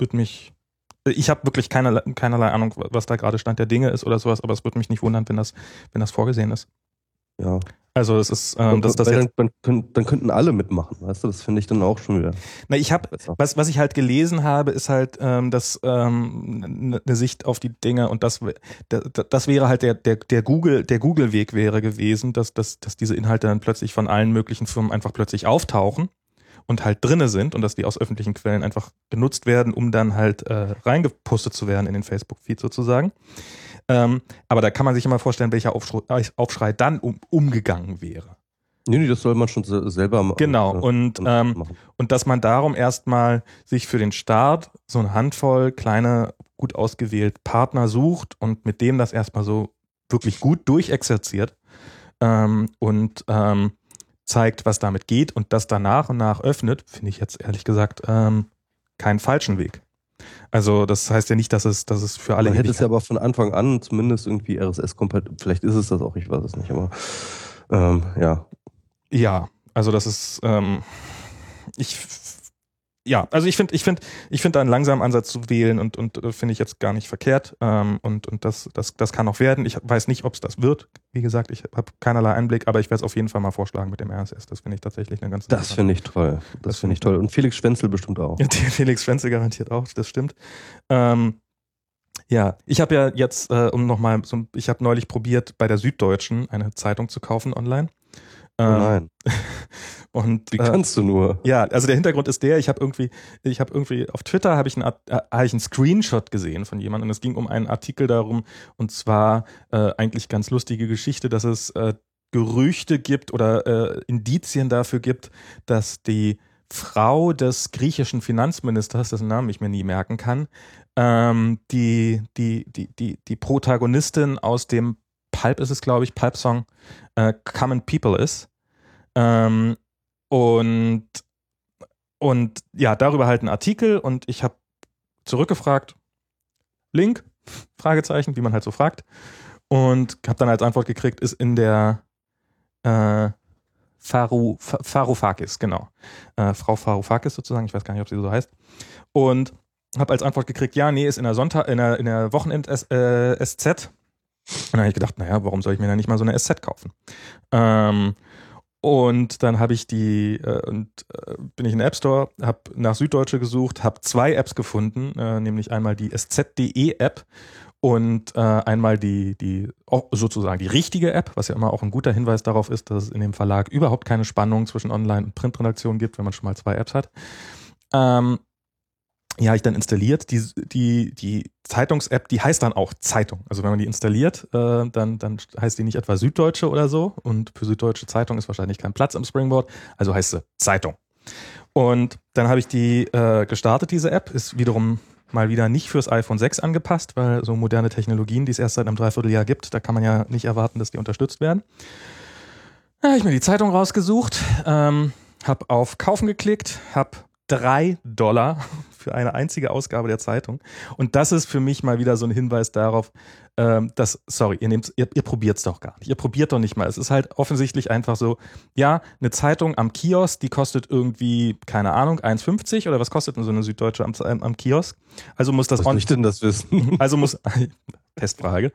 Ich habe wirklich keinerlei Ahnung, was da gerade Stand der Dinge ist oder sowas, aber es würde mich nicht wundern, wenn das vorgesehen ist. ja. Also es ist, das Weil jetzt. dann könnten alle mitmachen, weißt du? Das finde ich dann auch schon wieder Na, besser. was ich halt gelesen habe, ist halt, dass eine Sicht auf die Dinge und das wäre halt der Google-Weg wäre gewesen, dass diese Inhalte dann plötzlich von allen möglichen Firmen einfach plötzlich auftauchen und halt drinne sind und dass die aus öffentlichen Quellen einfach genutzt werden, um dann halt reingepostet zu werden in den Facebook-Feed sozusagen. Aber da kann man sich immer vorstellen, welcher Aufschrei dann umgegangen wäre. Nee, das soll man schon selber Genau, machen. und dass man darum erstmal sich für den Start so eine Handvoll kleine, gut ausgewählte Partner sucht und mit dem das erstmal so wirklich gut durchexerziert und zeigt, was damit geht und das dann nach und nach öffnet, finde ich jetzt ehrlich gesagt keinen falschen Weg. Also das heißt ja nicht, dass es für alle... Man hätte es ja aber von Anfang an zumindest irgendwie RSS-kompatibel, vielleicht ist es das auch, ich weiß es nicht, aber ja. Ja, also das ist, ich finde da einen langsamen Ansatz zu wählen und finde ich jetzt gar nicht verkehrt. Und das kann auch werden. Ich weiß nicht, ob es das wird. Wie gesagt, ich habe keinerlei Einblick, aber ich werde es auf jeden Fall mal vorschlagen mit dem RSS. Das finde ich tatsächlich eine ganz Das finde ich toll. Das finde ich toll. Und Felix Schwenzel bestimmt auch. Ja, Felix Schwenzel garantiert auch, das stimmt. Ja, ich habe ja jetzt, ich habe neulich probiert, bei der Süddeutschen eine Zeitung zu kaufen online. Oh nein. Und, wie kannst du nur? Ja, also der Hintergrund ist ich habe irgendwie auf Twitter habe ich einen Screenshot gesehen von jemandem und es ging um einen Artikel darum und zwar eigentlich ganz lustige Geschichte, dass es Gerüchte gibt oder Indizien dafür gibt, dass die Frau des griechischen Finanzministers, dessen Namen ich mir nie merken kann, die Protagonistin aus dem Pulp ist es, glaube ich, Pulp-Song Common People ist. Und ja, darüber halt ein Artikel und ich habe zurückgefragt, Link, Fragezeichen, wie man halt so fragt. Und habe dann als Antwort gekriegt, ist in der Varoufakis, genau. Frau Varoufakis sozusagen, ich weiß gar nicht, ob sie so heißt. Und habe als Antwort gekriegt, ja, nee, ist in der Wochenend-SZ. Und dann habe ich gedacht, naja, warum soll ich mir dann nicht mal so eine SZ kaufen? Und dann habe ich bin ich in den App Store, habe nach Süddeutsche gesucht, habe 2 Apps gefunden, nämlich einmal die SZ.de App und einmal sozusagen die richtige App, was ja immer auch ein guter Hinweis darauf ist, dass es in dem Verlag überhaupt keine Spannung zwischen Online- und Printredaktion gibt, wenn man schon mal 2 Apps hat. Ja, habe ich dann installiert. Die Zeitungs-App, die heißt dann auch Zeitung. Also wenn man die installiert, dann heißt die nicht etwa Süddeutsche oder so. Und für Süddeutsche Zeitung ist wahrscheinlich kein Platz im Springboard. Also heißt sie Zeitung. Und dann habe ich die gestartet, diese App. Ist wiederum mal wieder nicht fürs iPhone 6 angepasst, weil so moderne Technologien, die es erst seit einem Dreivierteljahr gibt, da kann man ja nicht erwarten, dass die unterstützt werden. Da habe ich mir die Zeitung rausgesucht, habe auf Kaufen geklickt, habe $3 für eine einzige Ausgabe der Zeitung. Und das ist für mich mal wieder so ein Hinweis darauf, dass, sorry, ihr probiert es doch gar nicht. Ihr probiert doch nicht mal. Es ist halt offensichtlich einfach so, ja, eine Zeitung am Kiosk, die kostet irgendwie, keine Ahnung, 1,50 oder was kostet denn so eine Süddeutsche am Kiosk? Also muss das... Was soll ich denn das wissen? Also muss... Testfrage.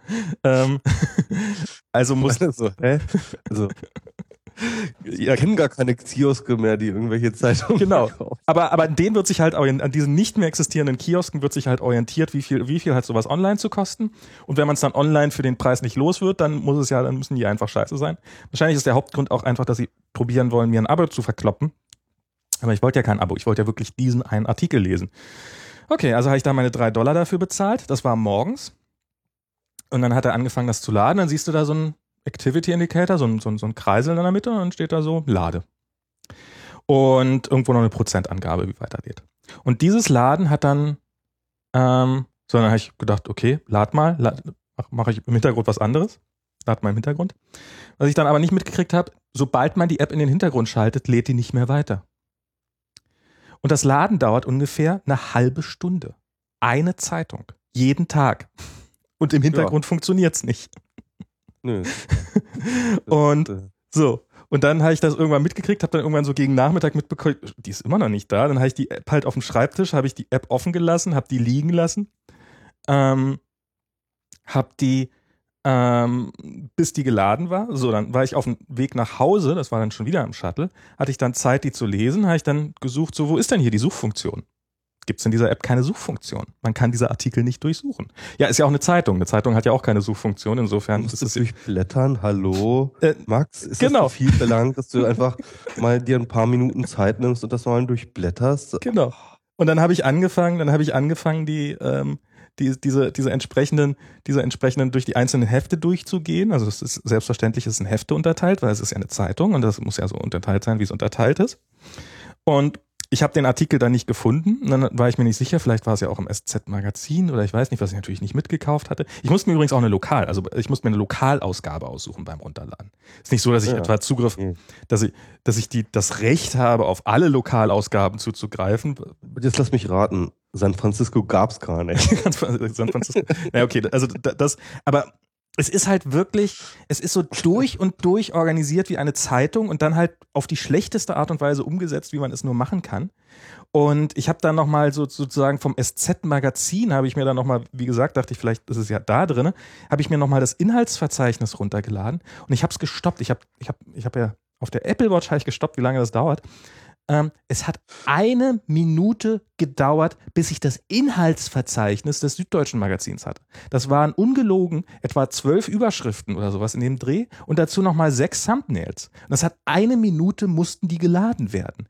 Also muss... Also, ich kenne gar keine Kioske mehr, die irgendwelche Zeitungen Genau. verkaufen. Aber an denen wird sich halt an diesen nicht mehr existierenden Kiosken wird sich halt orientiert, wie viel hat sowas online zu kosten. Und wenn man es dann online für den Preis nicht los wird, dann müssen die einfach scheiße sein. Wahrscheinlich ist der Hauptgrund auch einfach, dass sie probieren wollen, mir ein Abo zu verkloppen. Aber ich wollte ja kein Abo, ich wollte ja wirklich diesen einen Artikel lesen. Okay, also habe ich da meine $3 dafür bezahlt. Das war morgens. Und dann hat er angefangen, das zu laden. Dann siehst du da so einen Activity Indicator, so ein Kreisel in der Mitte und dann steht da so Lade. Und irgendwo noch eine Prozentangabe, wie weit er geht. Und dieses Laden hat dann, dann habe ich gedacht, okay, mache ich im Hintergrund was anderes. Lad mal im Hintergrund. Was ich dann aber nicht mitgekriegt habe, sobald man die App in den Hintergrund schaltet, lädt die nicht mehr weiter. Und das Laden dauert ungefähr eine halbe Stunde. Eine Zeitung. Jeden Tag. Und im Hintergrund funktioniert's nicht. Nö. Und so. Und dann habe ich das irgendwann mitgekriegt, habe dann irgendwann so gegen Nachmittag mitbekommen, die ist immer noch nicht da. Dann habe ich die App halt auf dem Schreibtisch, habe ich die App offen gelassen, habe die liegen lassen, habe die, bis die geladen war. So, dann war ich auf dem Weg nach Hause, das war dann schon wieder im Shuttle, hatte ich dann Zeit, die zu lesen, habe ich dann gesucht, so, wo ist denn hier die Suchfunktion? Gibt es in dieser App keine Suchfunktion? Man kann diese Artikel nicht durchsuchen. Ja, ist ja auch eine Zeitung. Eine Zeitung hat ja auch keine Suchfunktion. Insofern ist es durchblättern. Hallo, Max, ist genau. das so viel verlangt, dass du einfach mal dir ein paar Minuten Zeit nimmst und das mal durchblätterst? Genau. Und dann habe ich angefangen, diese entsprechenden durch die einzelnen Hefte durchzugehen. Also es ist selbstverständlich, es ist in Hefte unterteilt, weil es ist ja eine Zeitung und das muss ja so unterteilt sein, wie es unterteilt ist. Und ich habe den Artikel dann nicht gefunden und dann war ich mir nicht sicher, vielleicht war es ja auch im SZ-Magazin oder ich weiß nicht, was ich natürlich nicht mitgekauft hatte. Ich musste mir übrigens auch ich musste mir eine Lokalausgabe aussuchen beim Runterladen. Ist nicht so, dass ich etwa dass ich das Recht habe, auf alle Lokalausgaben zuzugreifen. Jetzt lass mich raten, San Francisco gab's gar nicht. San Francisco. Ja, okay, also aber es ist halt wirklich, es ist so durch und durch organisiert wie eine Zeitung und dann halt auf die schlechteste Art und Weise umgesetzt, wie man es nur machen kann. Und ich habe dann nochmal sozusagen vom SZ-Magazin, habe ich mir dann nochmal, wie gesagt, dachte ich, vielleicht ist es ja da drin, habe ich mir nochmal das Inhaltsverzeichnis runtergeladen und ich habe es gestoppt. Ich hab ja auf der Apple Watch habe ich gestoppt, wie lange das dauert. Es hat 1 Minute gedauert, bis ich das Inhaltsverzeichnis des Süddeutschen Magazins hatte. Das waren ungelogen etwa 12 Überschriften oder sowas in dem Dreh und dazu nochmal 6 Thumbnails. Und das hat 1 Minute mussten die geladen werden.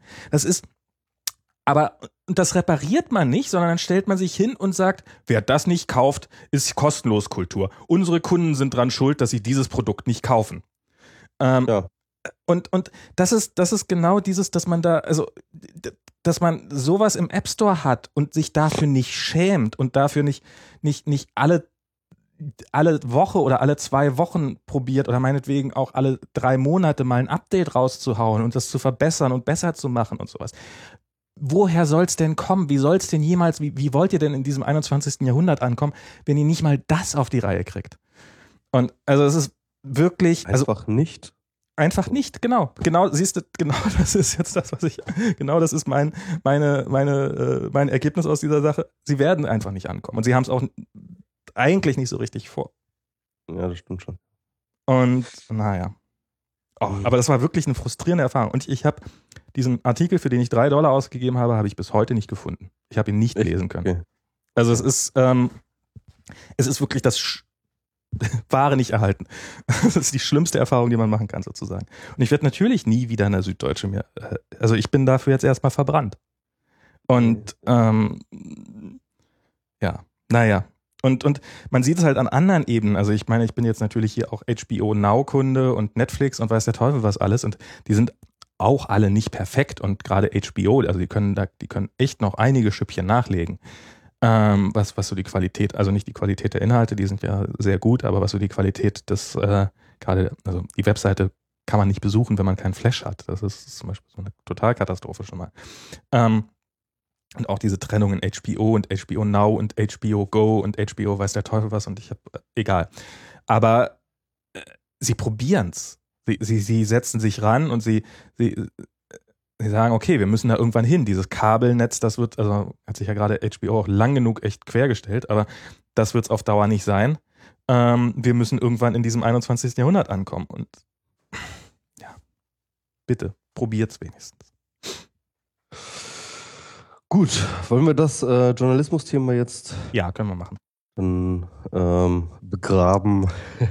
Aber das repariert man nicht, sondern dann stellt man sich hin und sagt, wer das nicht kauft, ist kostenlos Kultur. Unsere Kunden sind dran schuld, dass sie dieses Produkt nicht kaufen. Ja. Und das ist genau dieses, dass man dass man sowas im App Store hat und sich dafür nicht schämt und dafür nicht alle Woche oder alle 2 Wochen probiert oder meinetwegen auch alle 3 Monate mal ein Update rauszuhauen und das zu verbessern und besser zu machen und sowas. Woher soll's denn kommen? Wie soll's denn jemals, wie wollt ihr denn in diesem 21. Jahrhundert ankommen, wenn ihr nicht mal das auf die Reihe kriegt? Und also es ist wirklich... Einfach nicht, genau. Genau, siehst du, genau das ist jetzt das, das ist mein Ergebnis aus dieser Sache. Sie werden einfach nicht ankommen. Und sie haben es auch eigentlich nicht so richtig vor. Ja, das stimmt schon. Und, naja. Aber das war wirklich eine frustrierende Erfahrung. Und ich habe diesen Artikel, für den ich $3 ausgegeben habe, habe ich bis heute nicht gefunden. Ich habe ihn nicht lesen können. Okay. Also es ist wirklich das Ware nicht erhalten. Das ist die schlimmste Erfahrung, die man machen kann, sozusagen. Und ich werde natürlich nie wieder eine Süddeutsche mehr. Also ich bin dafür jetzt erstmal verbrannt. Und ja, naja. Und man sieht es halt an anderen Ebenen. Also ich meine, ich bin jetzt natürlich hier auch HBO Now-Kunde und Netflix und weiß der Teufel was alles. Und die sind auch alle nicht perfekt. Und gerade HBO, also die können echt noch einige Schüppchen nachlegen. Was so die Qualität, also nicht die Qualität der Inhalte, die sind ja sehr gut, aber was so die Qualität des, gerade, also die Webseite kann man nicht besuchen, wenn man keinen Flash hat. Das ist zum Beispiel so eine Totalkatastrophe schon mal. Und auch diese Trennung in HBO und HBO Now und HBO Go und HBO weiß der Teufel was und egal. Aber sie probieren's. Sie setzen sich ran und sie sagen, okay, wir müssen da irgendwann hin. Dieses Kabelnetz, das hat sich ja gerade HBO auch lang genug echt quergestellt, aber das wird es auf Dauer nicht sein. Wir müssen irgendwann in diesem 21. Jahrhundert ankommen. Und ja, bitte, probiert's wenigstens. Gut, wollen wir das Journalismus-Thema jetzt Ja, können wir machen. dann begraben?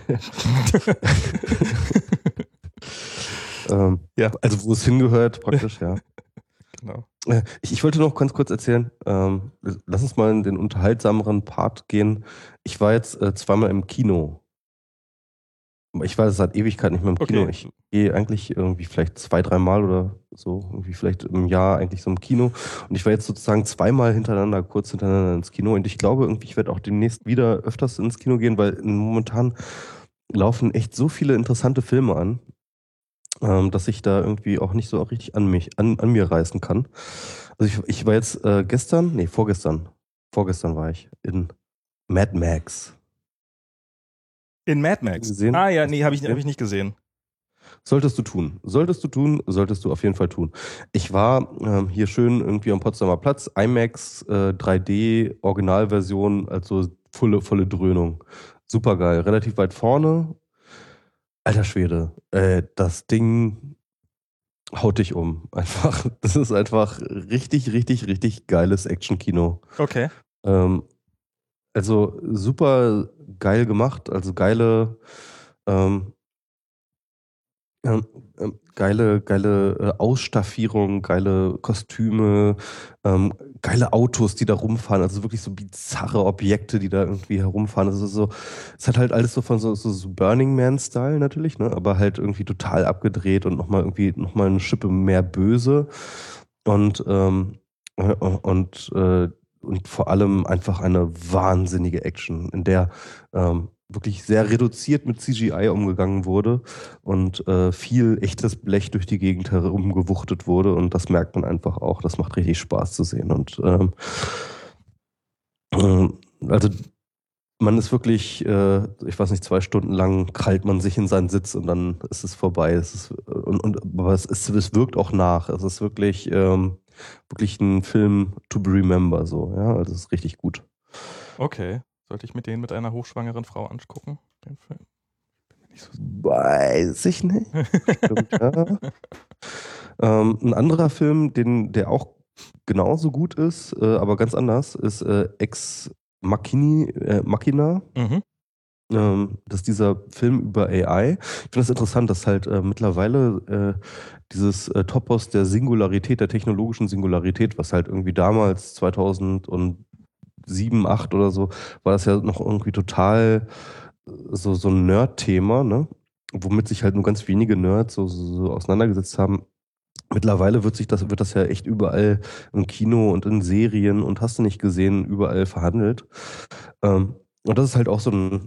Ja. Also wo es hingehört, praktisch, ja. Genau. Ich wollte noch ganz kurz erzählen, lass uns mal in den unterhaltsameren Part gehen. Ich war jetzt zweimal im Kino. Ich war seit Ewigkeit nicht mehr im Kino. Okay. Ich gehe eigentlich irgendwie vielleicht 2, 3 Mal oder so, irgendwie vielleicht im Jahr eigentlich so im Kino. Und ich war jetzt sozusagen zweimal hintereinander, kurz hintereinander ins Kino. Und ich glaube irgendwie, ich werde auch demnächst wieder öfters ins Kino gehen, weil momentan laufen echt so viele interessante Filme an, dass ich da irgendwie auch nicht so richtig an mir reißen kann. Also ich war jetzt vorgestern war ich in Mad Max. In Mad Hast du Max. gesehen? Ah ja, Hast nee, du habe ich gesehen? nicht gesehen. Solltest du tun. Solltest du tun, solltest du auf jeden Fall tun. Ich war hier schön irgendwie am Potsdamer Platz, IMAX 3D Originalversion, also volle Dröhnung. Super geil, relativ weit vorne. Alter Schwede, das Ding haut dich um. Einfach, das ist einfach richtig geiles Action-Kino. Okay. Ähm, also super geil gemacht, also ähm, Ähm, geile Ausstaffierung, geile Kostüme, geile Autos, die da rumfahren, also wirklich so bizarre Objekte, die da irgendwie herumfahren. Also so, es hat halt alles so von so Burning Man-Style natürlich, ne? Aber halt irgendwie total abgedreht und nochmal eine Schippe mehr böse. Und, und vor allem einfach eine wahnsinnige Action, in der wirklich sehr reduziert mit CGI umgegangen wurde und viel echtes Blech durch die Gegend herumgewuchtet wurde. Und das merkt man einfach auch. Das macht richtig Spaß zu sehen. Und also man ist wirklich, ich weiß nicht, 2 Stunden lang krallt man sich in seinen Sitz und dann ist es vorbei. Aber es wirkt auch nach. Es ist wirklich ein Film to be remember, so, ja. Also es ist richtig gut. Okay. Sollte ich mit einer hochschwangeren Frau angucken, den Film? Bin mir nicht so Weiß ich nicht. Stimmt, ja. Ein anderer Film, der auch genauso gut ist, aber ganz anders, ist Ex Machina. Mhm. Das ist dieser Film über AI. Ich finde das interessant, dass halt mittlerweile dieses Topos der Singularität, der technologischen Singularität, was halt irgendwie damals 2007, 8 oder so, war das ja noch irgendwie total so ein Nerd-Thema, ne? Womit sich halt nur ganz wenige Nerds so auseinandergesetzt haben. Mittlerweile wird das ja echt überall im Kino und in Serien und hast du nicht gesehen, überall verhandelt. Und das ist halt auch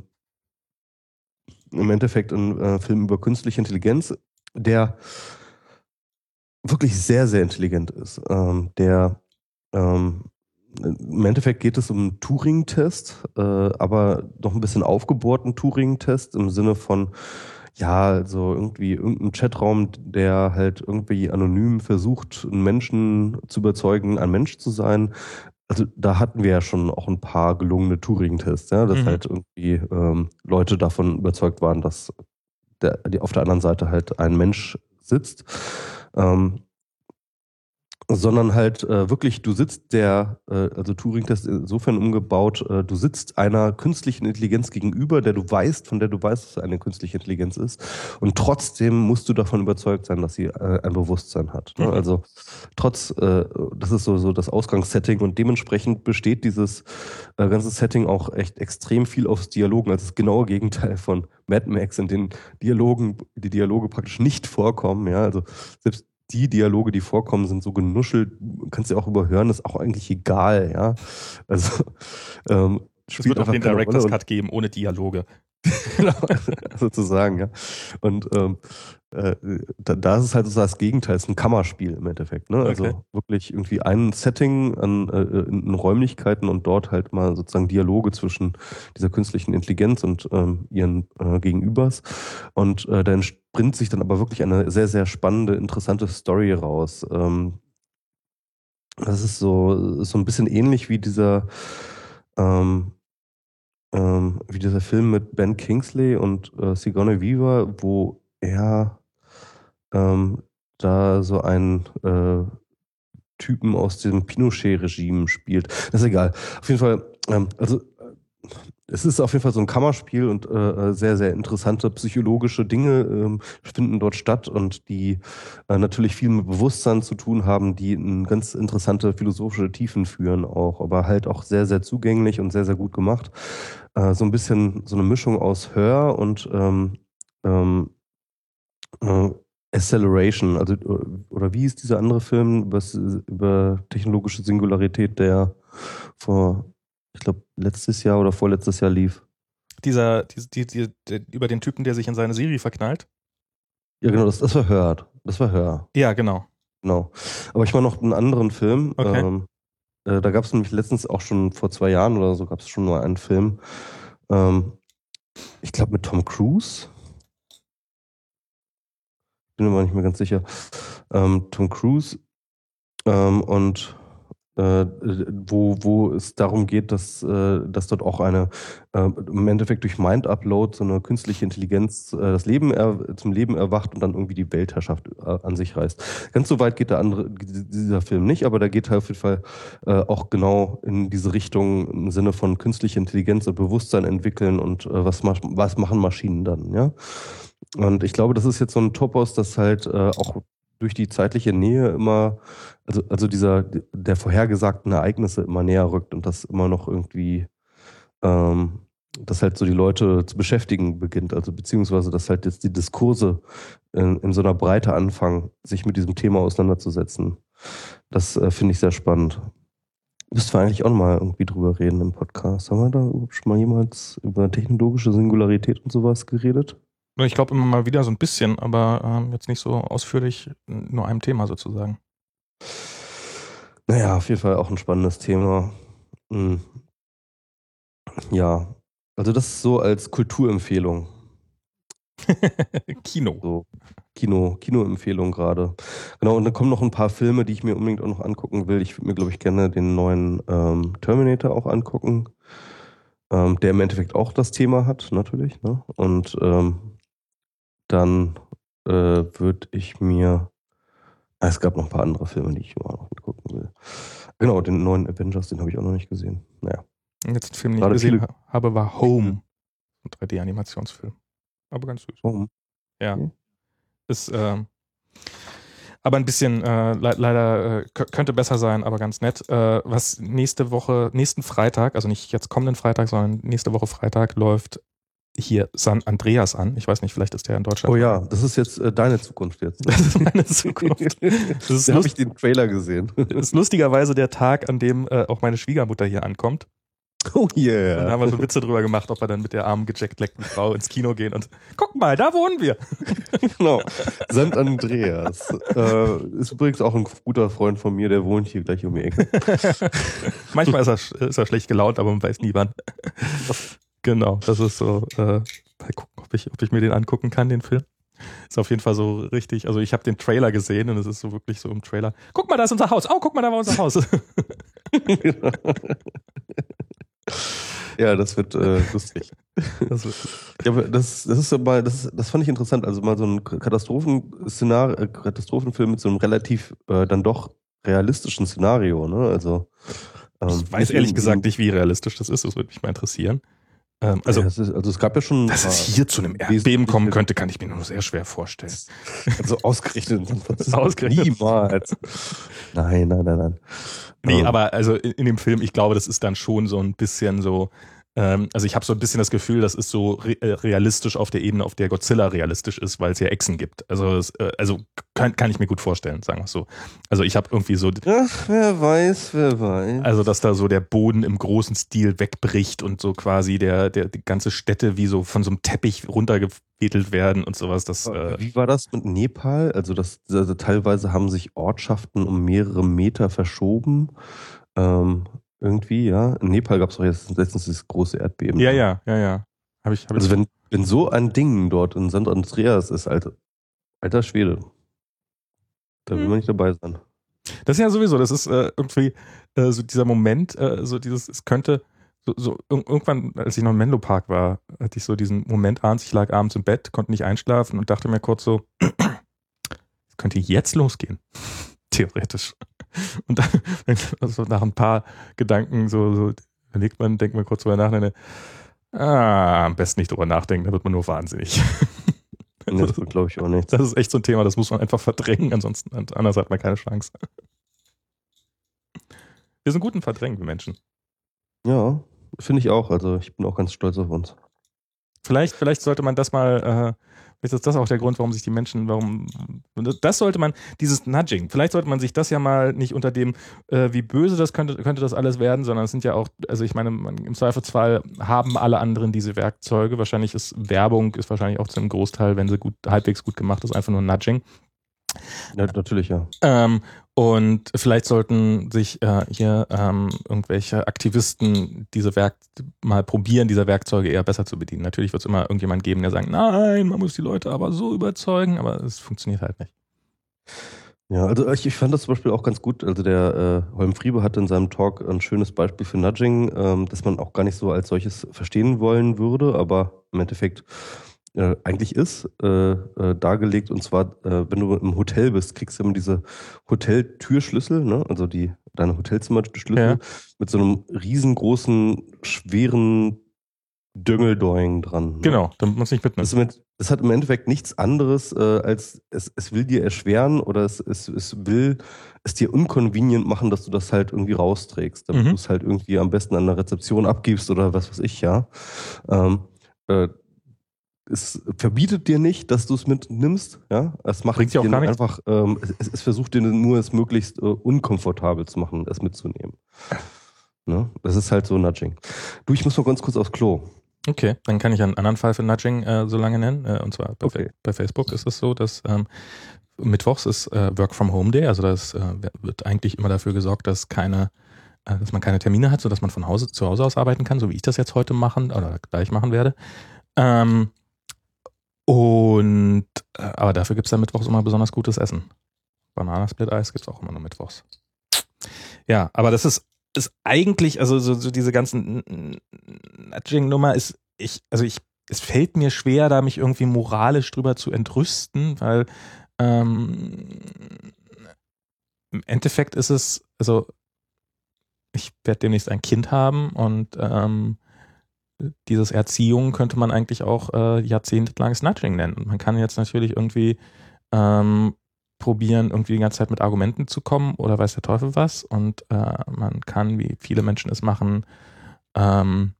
im Endeffekt ein Film über künstliche Intelligenz, der wirklich sehr intelligent ist. Ähm, Im Endeffekt geht es um einen Turing-Test, aber noch ein bisschen aufgebohrten Turing-Test im Sinne von, ja, also irgendwie irgendein Chatraum, der halt irgendwie anonym versucht, einen Menschen zu überzeugen, ein Mensch zu sein. Also da hatten wir ja schon auch ein paar gelungene Turing-Tests, ja, dass Mhm. halt irgendwie Leute davon überzeugt waren, dass die auf der anderen Seite halt ein Mensch sitzt. Ähm, Sondern halt wirklich, also Turing-Test insofern umgebaut, du sitzt einer künstlichen Intelligenz gegenüber, von der du weißt, dass es eine künstliche Intelligenz ist. Und trotzdem musst du davon überzeugt sein, dass sie ein Bewusstsein hat. Ne? Mhm. Also das ist so das Ausgangssetting und dementsprechend besteht dieses ganze Setting auch echt extrem viel aus Dialogen. Also das genaue Gegenteil von Mad Max, in denen die Dialoge praktisch nicht vorkommen. Ja, also selbst die Dialoge, die vorkommen, sind so genuschelt, kannst du auch überhören, ist auch eigentlich egal, ja. Also Es spielt wird auch einfach den keine Rolle Director's und Cut geben, ohne Dialoge. genau, sozusagen, ja. Und da ist es halt so das Gegenteil, es ist ein Kammerspiel im Endeffekt, ne? Okay. Also wirklich irgendwie ein Setting in Räumlichkeiten und dort halt mal sozusagen Dialoge zwischen dieser künstlichen Intelligenz und ihren Gegenübers. Und da entspringt sich dann aber wirklich eine sehr spannende, interessante Story raus. Das ist so ein bisschen ähnlich ähm, wie dieser Film mit Ben Kingsley und Sigourney Weaver, wo er ähm, da so ein Typen aus dem Pinochet-Regime spielt. Das ist egal. Auf jeden Fall, es ist auf jeden Fall so ein Kammerspiel und sehr, sehr interessante psychologische Dinge finden dort statt und die natürlich viel mit Bewusstsein zu tun haben, die in ganz interessante philosophische Tiefen führen auch, aber halt auch sehr, sehr zugänglich und sehr, sehr gut gemacht. So ein bisschen so eine Mischung aus Hör und Acceleration, also oder wie ist dieser andere Film über technologische Singularität, der vor, ich glaube, letztes Jahr oder vorletztes Jahr lief? Der, über den Typen, der sich in seine Siri verknallt? Ja, genau, das war Hör. Das war Hör. Ja, genau. Genau. Aber ich meine noch einen anderen Film. Okay. Da gab es nämlich letztens auch schon vor 2 Jahren oder so, gab es schon mal einen Film. Ich glaube mit Tom Cruise. Bin mir nicht mehr ganz sicher. Tom Cruise und wo es darum geht, dass dort auch im Endeffekt durch Mind-Upload so eine künstliche Intelligenz das Leben zum Leben erwacht und dann irgendwie die Weltherrschaft an sich reißt. Ganz so weit geht dieser Film nicht, aber der geht halt auf jeden Fall auch genau in diese Richtung im Sinne von künstliche Intelligenz und Bewusstsein entwickeln und was machen Maschinen dann, ja? Und ich glaube, das ist jetzt so ein Topos, das halt auch durch die zeitliche Nähe immer, also der vorhergesagten Ereignisse immer näher rückt und das immer noch irgendwie, dass halt so die Leute zu beschäftigen beginnt, also beziehungsweise dass halt jetzt die Diskurse in so einer Breite anfangen, sich mit diesem Thema auseinanderzusetzen. Das finde ich sehr spannend. Müssten wir eigentlich auch mal irgendwie drüber reden im Podcast. Haben wir da schon mal jemals über technologische Singularität und sowas geredet? Ich glaube immer mal wieder so ein bisschen, aber jetzt nicht so ausführlich, nur einem Thema sozusagen. Naja, auf jeden Fall auch ein spannendes Thema. Ja, also das ist so als Kulturempfehlung. Kino. So Kinoempfehlung gerade. Genau, und dann kommen noch ein paar Filme, die ich mir unbedingt auch noch angucken will. Ich würde mir, glaube ich, gerne den neuen Terminator auch angucken, der im Endeffekt auch das Thema hat, natürlich. Ne? Und dann würde ich mir. Es gab noch ein paar andere Filme, die ich mir auch noch angucken will. Genau, den neuen Avengers, den habe ich auch noch nicht gesehen. Naja. Jetzt ein Film, den ich gesehen habe, war Home. Ein 3D-Animationsfilm. Aber ganz süß. Home. Ja. Okay. Ist aber ein bisschen, leider könnte besser sein, aber ganz nett. Was nächsten Freitag, also nicht jetzt kommenden Freitag, sondern nächste Woche Freitag läuft hier San Andreas an. Ich weiß nicht, vielleicht ist der in Deutschland. Oh ja, das ist jetzt deine Zukunft jetzt. Das ist meine Zukunft. Da habe ich den Trailer gesehen. Das ist lustigerweise der Tag, an dem auch meine Schwiegermutter hier ankommt. Oh yeah. Und da haben wir so Witze drüber gemacht, ob wir dann mit der armen, gejackleckten Frau ins Kino gehen und guck mal, da wohnen wir. Genau. St. Andreas. Ist übrigens auch ein guter Freund von mir, der wohnt hier gleich um die Ecke. Manchmal ist er schlecht gelaunt, aber man weiß nie wann. Genau, das ist so, mal gucken, ob ich mir den angucken kann, den Film. Ist auf jeden Fall so richtig, also ich habe den Trailer gesehen und es ist so wirklich so im Trailer. Guck mal, da ist unser Haus. Oh, guck mal, da war unser Haus. Ja, das wird lustig. Das fand ich interessant. Also mal so ein Katastrophenfilm mit so einem relativ dann doch realistischen Szenario. Ne? Also ich weiß ehrlich gesagt nicht, wie realistisch das ist. Das würde mich mal interessieren. Also es gab ja schon. Dass es hier zu einem Erdbeben kommen könnte, kann ich mir nur sehr schwer vorstellen. Also ausgerechnet. Ausgerechnet. Niemals. Nein. Nee, aber also in dem Film, ich glaube, das ist dann schon so ein bisschen so, also ich habe so ein bisschen das Gefühl, das ist so realistisch auf der Ebene, auf der Godzilla realistisch ist, weil es ja Echsen gibt. Also kann ich mir gut vorstellen, sagen wir es so. Also ich habe irgendwie so... Ach, wer weiß. Also dass da so der Boden im großen Stil wegbricht und so quasi die ganze Städte wie so von so einem Teppich runtergewedelt werden und sowas. Wie war das mit Nepal? Also teilweise haben sich Ortschaften um mehrere Meter verschoben. Irgendwie, ja. In Nepal gab es doch jetzt letztens das große Erdbeben. Ja. Also wenn so ein Ding dort in St. Andreas ist, alter Schwede, da will man nicht dabei sein. Das ist ja sowieso, das ist irgendwie so dieser Moment, es könnte, irgendwann, als ich noch im Menlo Park war, hatte ich so diesen Moment abends, ich lag abends im Bett, konnte nicht einschlafen und dachte mir kurz so, es könnte jetzt losgehen. theoretisch. Und dann, also nach ein paar Gedanken so denkt man kurz drüber nach, am besten nicht drüber nachdenken, da wird man nur wahnsinnig. Nee, das wird, glaube ich, auch nichts. Das ist echt so ein Thema, das muss man einfach verdrängen, ansonsten anders hat man keine Chance. Wir sind gut im Verdrängen, wir Menschen. Ja, finde ich auch. Also ich bin auch ganz stolz auf uns. Vielleicht sollte man das mal, vielleicht ist das auch der Grund, warum sich die Menschen, das sollte man, dieses Nudging, vielleicht sollte man sich das ja mal nicht unter dem, wie böse das könnte das alles werden, sondern es sind ja auch, also ich meine, im Zweifelsfall haben alle anderen diese Werkzeuge, wahrscheinlich ist Werbung, ist wahrscheinlich auch zu einem Großteil, wenn sie halbwegs gut gemacht ist, einfach nur Nudging. Ja, natürlich, ja. Und vielleicht sollten sich hier irgendwelche Aktivisten mal probieren, diese Werkzeuge eher besser zu bedienen. Natürlich wird es immer irgendjemand geben, der sagt, nein, man muss die Leute aber so überzeugen, aber es funktioniert halt nicht. Ja, also ich fand das zum Beispiel auch ganz gut. Also der Holm Friebe hatte in seinem Talk ein schönes Beispiel für Nudging, das man auch gar nicht so als solches verstehen wollen würde, aber im Endeffekt eigentlich ist dargelegt. Und zwar, wenn du im Hotel bist, kriegst du immer diese Hoteltürschlüssel, ne? Also deine Hotelzimmerschlüssel mit so einem riesengroßen, schweren Döngeldoing dran. Ne? Genau, damit man es nicht mitnimmt. Es hat im Endeffekt nichts anderes, als es will dir erschweren oder es will es dir unconvenient machen, dass du das halt irgendwie rausträgst, damit du es halt irgendwie am besten an der Rezeption abgibst oder was weiß ich, ja. Es verbietet dir nicht, dass du es mitnimmst, ja. Es macht Bringt dir auch gar nichts. Einfach, es versucht dir nur es möglichst unkomfortabel zu machen, es mitzunehmen. Ne? Das ist halt so Nudging. Du, ich muss mal ganz kurz aufs Klo. Okay, dann kann ich einen anderen Fall für Nudging so lange nennen. Und zwar bei Facebook ist es so, dass mittwochs ist Work from Home Day. Also das wird eigentlich immer dafür gesorgt, dass man keine Termine hat, sodass man zu Hause aus arbeiten kann, so wie ich das jetzt heute machen oder gleich machen werde. Aber dafür gibt es dann mittwochs immer besonders gutes Essen. Bananasplit-Eis gibt es auch immer nur mittwochs. Ja, aber das ist eigentlich, also so diese ganzen Nudging-Nummer es fällt mir schwer, da mich irgendwie moralisch drüber zu entrüsten, weil im Endeffekt ist es, also ich werde demnächst ein Kind haben und dieses Erziehung könnte man eigentlich auch jahrzehntelanges Nudging nennen. Und man kann jetzt natürlich irgendwie probieren, irgendwie die ganze Zeit mit Argumenten zu kommen oder weiß der Teufel was. Und man kann, wie viele Menschen es machen, man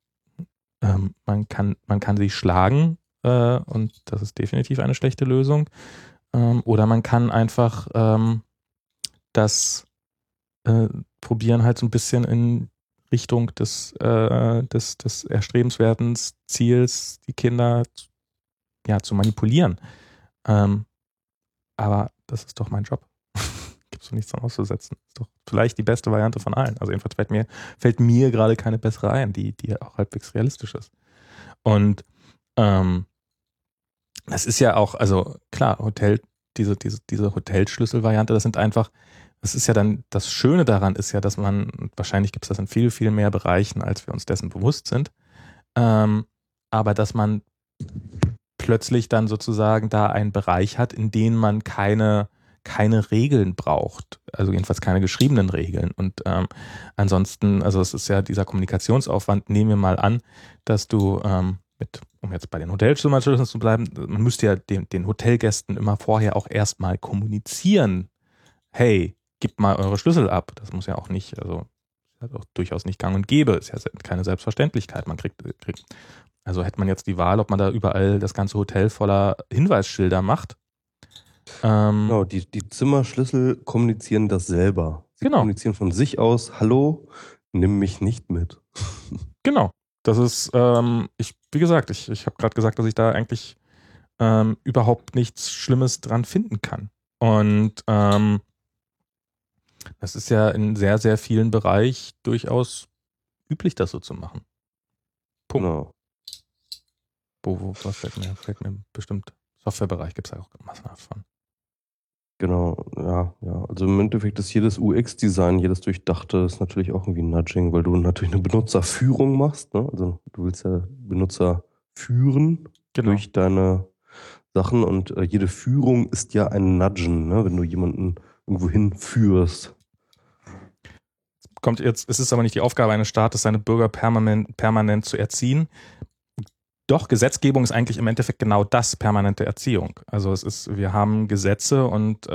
kann sie schlagen und das ist definitiv eine schlechte Lösung. Oder man kann einfach das probieren, halt so ein bisschen in Richtung des erstrebenswerten Ziels, die Kinder zu manipulieren. Aber das ist doch mein Job. Gibt es doch nichts dran auszusetzen. Ist doch vielleicht die beste Variante von allen. Also jedenfalls fällt mir gerade keine bessere ein, die auch halbwegs realistisch ist. Und das ist ja auch, also klar, diese Hotelschlüsselvariante, das ist ja dann, das Schöne daran ist ja, dass wahrscheinlich gibt es das in viel, viel mehr Bereichen, als wir uns dessen bewusst sind, aber dass man plötzlich dann sozusagen da einen Bereich hat, in dem man keine Regeln braucht, also jedenfalls keine geschriebenen Regeln. Und ansonsten, also es ist ja dieser Kommunikationsaufwand, nehmen wir mal an, dass du um jetzt bei den Hotelzimmerschlüsseln zu bleiben, man müsste ja den Hotelgästen immer vorher auch erstmal kommunizieren, hey, gebt mal eure Schlüssel ab. Das muss ja auch nicht, also ist auch durchaus nicht gang und gäbe, ist ja keine Selbstverständlichkeit. Man kriegt, also hätte man jetzt die Wahl, ob man da überall das ganze Hotel voller Hinweisschilder macht. Genau, die Zimmerschlüssel kommunizieren das selber. Sie kommunizieren von sich aus, hallo, nimm mich nicht mit. Genau. Das ist, wie gesagt, ich habe gerade gesagt, dass ich da eigentlich überhaupt nichts Schlimmes dran finden kann. Und das ist ja in sehr, sehr vielen Bereichen durchaus üblich, das so zu machen. Punkt. Genau. Was fällt mir bestimmt. Softwarebereich gibt es ja auch massenhaft von. Genau, ja. Also im Endeffekt ist jedes UX-Design, jedes Durchdachte ist natürlich auch irgendwie Nudging, weil du natürlich eine Benutzerführung machst, ne? Also du willst ja Benutzer führen durch deine Sachen und jede Führung ist ja ein Nudgen, ne? Wenn du jemanden irgendwo hinführst. Es ist aber nicht die Aufgabe eines Staates, seine Bürger permanent zu erziehen. Doch, Gesetzgebung ist eigentlich im Endeffekt genau das, permanente Erziehung. Also wir haben Gesetze und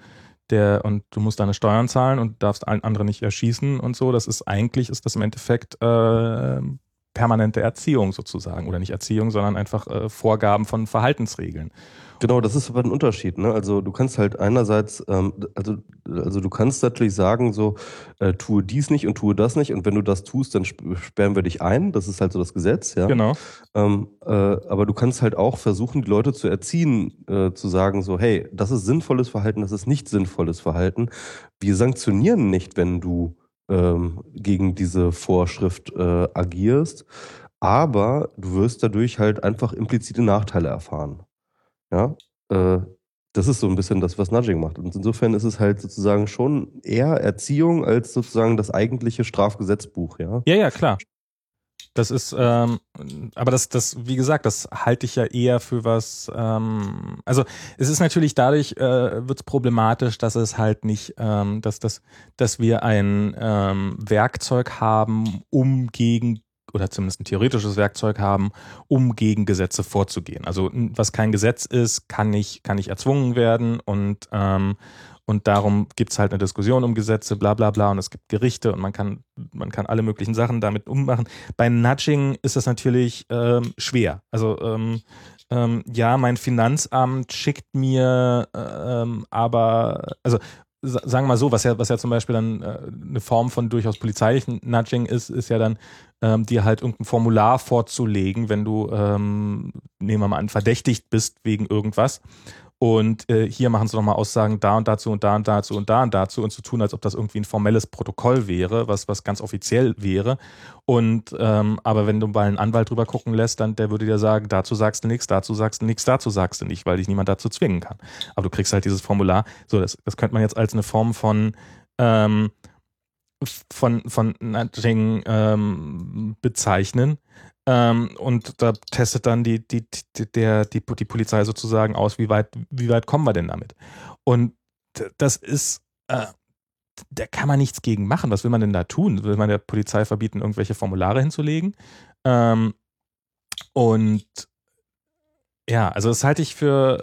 du musst deine Steuern zahlen und darfst allen anderen nicht erschießen und so. Ist das im Endeffekt permanente Erziehung sozusagen. Oder nicht Erziehung, sondern einfach Vorgaben von Verhaltensregeln. Genau, das ist aber ein Unterschied, ne? Also du kannst halt einerseits, also du kannst natürlich sagen, so, tue dies nicht und tue das nicht, und wenn du das tust, dann sperren wir dich ein. Das ist halt so das Gesetz, ja. Genau. Aber du kannst halt auch versuchen, die Leute zu erziehen, zu sagen so, hey, das ist sinnvolles Verhalten, das ist nicht sinnvolles Verhalten. Wir sanktionieren nicht, wenn du gegen diese Vorschrift agierst, aber du wirst dadurch halt einfach implizite Nachteile erfahren. Ja, das ist so ein bisschen das, was Nudging macht. Und insofern ist es halt sozusagen schon eher Erziehung als sozusagen das eigentliche Strafgesetzbuch, ja. Ja, klar. Das ist, aber wie gesagt, das halte ich ja eher für was, also es ist natürlich dadurch, wird es problematisch, dass es halt nicht, dass wir ein Werkzeug haben, oder zumindest ein theoretisches Werkzeug haben, um gegen Gesetze vorzugehen. Also was kein Gesetz ist, kann nicht erzwungen werden und darum gibt es halt eine Diskussion um Gesetze, bla bla bla, und es gibt Gerichte und man kann alle möglichen Sachen damit ummachen. Bei Nudging ist das natürlich schwer. Also ja, mein Finanzamt schickt mir aber, also sagen wir mal so, was ja zum Beispiel dann eine Form von durchaus polizeilichen Nudging ist ja dann, dir halt irgendein Formular vorzulegen, wenn du, nehmen wir mal an, verdächtigt bist wegen irgendwas. Und hier machen sie nochmal Aussagen da und dazu und da und dazu und da und dazu, und zu tun, als ob das irgendwie ein formelles Protokoll wäre, was ganz offiziell wäre. Und aber wenn du mal einen Anwalt drüber gucken lässt, dann der würde dir sagen, dazu sagst du nichts, dazu sagst du nichts, dazu sagst du nicht, weil dich niemand dazu zwingen kann. Aber du kriegst halt dieses Formular. So, das könnte man jetzt als eine Form von Nudging bezeichnen. Und da testet dann die Polizei sozusagen aus, wie weit kommen wir denn damit? Und das ist, da kann man nichts gegen machen. Was will man denn da tun? Will man der Polizei verbieten, irgendwelche Formulare hinzulegen? Und ja, also das halte ich für,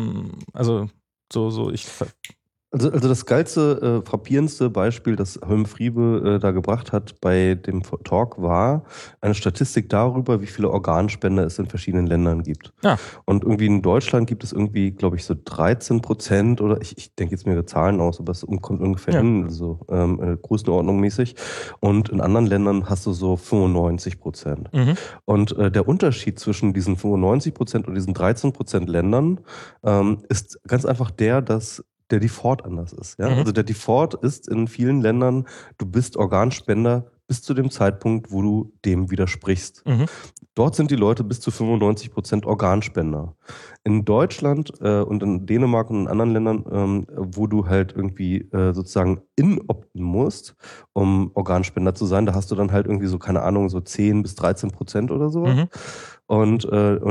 Also das geilste, frappierendste Beispiel, das Holm Friebe da gebracht hat bei dem Talk, war eine Statistik darüber, wie viele Organspender es in verschiedenen Ländern gibt. Ja. Und irgendwie in Deutschland gibt es irgendwie, glaube ich, so 13% oder ich denke jetzt mir Zahlen aus, aber es kommt ungefähr hin, also Größenordnung mäßig. Und in anderen Ländern hast du so 95%. Mhm. Und der Unterschied zwischen diesen 95% und diesen 13% Ländern ist ganz einfach dass der Default anders ist. Ja? Mhm. Also der Default ist in vielen Ländern, du bist Organspender bis zu dem Zeitpunkt, wo du dem widersprichst. Mhm. Dort sind die Leute bis zu 95% Organspender. In Deutschland und in Dänemark und in anderen Ländern, wo du halt irgendwie sozusagen inopten musst, um Organspender zu sein, da hast du dann halt irgendwie so, keine Ahnung, so 10-13% oder so. Mhm. Und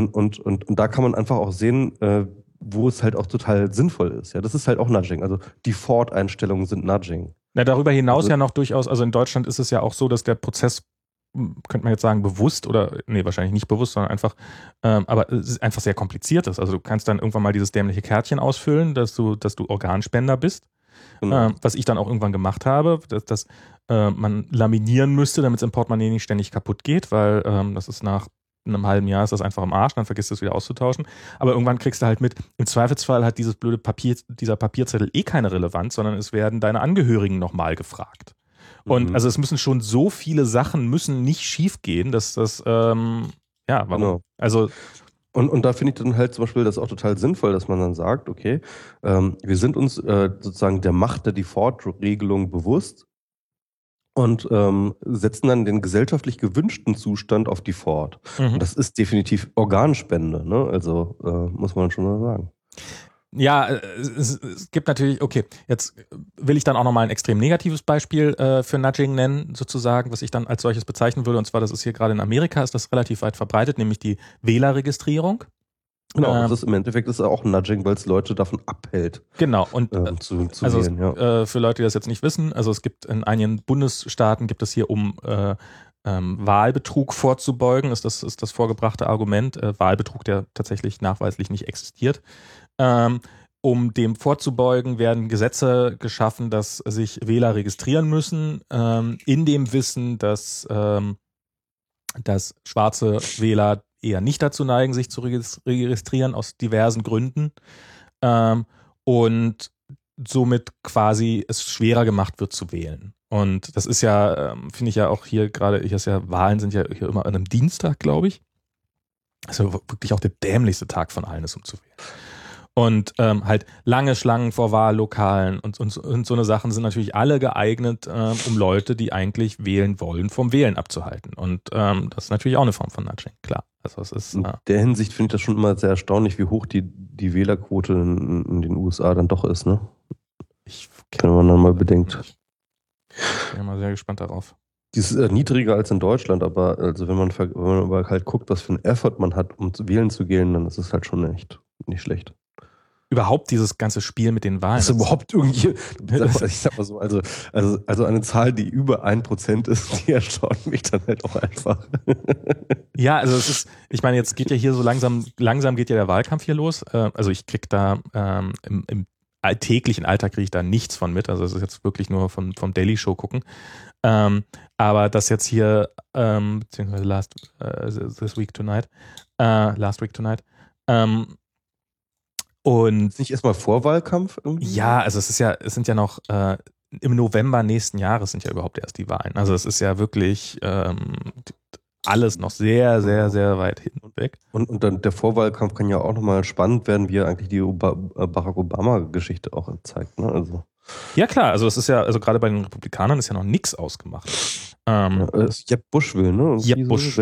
da kann man einfach auch sehen, wo es halt auch total sinnvoll ist. Ja, das ist halt auch Nudging. Also Default-Einstellungen sind Nudging. Na, darüber hinaus ja noch durchaus, also in Deutschland ist es ja auch so, dass der Prozess, könnte man jetzt sagen, bewusst oder, nee, wahrscheinlich nicht bewusst, sondern einfach, aber es ist einfach sehr kompliziert ist. Also du kannst dann irgendwann mal dieses dämliche Kärtchen ausfüllen, dass du Organspender bist. Genau. Was ich dann auch irgendwann gemacht habe, dass man laminieren müsste, damit es im Portemonnaie nicht ständig kaputt geht, weil das ist nach einem halben Jahr ist das einfach im Arsch, dann vergisst du es wieder auszutauschen. Aber irgendwann kriegst du halt mit, im Zweifelsfall hat dieses blöde dieser Papierzettel keine Relevanz, sondern es werden deine Angehörigen nochmal gefragt. Und also es müssen schon so viele Sachen müssen nicht schief gehen, dass das, warum? Genau. Also und da finde ich dann halt zum Beispiel das auch total sinnvoll, dass man dann sagt, okay, wir sind uns sozusagen der Macht der Default-Regelung bewusst und setzen dann den gesellschaftlich gewünschten Zustand auf Default. Und das ist definitiv Organspende, ne? Also muss man schon mal sagen. Ja, es gibt natürlich, okay, jetzt will ich dann auch nochmal ein extrem negatives Beispiel für Nudging nennen, sozusagen, was ich dann als solches bezeichnen würde. Und zwar, das ist hier gerade in Amerika, ist das relativ weit verbreitet, nämlich die Wählerregistrierung. Genau, es ist im Endeffekt ist auch Nudging, weil es Leute davon abhält, Genau, und zu also wählen, ja. für Leute, die das jetzt nicht wissen, also es gibt in einigen Bundesstaaten gibt es hier, um Wahlbetrug vorzubeugen, ist das vorgebrachte Argument, Wahlbetrug, der tatsächlich nachweislich nicht existiert. Um dem vorzubeugen, werden Gesetze geschaffen, dass sich Wähler registrieren müssen, in dem Wissen, dass schwarze Wähler eher nicht dazu neigen, sich zu registrieren, aus diversen Gründen. Und somit quasi es schwerer gemacht wird zu wählen. Und das ist ja, finde ich ja auch hier gerade, Wahlen sind ja hier immer an einem Dienstag, glaube ich. Also wirklich auch der dämlichste Tag von allen ist, um zu wählen. Und halt lange Schlangen vor Wahllokalen und so eine Sachen sind natürlich alle geeignet, um Leute, die eigentlich wählen wollen, vom Wählen abzuhalten. Und das ist natürlich auch eine Form von Nudging, klar. Also es ist, In der Hinsicht finde ich das schon immer sehr erstaunlich, wie hoch die Wählerquote in den USA dann doch ist, ne? Wenn man dann mal bedenkt. Ich bin ja mal sehr gespannt darauf. Die ist niedriger als in Deutschland, aber also wenn man aber halt guckt, was für einen Effort man hat, um wählen zu gehen, dann ist es halt schon echt nicht schlecht. Überhaupt dieses ganze Spiel mit den Wahlen. Ist überhaupt irgendwie, ich sag mal so, also eine Zahl, die über 1% ist, die erstaunt mich dann halt auch einfach. Ja, also es ist, ich meine, jetzt geht ja hier so langsam geht ja der Wahlkampf hier los. Also ich krieg da im alltäglichen Alltag kriege ich da nichts von mit. Also es ist jetzt wirklich nur vom Daily Show gucken. Aber das jetzt hier, beziehungsweise Last Week Tonight, und ist nicht erstmal Vorwahlkampf irgendwie? Ja, also es sind ja noch im November nächsten Jahres sind ja überhaupt erst die Wahlen. Also es ist ja wirklich alles noch sehr, sehr, sehr weit hinten weg. Und dann der Vorwahlkampf kann ja auch nochmal spannend werden, wie er eigentlich die Barack Obama-Geschichte auch zeigt, ne? Also. Ja klar, also es ist ja, also gerade bei den Republikanern ist ja noch nichts ausgemacht. Jeb Bush will, ne? Jeb Bush.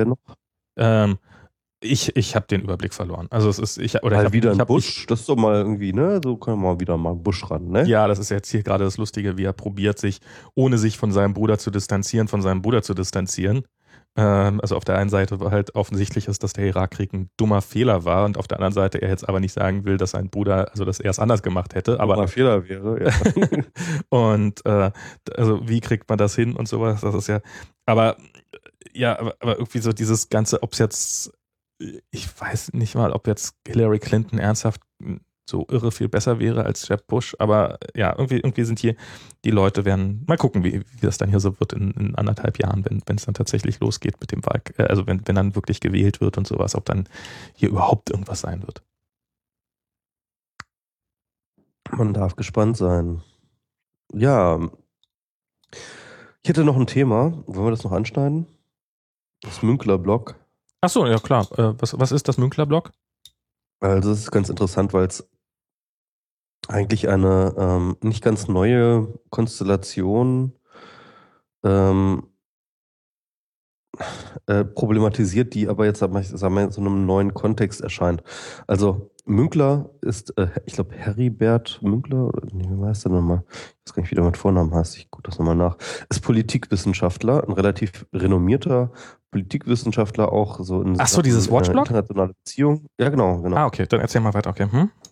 Ich habe den Überblick verloren. Also es ist, Bush, das ist doch mal irgendwie, ne? So können wir mal wieder mal Bush ran, ne? Ja, das ist jetzt hier gerade das Lustige, wie er probiert, ohne sich von seinem Bruder zu distanzieren. Also auf der einen Seite war halt offensichtlich ist, dass der Irakkrieg ein dummer Fehler war und auf der anderen Seite er jetzt aber nicht sagen will, dass sein Bruder, also dass er es anders gemacht hätte. Aber dummer Fehler wäre, ja. Und also wie kriegt man das hin und sowas, das ist ja, aber irgendwie so dieses Ganze, ob es jetzt, ich weiß nicht mal, ob jetzt Hillary Clinton ernsthaft so irre viel besser wäre als Jeb Bush, aber ja, irgendwie sind hier, die Leute werden, mal gucken, wie das dann hier so wird in 1,5 Jahren, wenn es dann tatsächlich losgeht mit dem also wenn dann wirklich gewählt wird und sowas, ob dann hier überhaupt irgendwas sein wird. Man darf gespannt sein. Ja, ich hätte noch ein Thema, wollen wir das noch anschneiden? Das Münkler-Blog. Ach so, ja klar. Was ist das Münkler-Blog? Also das ist ganz interessant, weil es eigentlich eine nicht ganz neue Konstellation problematisiert, die aber jetzt, sagen wir, in so einem neuen Kontext erscheint. Also Münkler ist, ich glaube, Heribert Münkler, oder nee, wie heißt der nochmal? Ich weiß gar nicht, wie der mit Vornamen heißt, ich gucke das nochmal nach. Ist Politikwissenschaftler, ein relativ renommierter Politikwissenschaftler, auch so in Ach so, dieses Watchblog? Internationale Beziehungen. Ja, genau. Ah, okay, dann erzähl mal weiter, okay.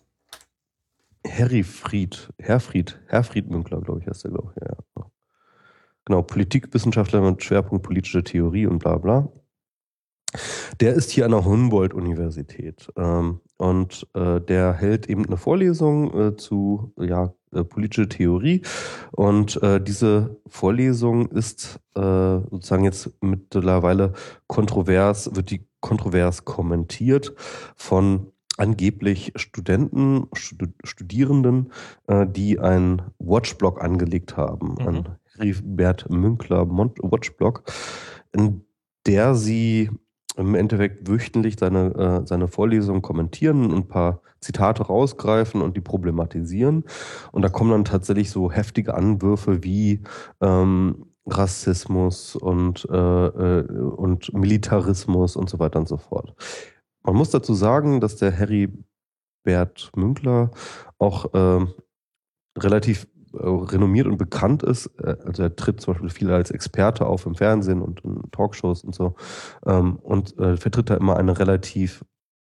Herfried Münkler, glaube ich, heißt der, glaube ich, ja. Genau, Politikwissenschaftler mit Schwerpunkt politische Theorie und bla bla. Der ist hier an der Humboldt-Universität und der hält eben eine Vorlesung zu politische Theorie und diese Vorlesung ist sozusagen jetzt mittlerweile wird die kontrovers kommentiert von angeblich Studierenden, die einen Watchblog angelegt haben, einen Heribert Münkler Watchblog, in der sie im Endeffekt wöchentlich seine Vorlesungen kommentieren und ein paar Zitate rausgreifen und die problematisieren. Und da kommen dann tatsächlich so heftige Anwürfe wie Rassismus und Militarismus und so weiter und so fort. Man muss dazu sagen, dass der Heribert Münkler auch relativ renommiert und bekannt ist. Also er tritt zum Beispiel viel als Experte auf im Fernsehen und in Talkshows und so und vertritt da immer eine relativ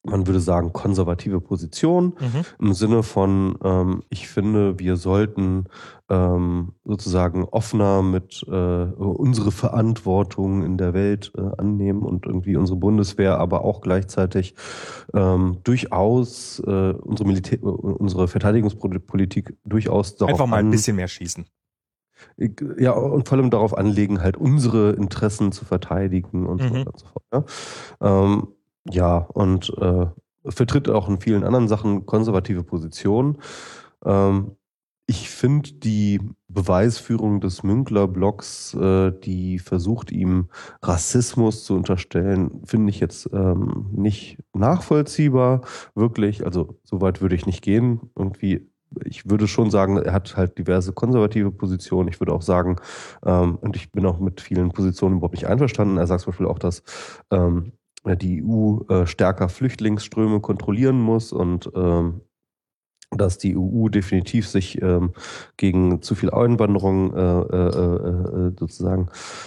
man würde sagen, konservative Position im Sinne von, ich finde, wir sollten sozusagen offener mit unsere Verantwortung in der Welt annehmen und irgendwie unsere Bundeswehr, aber auch gleichzeitig durchaus unsere Verteidigungspolitik durchaus darauf einfach mal ein bisschen mehr schießen. Ja, und vor allem darauf anlegen, halt unsere Interessen zu verteidigen und so weiter und so fort. Ja, ja und vertritt auch in vielen anderen Sachen konservative Positionen. Ich finde die Beweisführung des Münkler-Blocks, die versucht, ihm Rassismus zu unterstellen, finde ich jetzt nicht nachvollziehbar, wirklich. Also so weit würde ich nicht gehen. Irgendwie, ich würde schon sagen, er hat halt diverse konservative Positionen. Ich würde auch sagen, und ich bin auch mit vielen Positionen überhaupt nicht einverstanden. Er sagt zum Beispiel auch, dass die EU stärker Flüchtlingsströme kontrollieren muss und dass die EU definitiv sich gegen zu viel Einwanderung sozusagen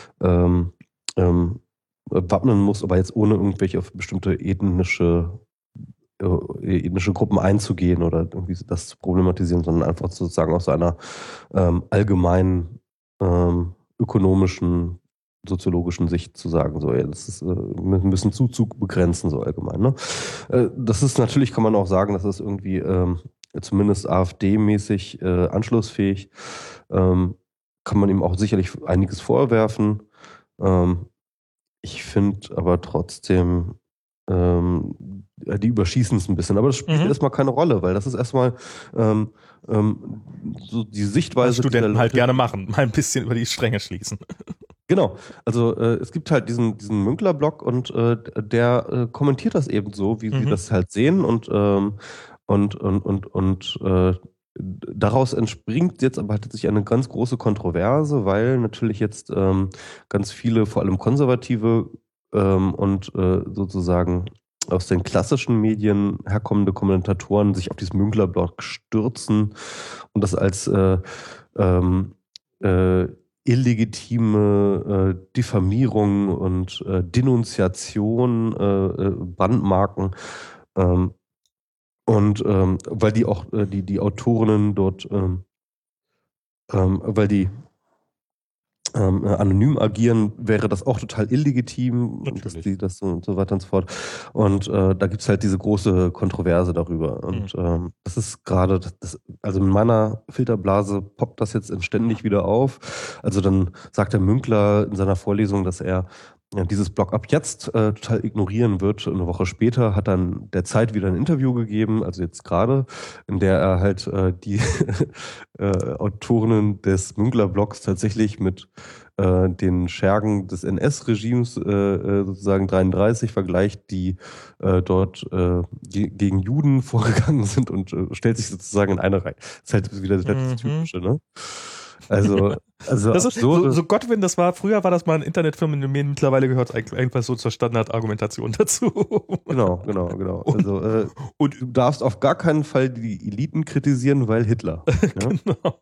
wappnen muss, aber jetzt ohne irgendwelche auf bestimmte ethnische Gruppen einzugehen oder irgendwie das zu problematisieren, sondern einfach sozusagen aus einer allgemeinen ökonomischen, soziologischen Sicht zu sagen, so, ey, das ist, wir müssen Zuzug begrenzen, so allgemein. Ne? Das ist natürlich, kann man auch sagen, das ist irgendwie zumindest AfD-mäßig anschlussfähig. Kann man ihm auch sicherlich einiges vorwerfen. Ich finde aber trotzdem, die überschießen es ein bisschen. Aber das spielt erstmal keine Rolle, weil das ist erstmal so die Sichtweise. Was Studenten halt gerne machen, mal ein bisschen über die Stränge schließen. Genau, also es gibt halt diesen Münkler-Blog und der kommentiert das eben so, wie sie das halt sehen und daraus entspringt jetzt aber halt sich eine ganz große Kontroverse, weil natürlich jetzt ganz viele, vor allem konservative und sozusagen aus den klassischen Medien herkommende Kommentatoren sich auf diesen Münkler-Blog stürzen und das als illegitime Diffamierung und Denunziation, Brandmarken und weil die auch die Autorinnen dort, weil die anonym agieren, wäre das auch total illegitim, dass die das und so weiter und so fort. Und da gibt es halt diese große Kontroverse darüber. Und das ist gerade, also in meiner Filterblase poppt das jetzt ständig wieder auf. Also dann sagt der Münkler in seiner Vorlesung, dass er dieses Blog ab jetzt total ignorieren wird. Eine Woche später hat dann der Zeit wieder ein Interview gegeben, also jetzt gerade, in der er halt die Autorinnen des Münkler-Blogs tatsächlich mit den Schergen des NS-Regimes sozusagen 33 vergleicht, die dort gegen Juden vorgegangen sind und stellt sich sozusagen in eine Reihe. Das ist halt wieder das Typische, ne? Also das ist, so Godwin, das war, früher war das mal ein Internetphänomen, mittlerweile gehört es einfach so zur Standardargumentation dazu. Genau. Also, und du darfst auf gar keinen Fall die Eliten kritisieren, weil Hitler. Ja? Genau.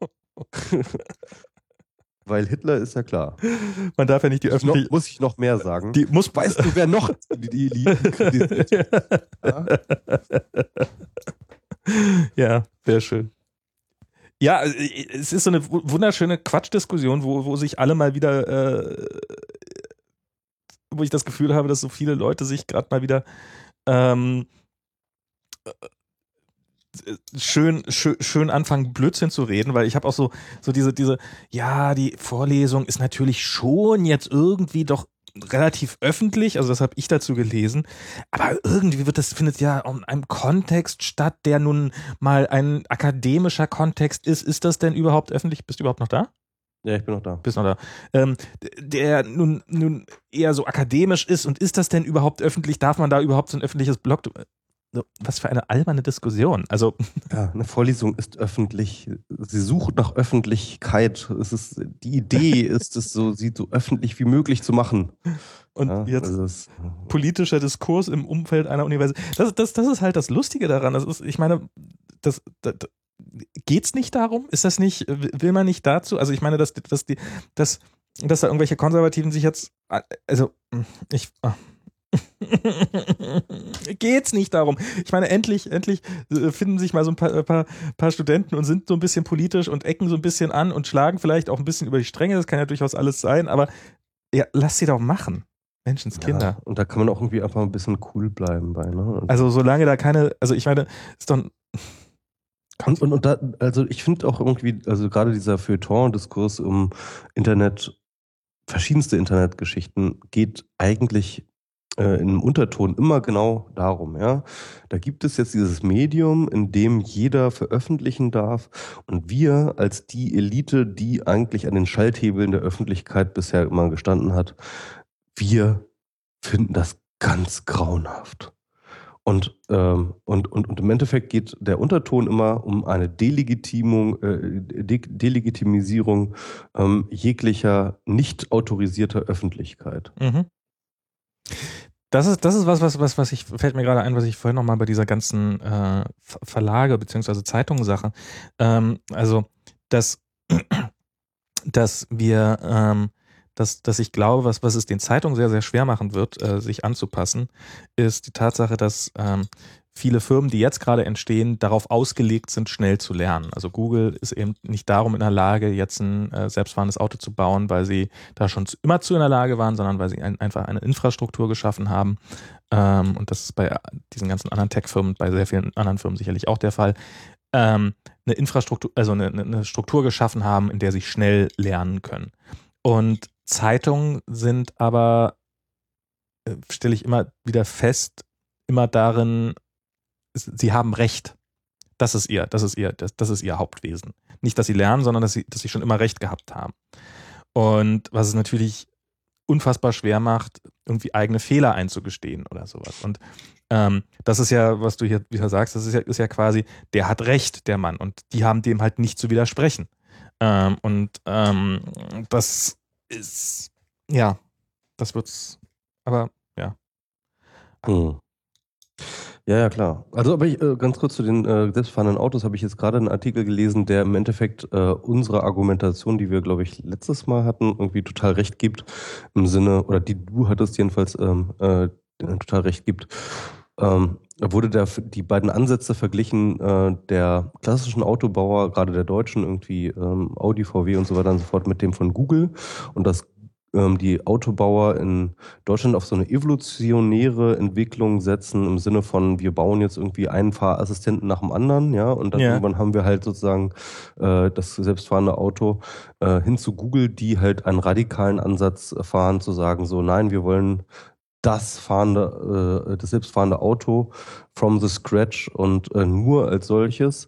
Weil Hitler ist ja klar. Man darf ja nicht die öffentliche... Muss ich noch mehr sagen? Weißt du, wer noch die Eliten kritisiert? Ja, sehr schön. Ja, es ist so eine wunderschöne Quatschdiskussion, wo sich alle mal wieder, wo ich das Gefühl habe, dass so viele Leute sich gerade mal wieder schön anfangen, Blödsinn zu reden, weil ich habe auch so diese, ja, die Vorlesung ist natürlich schon jetzt irgendwie doch relativ öffentlich, also das habe ich dazu gelesen, aber irgendwie findet ja in einem Kontext statt, der nun mal ein akademischer Kontext ist. Ist das denn überhaupt öffentlich? Bist du überhaupt noch da? Ja, ich bin noch da. Bist noch da. Der nun eher so akademisch ist und ist das denn überhaupt öffentlich? Darf man da überhaupt so ein öffentliches Blog? Was für eine alberne Diskussion. Also ja, eine Vorlesung ist öffentlich. Sie sucht nach Öffentlichkeit. Die Idee ist es so, sie so öffentlich wie möglich zu machen. Und ja, jetzt politischer Diskurs im Umfeld einer Universität. Das ist halt das Lustige daran. Ich meine, geht's nicht darum? Ist das nicht, will man nicht dazu? Also ich meine, dass da irgendwelche Konservativen sich jetzt, also Geht's nicht darum. Ich meine, endlich finden sich mal so ein paar Studenten und sind so ein bisschen politisch und ecken so ein bisschen an und schlagen vielleicht auch ein bisschen über die Stränge. Das kann ja durchaus alles sein, aber ja, lass sie doch machen. Menschenskinder. Ja, und da kann man auch irgendwie einfach ein bisschen cool bleiben bei, ne? Also solange da keine, also ich meine, ist doch. Und da, also ich finde auch irgendwie, also gerade dieser Feuilleton-Diskurs um Internet, verschiedenste Internetgeschichten, geht eigentlich in einem Unterton immer genau darum, ja. Da gibt es jetzt dieses Medium, in dem jeder veröffentlichen darf und wir als die Elite, die eigentlich an den Schalthebeln der Öffentlichkeit bisher immer gestanden hat, wir finden das ganz grauenhaft. Und im Endeffekt geht der Unterton immer um eine Delegitimisierung jeglicher nicht autorisierter Öffentlichkeit. Mhm. Das ist was ich, fällt mir gerade ein, was ich vorhin nochmal bei dieser ganzen Verlage bzw. Zeitungssache, also, dass wir, dass ich glaube, was es den Zeitungen sehr, sehr schwer machen wird, sich anzupassen, ist die Tatsache, dass viele Firmen, die jetzt gerade entstehen, darauf ausgelegt sind, schnell zu lernen. Also Google ist eben nicht darum in der Lage, jetzt ein selbstfahrendes Auto zu bauen, weil sie da schon immer zu in der Lage waren, sondern weil sie einfach eine Infrastruktur geschaffen haben. Und das ist bei diesen ganzen anderen Tech-Firmen, bei sehr vielen anderen Firmen sicherlich auch der Fall. Eine Infrastruktur, also eine Struktur geschaffen haben, in der sie schnell lernen können. Und Zeitungen sind aber, stelle ich immer wieder fest, immer darin, sie haben Recht. Das ist ihr Hauptwesen. Nicht, dass sie lernen, sondern dass sie schon immer Recht gehabt haben. Und was es natürlich unfassbar schwer macht, irgendwie eigene Fehler einzugestehen oder sowas. Und das ist ja, was du hier wieder sagst, das ist ja quasi, der hat Recht, der Mann. Und die haben dem halt nicht zu widersprechen. Das ist, ja, das wird's, aber ja. Hm. Ja, klar. Also, aber ganz kurz zu den selbstfahrenden Autos habe ich jetzt gerade einen Artikel gelesen, der im Endeffekt unsere Argumentation, die wir, glaube ich, letztes Mal hatten, irgendwie total recht gibt, im Sinne, oder die du hattest jedenfalls total recht gibt. Wurde die beiden Ansätze verglichen, der klassischen Autobauer, gerade der Deutschen, irgendwie Audi, VW und so weiter und so fort, mit dem von Google, und das die Autobauer in Deutschland auf so eine evolutionäre Entwicklung setzen, im Sinne von, wir bauen jetzt irgendwie einen Fahrassistenten nach dem anderen, ja, und dann irgendwann haben wir halt sozusagen das selbstfahrende Auto hin zu Google, die halt einen radikalen Ansatz fahren, zu sagen, so, nein, wir wollen das selbstfahrende Auto from the scratch und nur als solches.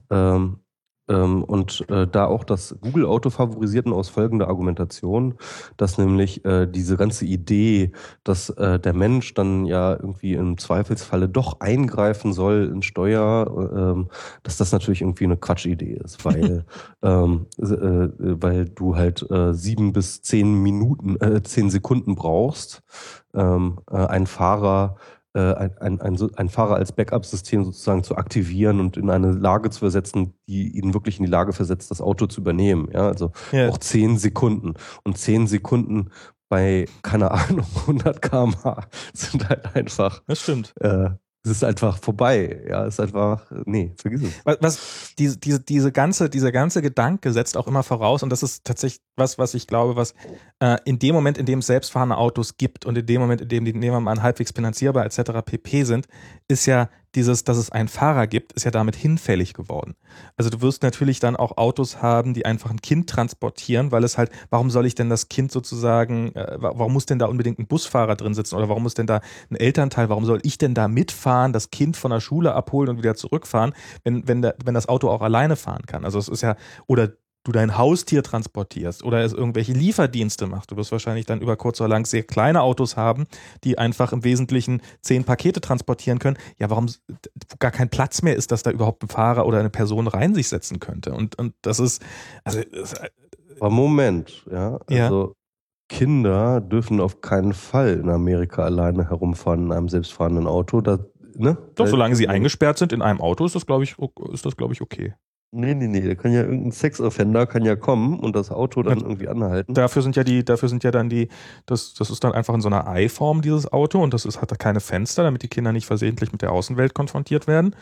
Und da auch das Google-Auto favorisierten aus folgender Argumentation, dass nämlich diese ganze Idee, dass der Mensch dann ja irgendwie im Zweifelsfalle doch eingreifen soll in Steuer, dass das natürlich irgendwie eine Quatschidee ist, weil, weil du halt 7 bis 10 Sekunden brauchst, einen Fahrer ein Fahrer als Backup-System sozusagen zu aktivieren und in eine Lage zu versetzen, die ihn wirklich in die Lage versetzt, das Auto zu übernehmen. Ja, also auch 10 Sekunden. Und 10 Sekunden bei, keine Ahnung, 100 km/h sind halt einfach. Das stimmt. Es ist einfach vorbei. Ja, es ist einfach, nee, vergiss es. Dieser ganze Gedanke setzt auch immer voraus, und das ist tatsächlich was ich glaube, was in dem Moment, in dem es selbstfahrende Autos gibt und in dem Moment, in dem die, nehmen wir mal an, halbwegs finanzierbar etc. pp. Sind, ist ja dass es einen Fahrer gibt, ist ja damit hinfällig geworden. Also du wirst natürlich dann auch Autos haben, die einfach ein Kind transportieren, weil es halt, warum soll ich denn das Kind sozusagen, warum muss denn da unbedingt ein Busfahrer drin sitzen oder warum muss denn da ein Elternteil, warum soll ich denn da mitfahren, das Kind von der Schule abholen und wieder zurückfahren, wenn das Auto auch alleine fahren kann? Also es ist ja, oder du dein Haustier transportierst oder es irgendwelche Lieferdienste machst. Du wirst wahrscheinlich dann über kurz oder lang sehr kleine Autos haben, die einfach im Wesentlichen 10 Pakete transportieren können. Ja, warum gar kein Platz mehr ist, dass da überhaupt ein Fahrer oder eine Person rein sich setzen könnte? Und das ist, also. Aber Moment, ja, also Kinder dürfen auf keinen Fall in Amerika alleine herumfahren in einem selbstfahrenden Auto. Ne? Doch, solange sie eingesperrt sind in einem Auto, ist das, glaube ich, okay. Nee, da kann ja irgendein Sexoffender kann ja kommen und das Auto dann irgendwie anhalten. Dafür sind ja dann das ist dann einfach in so einer Ei-Form, dieses Auto, und hat da keine Fenster, damit die Kinder nicht versehentlich mit der Außenwelt konfrontiert werden.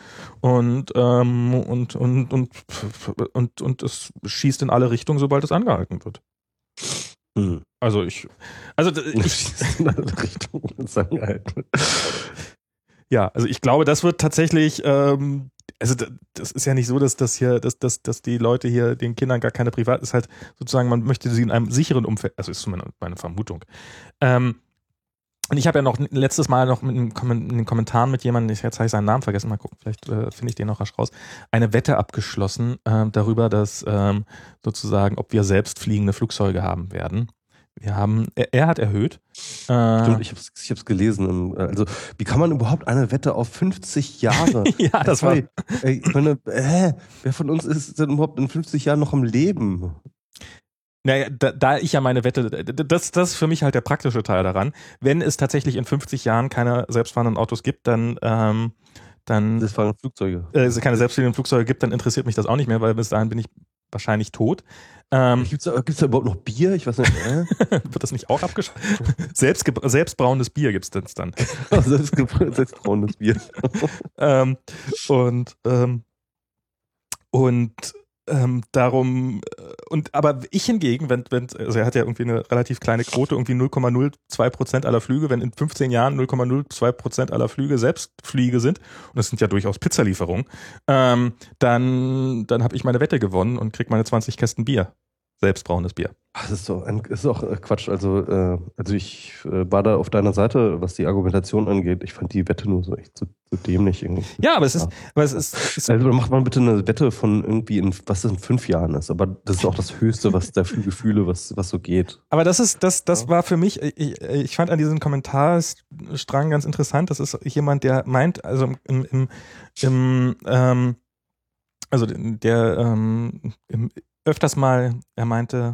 Und es schießt in alle Richtungen, sobald es angehalten wird. Hm. Also ich Schießt in alle Richtungen, wenn es angehalten wird. Ja, also ich glaube, das wird tatsächlich, also das ist ja nicht so, dass die Leute hier den Kindern gar keine ist halt sozusagen, man möchte sie in einem sicheren Umfeld, also ist meine Vermutung. Und ich habe ja noch letztes Mal noch in den Kommentaren mit jemandem, jetzt habe ich seinen Namen vergessen, mal gucken, vielleicht finde ich den noch rasch raus, eine Wette abgeschlossen darüber, dass sozusagen, ob wir selbst fliegende Flugzeuge haben werden. Er hat erhöht. Stimmt, ich hab's gelesen. Also, wie kann man überhaupt eine Wette auf 50 Jahre? Ja, das war. Ich meine, wer von uns ist denn überhaupt in 50 Jahren noch am Leben? Naja, da ich ja meine Wette, das ist für mich halt der praktische Teil daran. Wenn es tatsächlich in 50 Jahren keine selbstfahrenden Autos gibt, dann Selbstfahrende Flugzeuge. Keine selbstfahrenden Flugzeuge gibt, dann interessiert mich das auch nicht mehr, weil bis dahin bin ich wahrscheinlich tot. Gibt's da überhaupt noch Bier? Ich weiß nicht. Wird das nicht auch abgeschafft? Selbstbrauendes Bier gibt es dann. Selbstbrauendes Bier. Darum, aber ich hingegen, also er hat ja irgendwie eine relativ kleine Quote, irgendwie 0,02% aller Flüge, wenn in 15 Jahren 0,02% aller Flüge Selbstfliege sind, und das sind ja durchaus Pizzalieferungen, dann habe ich meine Wette gewonnen und krieg meine 20 Kästen Bier. Selbstbrauendes Bier. Das ist doch Quatsch. Also ich war da auf deiner Seite, was die Argumentation angeht. Ich fand die Wette nur so echt so dämlich irgendwie. Ja, aber es ist also macht man bitte eine Wette von irgendwie was in 5 Jahren ist. Aber das ist auch das Höchste, was der Gefühle, was so geht. Aber das war für mich, ich fand an diesem Kommentarstrang ganz interessant. Das ist jemand, der meint, also öfters mal, er meinte,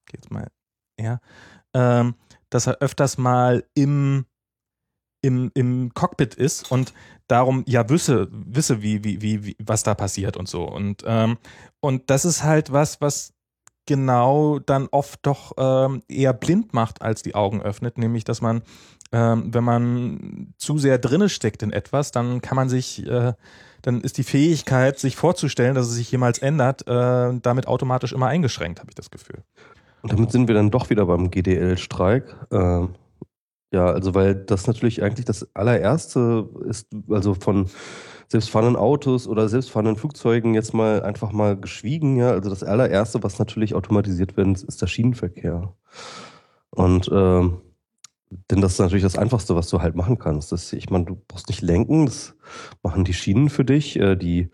dass er öfters mal im Cockpit ist und darum ja wisse, wie was da passiert und so. Und das ist halt was genau dann oft doch eher blind macht, als die Augen öffnet, nämlich dass man, wenn man zu sehr drinne steckt in etwas, dann kann man dann ist die Fähigkeit, sich vorzustellen, dass es sich jemals ändert, damit automatisch immer eingeschränkt, habe ich das Gefühl. Und damit sind wir dann doch wieder beim GDL-Streik. Ja, also weil das natürlich eigentlich das allererste ist, also von selbstfahrenden Autos oder selbstfahrenden Flugzeugen jetzt mal einfach mal geschwiegen, ja. Also das allererste, was natürlich automatisiert wird, ist der Schienenverkehr. Und denn das ist natürlich das Einfachste, was du halt machen kannst. Ich meine, du brauchst nicht lenken, das machen die Schienen für dich, die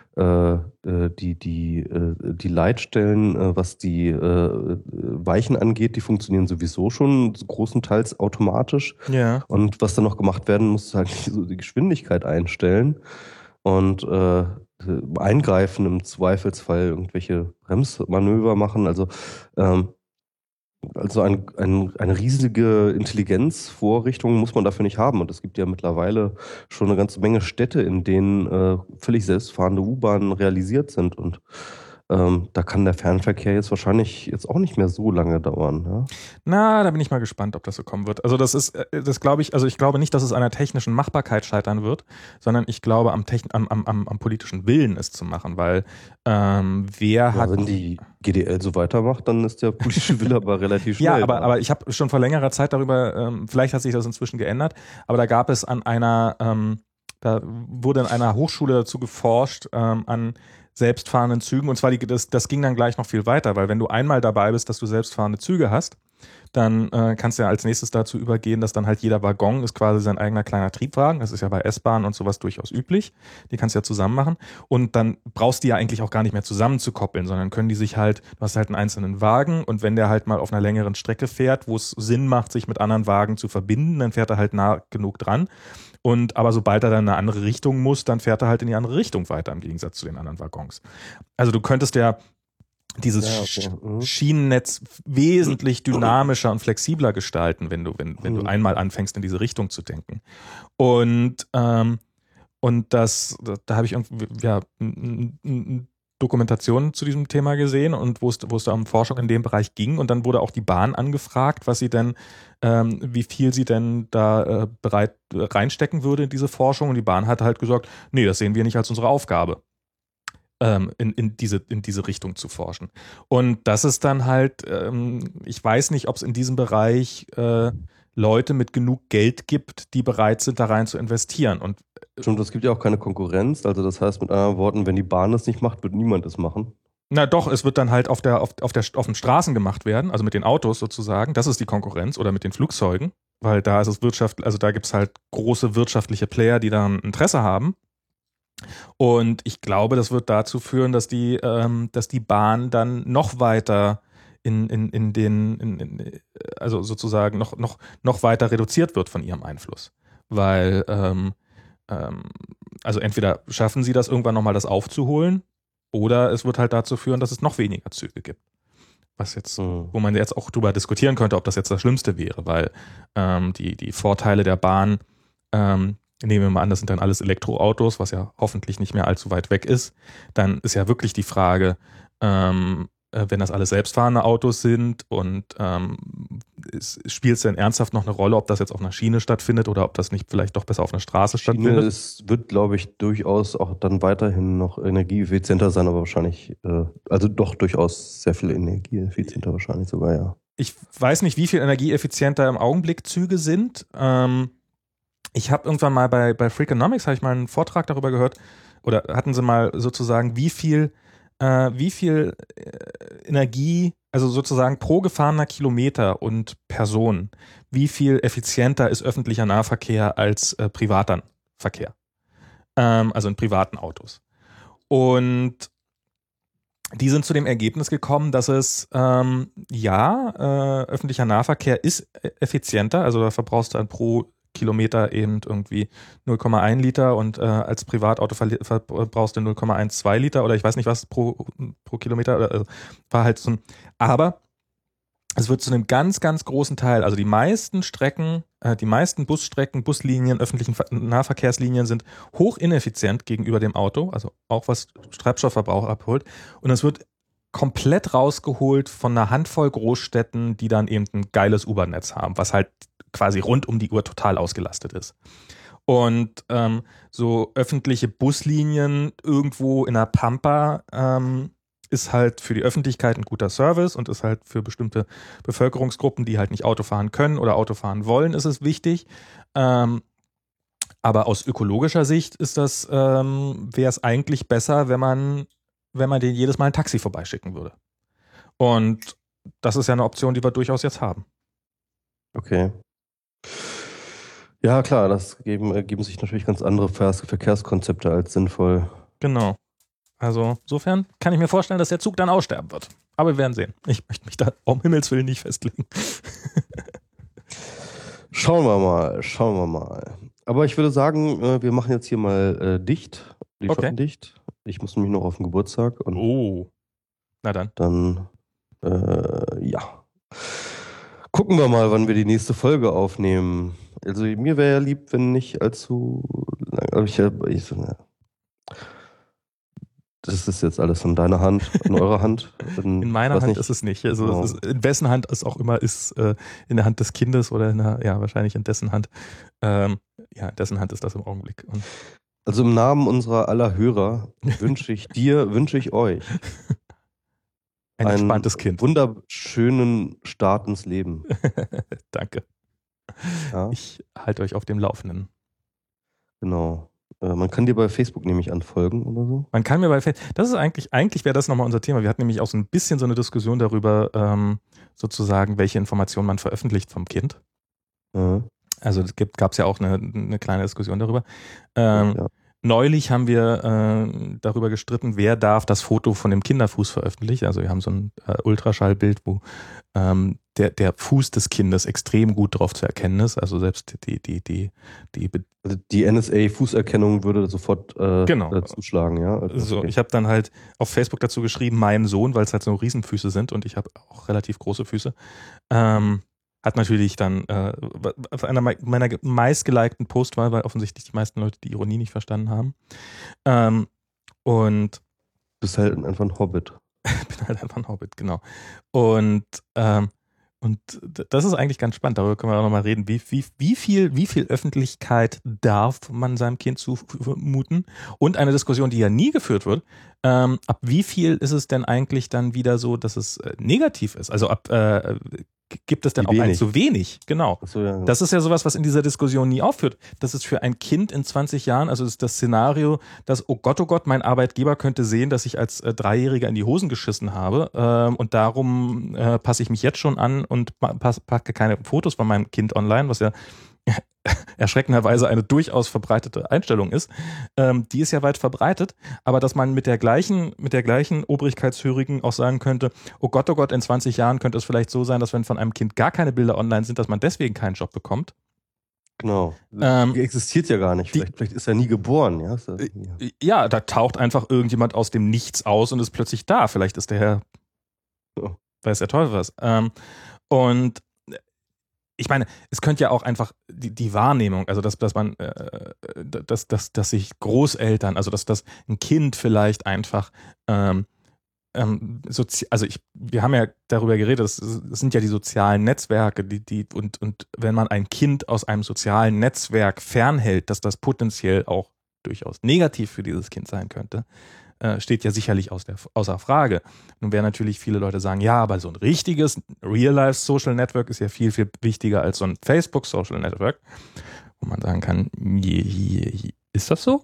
Leitstellen, was die Weichen angeht, die funktionieren sowieso schon großenteils automatisch. Ja. Und was dann noch gemacht werden muss, ist halt so die Geschwindigkeit einstellen und eingreifen im Zweifelsfall, irgendwelche Bremsmanöver machen. Also eine riesige Intelligenzvorrichtung muss man dafür nicht haben. Und es gibt ja mittlerweile schon eine ganze Menge Städte, in denen völlig selbstfahrende U-Bahnen realisiert sind. Und da kann der Fernverkehr jetzt wahrscheinlich auch nicht mehr so lange dauern. Ja? Na, da bin ich mal gespannt, ob das so kommen wird. Also das glaube ich, also ich glaube nicht, dass es an der technischen Machbarkeit scheitern wird, sondern ich glaube am politischen Willen, es zu machen, weil wenn die GDL so weitermacht, dann ist der politische Wille aber relativ schnell. Ja, aber ich habe schon vor längerer Zeit darüber, vielleicht hat sich das inzwischen geändert, aber da gab es da wurde an einer Hochschule dazu geforscht, an selbstfahrenden Zügen, und zwar das ging dann gleich noch viel weiter, weil wenn du einmal dabei bist, dass du selbstfahrende Züge hast, dann kannst du ja als nächstes dazu übergehen, dass dann halt jeder Waggon ist quasi sein eigener kleiner Triebwagen. Das ist ja bei S-Bahnen und sowas durchaus üblich. Die kannst du ja zusammen machen. Und dann brauchst du ja eigentlich auch gar nicht mehr zusammenzukoppeln, sondern können die sich halt, du hast halt einen einzelnen Wagen, und wenn der halt mal auf einer längeren Strecke fährt, wo es Sinn macht, sich mit anderen Wagen zu verbinden, dann fährt er halt nah genug dran. Aber sobald er dann in eine andere Richtung muss, dann fährt er halt in die andere Richtung weiter, im Gegensatz zu den anderen Waggons. Also du könntest ja dieses Schienennetz wesentlich dynamischer und flexibler gestalten, wenn du einmal anfängst, in diese Richtung zu denken. Und da habe ich irgendwie, Dokumentationen zu diesem Thema gesehen und wo es da um Forschung in dem Bereich ging. Und dann wurde auch die Bahn angefragt, was sie denn, wie viel sie denn da bereit reinstecken würde in diese Forschung. Und die Bahn hat halt gesagt, nee, das sehen wir nicht als unsere Aufgabe, in diese Richtung zu forschen. Und das ist dann halt, ich weiß nicht, ob es in diesem Bereich Leute mit genug Geld gibt, die bereit sind, da rein zu investieren. Und Stimmt, es gibt ja auch keine Konkurrenz. Also das heißt mit anderen Worten, wenn die Bahn es nicht macht, wird niemand es machen. na doch, es wird dann halt auf den Straßen gemacht werden, also mit den Autos sozusagen. Das ist die Konkurrenz oder mit den Flugzeugen, weil da ist es also da gibt es halt große wirtschaftliche Player, die da ein Interesse haben. Und ich glaube, das wird dazu führen, dass die Bahn dann noch weiter also sozusagen noch weiter reduziert wird von ihrem Einfluss. Weil, also entweder schaffen sie das irgendwann nochmal, das aufzuholen, oder es wird halt dazu führen, dass es noch weniger Züge gibt. Was jetzt, wo man jetzt auch drüber diskutieren könnte, ob das jetzt das Schlimmste wäre, weil die Vorteile der Bahn, nehmen wir mal an, das sind dann alles Elektroautos, was ja hoffentlich nicht mehr allzu weit weg ist. Dann ist ja wirklich die Frage, wenn das alles selbstfahrende Autos sind und spielt es denn ernsthaft noch eine Rolle, ob das jetzt auf einer Schiene stattfindet oder ob das nicht vielleicht doch besser auf einer Straße stattfindet? Es wird, glaube ich, durchaus auch dann weiterhin noch energieeffizienter sein, aber wahrscheinlich, also doch durchaus sehr viel energieeffizienter wahrscheinlich sogar, ja. Ich weiß nicht, wie viel energieeffizienter im Augenblick Züge sind. Ich habe irgendwann mal bei Freakonomics habe ich mal einen Vortrag darüber gehört, oder hatten sie mal sozusagen, wie viel Energie, also sozusagen pro gefahrener Kilometer und Person, wie viel effizienter ist öffentlicher Nahverkehr als privater Verkehr, also in privaten Autos. Und die sind zu dem Ergebnis gekommen, dass es, öffentlicher Nahverkehr ist effizienter, also da verbrauchst du dann pro Kilometer eben irgendwie 0,1 Liter und als Privatauto verbrauchst du 0,12 Liter oder ich weiß nicht was pro Kilometer. Also war halt so ein, aber es wird zu einem ganz, ganz großen Teil, also die meisten Strecken, die meisten Busstrecken, Buslinien, öffentlichen Nahverkehrslinien sind hoch ineffizient gegenüber dem Auto, also auch was Treibstoffverbrauch abholt. Und es wird komplett rausgeholt von einer Handvoll Großstädten, die dann eben ein geiles U-Bahn-Netz haben, was halt quasi rund um die Uhr total ausgelastet ist. Und so öffentliche Buslinien irgendwo in der Pampa ist halt für die Öffentlichkeit ein guter Service und ist halt für bestimmte Bevölkerungsgruppen, die halt nicht Auto fahren können oder Auto fahren wollen, ist es wichtig. Aber aus ökologischer Sicht ist das, wäre es eigentlich besser, wenn man denen jedes Mal ein Taxi vorbeischicken würde. Und das ist ja eine Option, die wir durchaus jetzt haben. Okay. Ja, klar, das ergeben sich natürlich ganz andere Verkehrskonzepte als sinnvoll. Genau. Also insofern kann ich mir vorstellen, dass der Zug dann aussterben wird. Aber wir werden sehen. Ich möchte mich da um Himmels Willen nicht festlegen. Schauen wir mal. Aber ich würde sagen, wir machen jetzt hier mal dicht, die Schotten dicht. Ich muss nämlich noch auf den Geburtstag. Und na dann. Dann, ja. Gucken wir mal, wann wir die nächste Folge aufnehmen. Also mir wäre ja lieb, wenn nicht allzu lang. Das ist jetzt alles in deiner Hand, in eurer Hand. In meiner Hand ist es nicht. Also genau. In wessen Hand es auch immer ist, in der Hand des Kindes oder wahrscheinlich in dessen Hand. In dessen Hand ist das im Augenblick. Und also im Namen unserer aller Hörer wünsche ich euch ein entspanntes Kind. Wunderschönen Start ins Leben. Danke. Ja? Ich halte euch auf dem Laufenden. Genau. Man kann dir bei Facebook nämlich anfolgen oder so. Man kann mir bei Facebook, das ist eigentlich wäre das nochmal unser Thema. Wir hatten nämlich auch so ein bisschen so eine Diskussion darüber, sozusagen, welche Informationen man veröffentlicht vom Kind. Ja. Also gab es ja auch eine kleine Diskussion darüber. Neulich haben wir darüber gestritten, wer darf das Foto von dem Kinderfuß veröffentlichen. Also wir haben so ein Ultraschallbild, wo der Fuß des Kindes extrem gut drauf zu erkennen ist. Also selbst die NSA-Fußerkennung würde sofort zuschlagen, ja. Also, so, ich habe dann halt auf Facebook dazu geschrieben, mein Sohn, weil es halt so Riesenfüße sind und ich habe auch relativ große Füße. Hat natürlich dann einer meiner meistgelikten Posts war, weil offensichtlich die meisten Leute die Ironie nicht verstanden haben. Und Bist halt einfach ein Hobbit. Bin halt einfach ein Hobbit, genau. Und, das ist eigentlich ganz spannend, darüber können wir auch nochmal reden. Wie viel Öffentlichkeit darf man seinem Kind zumuten? Und eine Diskussion, die ja nie geführt wird, ab wie viel ist es denn eigentlich dann wieder so, dass es negativ ist? Also gibt es denn auch ein zu wenig? Genau. Ach so, ja, genau. Das ist ja sowas, was in dieser Diskussion nie aufführt. Das ist für ein Kind in 20 Jahren, also ist das Szenario, dass, oh Gott, mein Arbeitgeber könnte sehen, dass ich als Dreijähriger in die Hosen geschissen habe und darum passe ich mich jetzt schon an und packe keine Fotos von meinem Kind online, was ja erschreckenderweise eine durchaus verbreitete Einstellung ist. Die ist ja weit verbreitet, aber dass man mit der gleichen Obrigkeitshörigen auch sagen könnte, oh Gott, in 20 Jahren könnte es vielleicht so sein, dass wenn von einem Kind gar keine Bilder online sind, dass man deswegen keinen Job bekommt. Genau. Die existiert ja gar nicht. Vielleicht ist er nie geboren. Ja, da taucht einfach irgendjemand aus dem Nichts aus und ist plötzlich da. Vielleicht ist der Herr, weiß der Teufel was. Und ich meine, es könnte ja auch einfach die Wahrnehmung, also dass sich Großeltern, also dass ein Kind vielleicht einfach wir haben ja darüber geredet, das sind ja die sozialen Netzwerke, und wenn man ein Kind aus einem sozialen Netzwerk fernhält, dass das potenziell auch durchaus negativ für dieses Kind sein könnte, steht ja sicherlich außer Frage. Nun werden natürlich viele Leute sagen, ja, aber so ein richtiges Real-Life-Social Network ist ja viel, viel wichtiger als so ein Facebook-Social Network, wo man sagen kann, ist das so?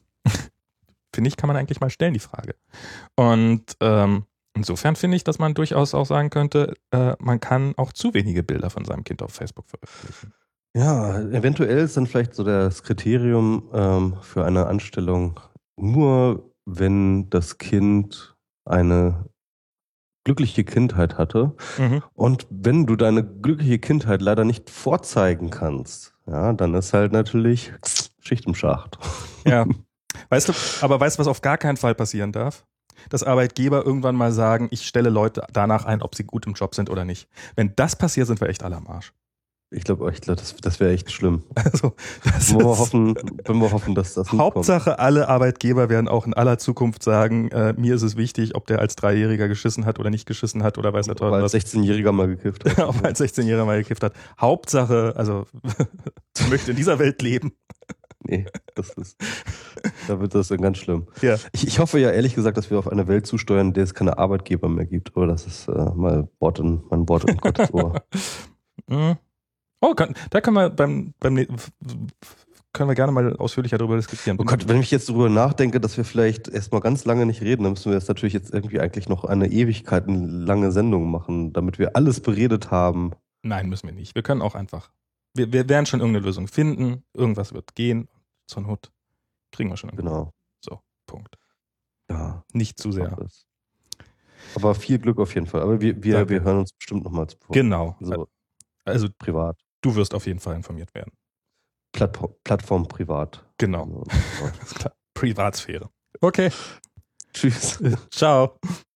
Finde ich, kann man eigentlich mal stellen, die Frage. Und insofern finde ich, dass man durchaus auch sagen könnte, man kann auch zu wenige Bilder von seinem Kind auf Facebook veröffentlichen. Ja, eventuell ist dann vielleicht so das Kriterium für eine Anstellung nur, wenn das Kind eine glückliche Kindheit hatte. Mhm. Und wenn du deine glückliche Kindheit leider nicht vorzeigen kannst, ja, dann ist halt natürlich Schicht im Schacht. Ja. Weißt du, was auf gar keinen Fall passieren darf? Dass Arbeitgeber irgendwann mal sagen, ich stelle Leute danach ein, ob sie gut im Job sind oder nicht. Wenn das passiert, sind wir echt alle am Arsch. Ich glaube, das wäre echt schlimm. Also, können wir hoffen, dass das nicht Hauptsache, kommt. alle Arbeitgeber werden auch in aller Zukunft sagen, mir ist es wichtig, ob der als Dreijähriger geschissen hat oder nicht geschissen hat oder weiß der Teufel was. Weil als 16-Jähriger mal gekifft hat. Ob als 16-Jähriger mal gekifft hat. Hauptsache, also, ich möchte in dieser Welt leben. Nee, da wird das dann ganz schlimm. Ja. Ich hoffe ja ehrlich gesagt, dass wir auf eine Welt zusteuern, in der es keine Arbeitgeber mehr gibt. Aber das ist mal ein Wort in Gottes Ohr. Oh, da können wir können wir gerne mal ausführlicher darüber diskutieren. Oh Gott, wenn ich jetzt darüber nachdenke, dass wir vielleicht erstmal ganz lange nicht reden, dann müssen wir jetzt natürlich jetzt irgendwie eigentlich noch eine Ewigkeit, eine lange Sendung machen, damit wir alles beredet haben. Nein, müssen wir nicht. Wir können auch einfach. Wir werden schon irgendeine Lösung finden. Irgendwas wird gehen. Zur Not kriegen wir schon. Genau. So, Punkt. Ja. Nicht zu sehr. Aber viel Glück auf jeden Fall. Aber wir hören uns bestimmt nochmal zu. Genau. Also privat. Du wirst auf jeden Fall informiert werden. Plattform privat. Genau. Alles klar. Privatsphäre. Okay. Tschüss. Ciao.